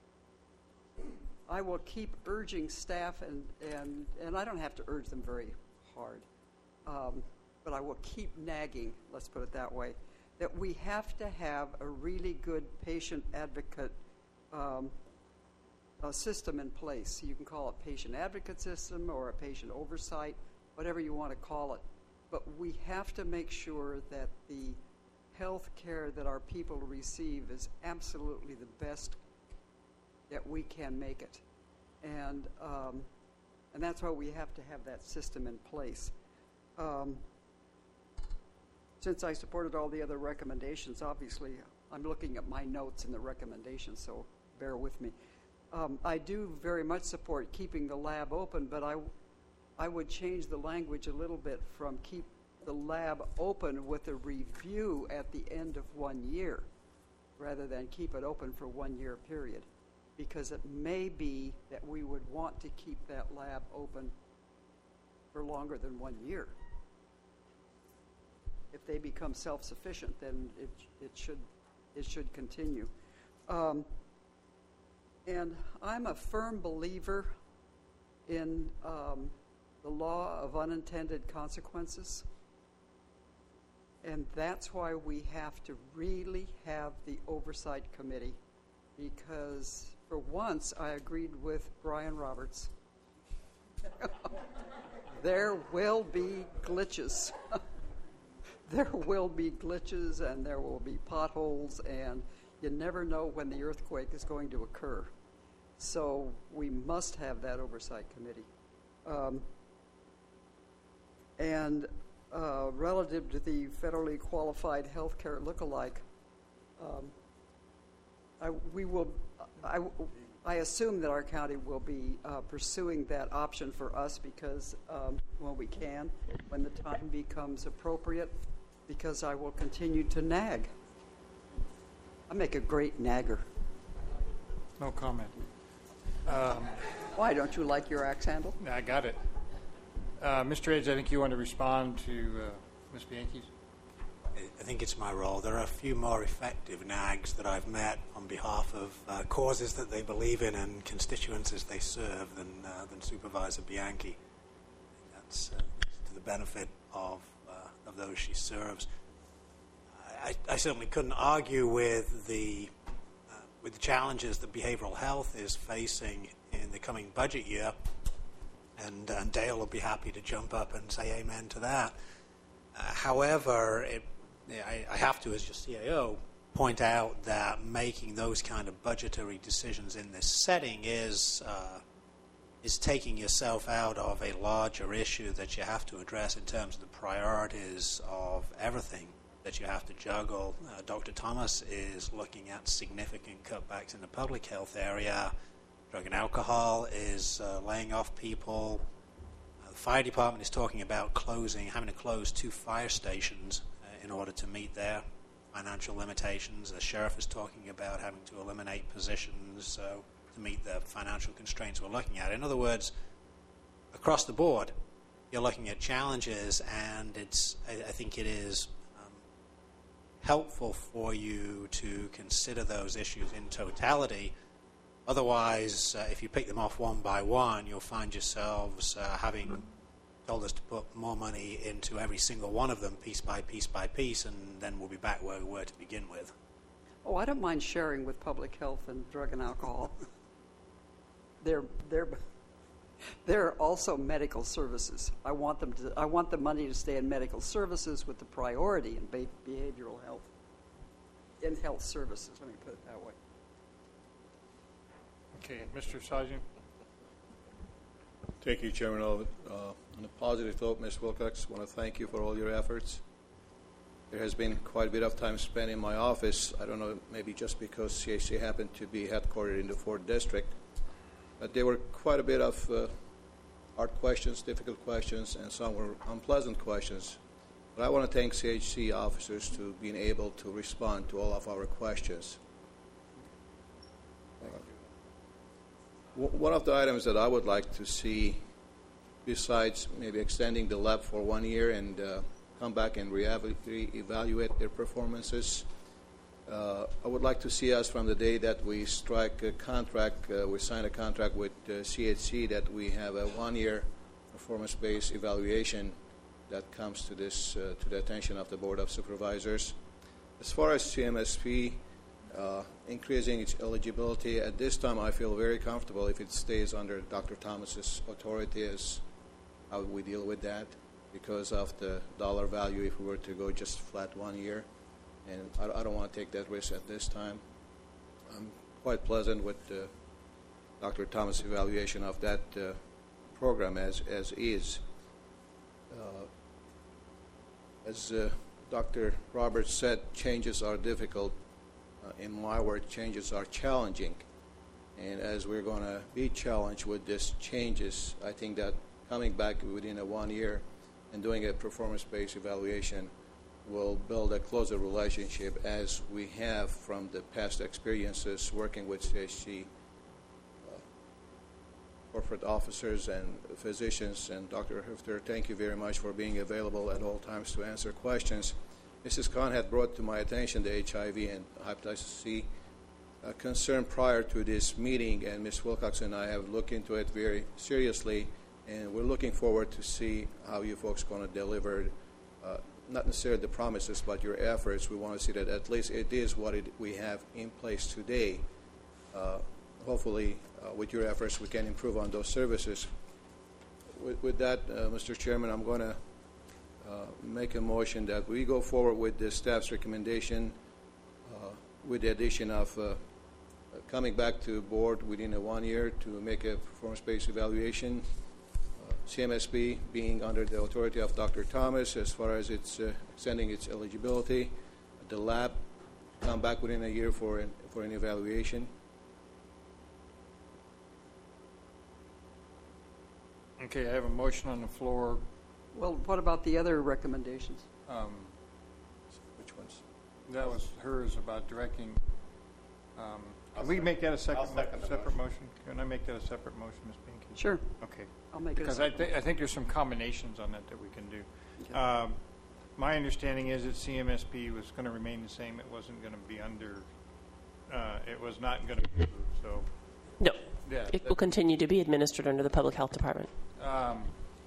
I will keep urging staff, and, and, and I don't have to urge them very hard, um, but I will keep nagging, let's put it that way, that we have to have a really good patient advocate um, a system in place. You can call it patient advocate system or a patient oversight, whatever you want to call it. But we have to make sure that the health care that our people receive is absolutely the best that we can make it. And um, and that's why we have to have that system in place. Um, since I supported all the other recommendations, obviously I'm looking at my notes in the recommendations, so bear with me. Um, I do very much support keeping the lab open, but I, I would change the language a little bit from keep the lab open with a review at the end of one year, rather than keep it open for one year period. Because it may be that we would want to keep that lab open for longer than one year. If they become self-sufficient, then it it should it should continue. Um, and I'm a firm believer in um, the law of unintended consequences, and that's why we have to really have the oversight committee, because for once I agreed with Brian Roberts. There will be glitches. There will be glitches and there will be potholes, and you never know when the earthquake is going to occur. So we must have that oversight committee. Um, and uh, relative to the federally qualified healthcare lookalike, um, I, we will. I, I assume that our county will be uh, pursuing that option for us, because um, when we can, when the time becomes appropriate, because I will continue to nag. I make a great nagger. No comment. Um, Why, don't you like your axe handle? I got it. Uh, Mister Edge, I think you want to respond to uh, Miz Bianchi's. I think it's my role. There are a few more effective nags that I've met on behalf of uh, causes that they believe in and constituencies they serve than, uh, than Supervisor Bianchi. That's uh, to the benefit of, uh, of those she serves. I, I certainly couldn't argue with the, uh, with the challenges that behavioral health is facing in the coming budget year, and, and Dale will be happy to jump up and say amen to that. Uh, however, it I, I have to, as your C A O, point out that making those kind of budgetary decisions in this setting is uh, is taking yourself out of a larger issue that you have to address in terms of the priorities of everything that you have to juggle. Uh, Doctor Thomas is looking at significant cutbacks in the public health area. Drug and alcohol is uh, laying off people. Uh, the fire department is talking about closing, having to close two fire stations uh, in order to meet their financial limitations. The sheriff is talking about having to eliminate positions uh, to meet the financial constraints we're looking at. In other words, across the board, you're looking at challenges, and it's, I, I think it is um, helpful for you to consider those issues in totality. Otherwise, uh, if you pick them off one by one, you'll find yourselves uh, having told us to put more money into every single one of them, piece by piece by piece, and then we'll be back where we were to begin with. Oh, I don't mind sharing with public health and drug and alcohol. they're they're they're also medical services. I want them to. I want the money to stay in medical services with the priority in be- behavioral health, in health services. Let me put it that way. Okay, Mister Sajjan. Thank you, Chairman. Uh, on a positive note, Miz Wilcox, I want to thank you for all your efforts. There has been quite a bit of time spent in my office. I don't know, maybe just because C H C happened to be headquartered in the fourth District. But there were quite a bit of uh, hard questions, difficult questions, and some were unpleasant questions. But I want to thank C H C officers to being able to respond to all of our questions. One of the items that I would like to see, besides maybe extending the lab for one year and uh, come back and re-evaluate their performances, uh, I would like to see us from the day that we strike a contract, uh, we sign a contract with uh, C H C, that we have a one-year performance-based evaluation that comes to this uh, to the attention of the Board of Supervisors. As far as C M S P, Uh, increasing its eligibility. At this time, I feel very comfortable if it stays under Doctor Thomas's authority as how we deal with that because of the dollar value if we were to go just flat one year. And I, I don't want to take that risk at this time. I'm quite pleasant with uh, Doctor Thomas' evaluation of that uh, program as, as is. Uh, as uh, Doctor Roberts said, changes are difficult. Uh, in my word, changes are challenging. And as we're going to be challenged with these changes, I think that coming back within a one year and doing a performance-based evaluation will build a closer relationship as we have from the past experiences working with C H C uh, corporate officers and physicians. And Doctor Hufter, thank you very much for being available at all times to answer questions. Missus Khan had brought to my attention the H I V and hepatitis C uh, concern prior to this meeting, and Miz Wilcox and I have looked into it very seriously, and we're looking forward to see how you folks are going to deliver, uh, not necessarily the promises, but your efforts. We want to see that at least it is what it, we have in place today. Uh, hopefully, uh, with your efforts, we can improve on those services. With, with that, uh, Mister Chairman, I'm going to Uh, make a motion that we go forward with the staff's recommendation uh, with the addition of uh, coming back to board within a one year to make a performance-based evaluation. Uh, C M S P being under the authority of Doctor Thomas as far as it's uh, extending its eligibility. The lab come back within a year for an, for an evaluation. Okay, I have a motion on the floor. Well, what about the other recommendations? Um, Which ones? That was hers about directing. Um, I'll can we second- make that a second, I'll second mo- the separate motion. Can I make that a separate motion, Miz Pinky? Sure. Okay. I'll make it a because I, separate th- I think there's some combinations on that that we can do. Okay. Um, my understanding is that C M S P was going to remain the same. It wasn't going to be under. Uh, it was not going to be moved. So. No. Yeah. It will continue to be administered under the Public Health Department. Um,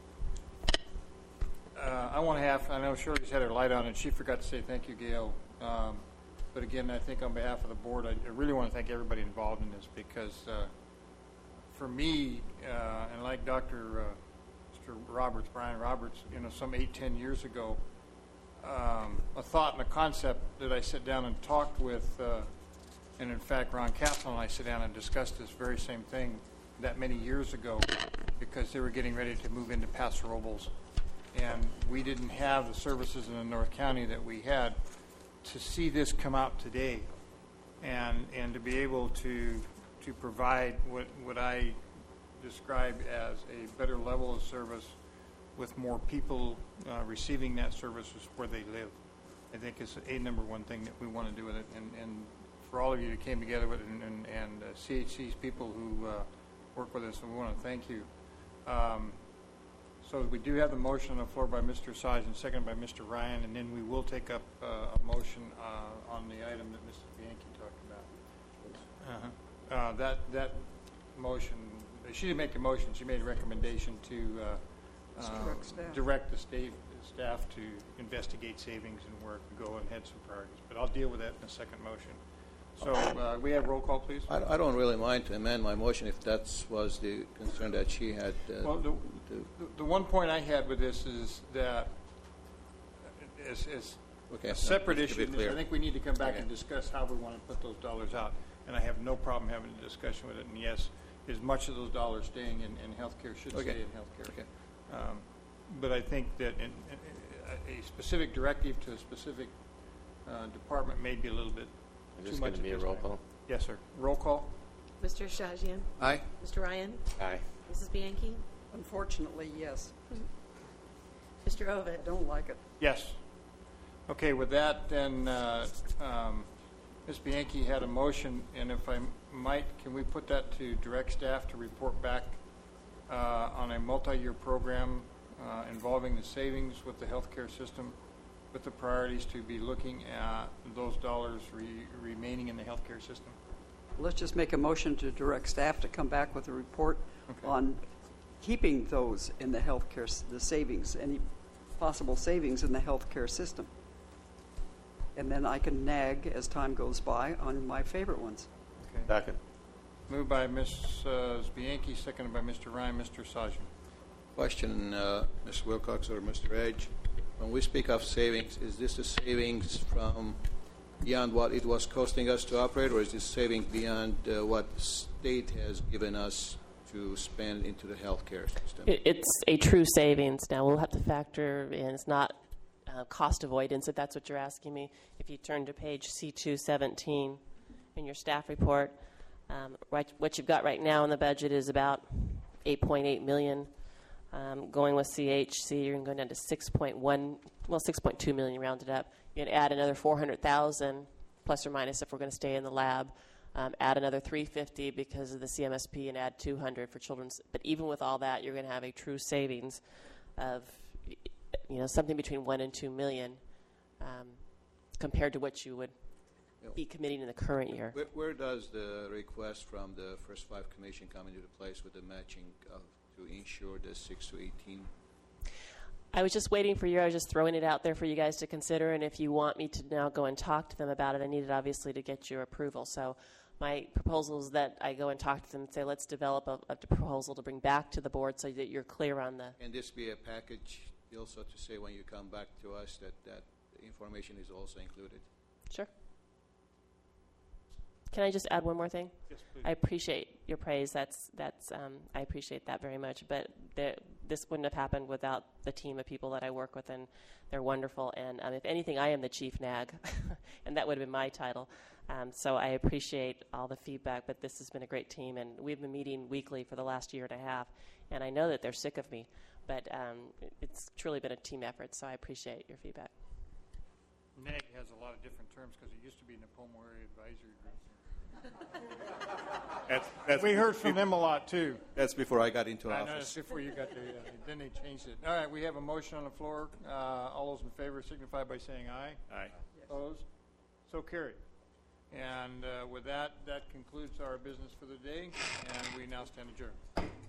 Uh, I want to have, I know Shirley's had her light on and she forgot to say thank you, Gail. Um, but again, I think on behalf of the board, I, I really want to thank everybody involved in this because uh, for me, uh, and like Doctor Uh, Mister Roberts, Brian Roberts, you know, some eight, ten years ago, um, a thought and a concept that I sat down and talked with, uh, and in fact, Ron Castle and I sat down and discussed this very same thing that many years ago because they were getting ready to move into Paso Robles. And we didn't have the services in the North County that we had. To see this come out today and and to be able to to provide what, what I describe as a better level of service with more people uh, receiving that service where they live, I think is a number one thing that we want to do with it. And, and for all of you that came together with it and, and, and uh, C H C's people who uh, work with us, and we want to thank you. Um, So we do have the motion on the floor by Mister Sargent, seconded by Mister Ryan, and then we will take up uh, a motion uh, on the item that Missus Bianchi talked about. Uh-huh. Uh, that that motion, she didn't make a motion. She made a recommendation to uh, uh, direct staff. direct the state staff to investigate savings and work and go and head some priorities. But I'll deal with that in a second motion. So uh, we have roll call, please. I, I don't really mind to amend my motion if that was the concern that she had. Uh, well, the, the, the one point I had with this is that as, as okay, a separate no, issue, I think we need to come back okay. and discuss how we want to put those dollars out. And I have no problem having a discussion with it. And yes, as much of those dollars staying in, in healthcare should okay. stay in healthcare. Okay. Um, but I think that in, in, a specific directive to a specific uh, department may be a little bit Is this going to be a roll call? Yes, sir. Roll call. Mister Shajian? Aye. Mister Ryan? Aye. Missus Bianchi? Unfortunately, yes. Mister Ovid? I don't like it. Yes. Okay, with that, then uh, um, Miz Bianchi had a motion, and if I might, can we put that to direct staff to report back uh, on a multi-year program uh, involving the savings with the healthcare system, with the priorities to be looking at those dollars re remaining in the healthcare system? Let's just make a motion to direct staff to come back with a report okay. on keeping those in the healthcare, the savings, any possible savings in the healthcare system. And then I can nag as time goes by on my favorite ones. Okay. Second. Moved by Miz Uh, Bianchi, seconded by Mister Ryan. Mister Sargent. Question, uh, Miz Wilcox or Mister Edge. When we speak of savings, is this a savings from beyond what it was costing us to operate, or is this saving beyond uh, what the state has given us to spend into the healthcare system? It, it's a true savings. Now, we'll have to factor in, it's not uh, cost avoidance, if that's what you're asking me. If you turn to page C two seventeen in your staff report, um, right, what you've got right now in the budget is about eight point eight million dollars. Um, going with C H C, you're going down to six point one, well, six point two million rounded up. You're going to add another four hundred thousand, plus or minus, if we're going to stay in the lab. Um, add another three hundred fifty because of the C M S P, and add two hundred for children's. But even with all that, you're going to have a true savings of, you know, something between one and two million, um, compared to what you would be committing in the current year. Where, where does the request from the First Five Commission come into place with the matching of to ensure the six to eighteen? I was just waiting for you. I was just throwing it out there for you guys to consider, and if you want me to now go and talk to them about it, I needed obviously to get your approval. So my proposal is that I go and talk to them and say, let's develop a, a proposal to bring back to the board so that you're clear on the... Can this be a package deal, so to say, when you come back to us, that that information is also included? Sure. Can I just add one more thing? Yes, please. I appreciate your praise. That's that's. Um, I appreciate that very much. But the, this wouldn't have happened without the team of people that I work with, and they're wonderful. And um, if anything, I am the chief nag, and that would have been my title. Um, so I appreciate all the feedback. But this has been a great team, and we've been meeting weekly for the last year and a half. And I know that they're sick of me, but um, it's truly been a team effort. So I appreciate your feedback. N A G has a lot of different terms because it used to be Napomo Area Advisory Group. That's, that's we heard from them a lot too. That's before I got into I office. know, that's before you got there. Yeah. Then they changed it. All right, we have a motion on the floor. Uh, all those in favor signify by saying aye. Aye. Yes. Opposed? So carried. And uh, with that, that concludes our business for the day, and we now stand adjourned.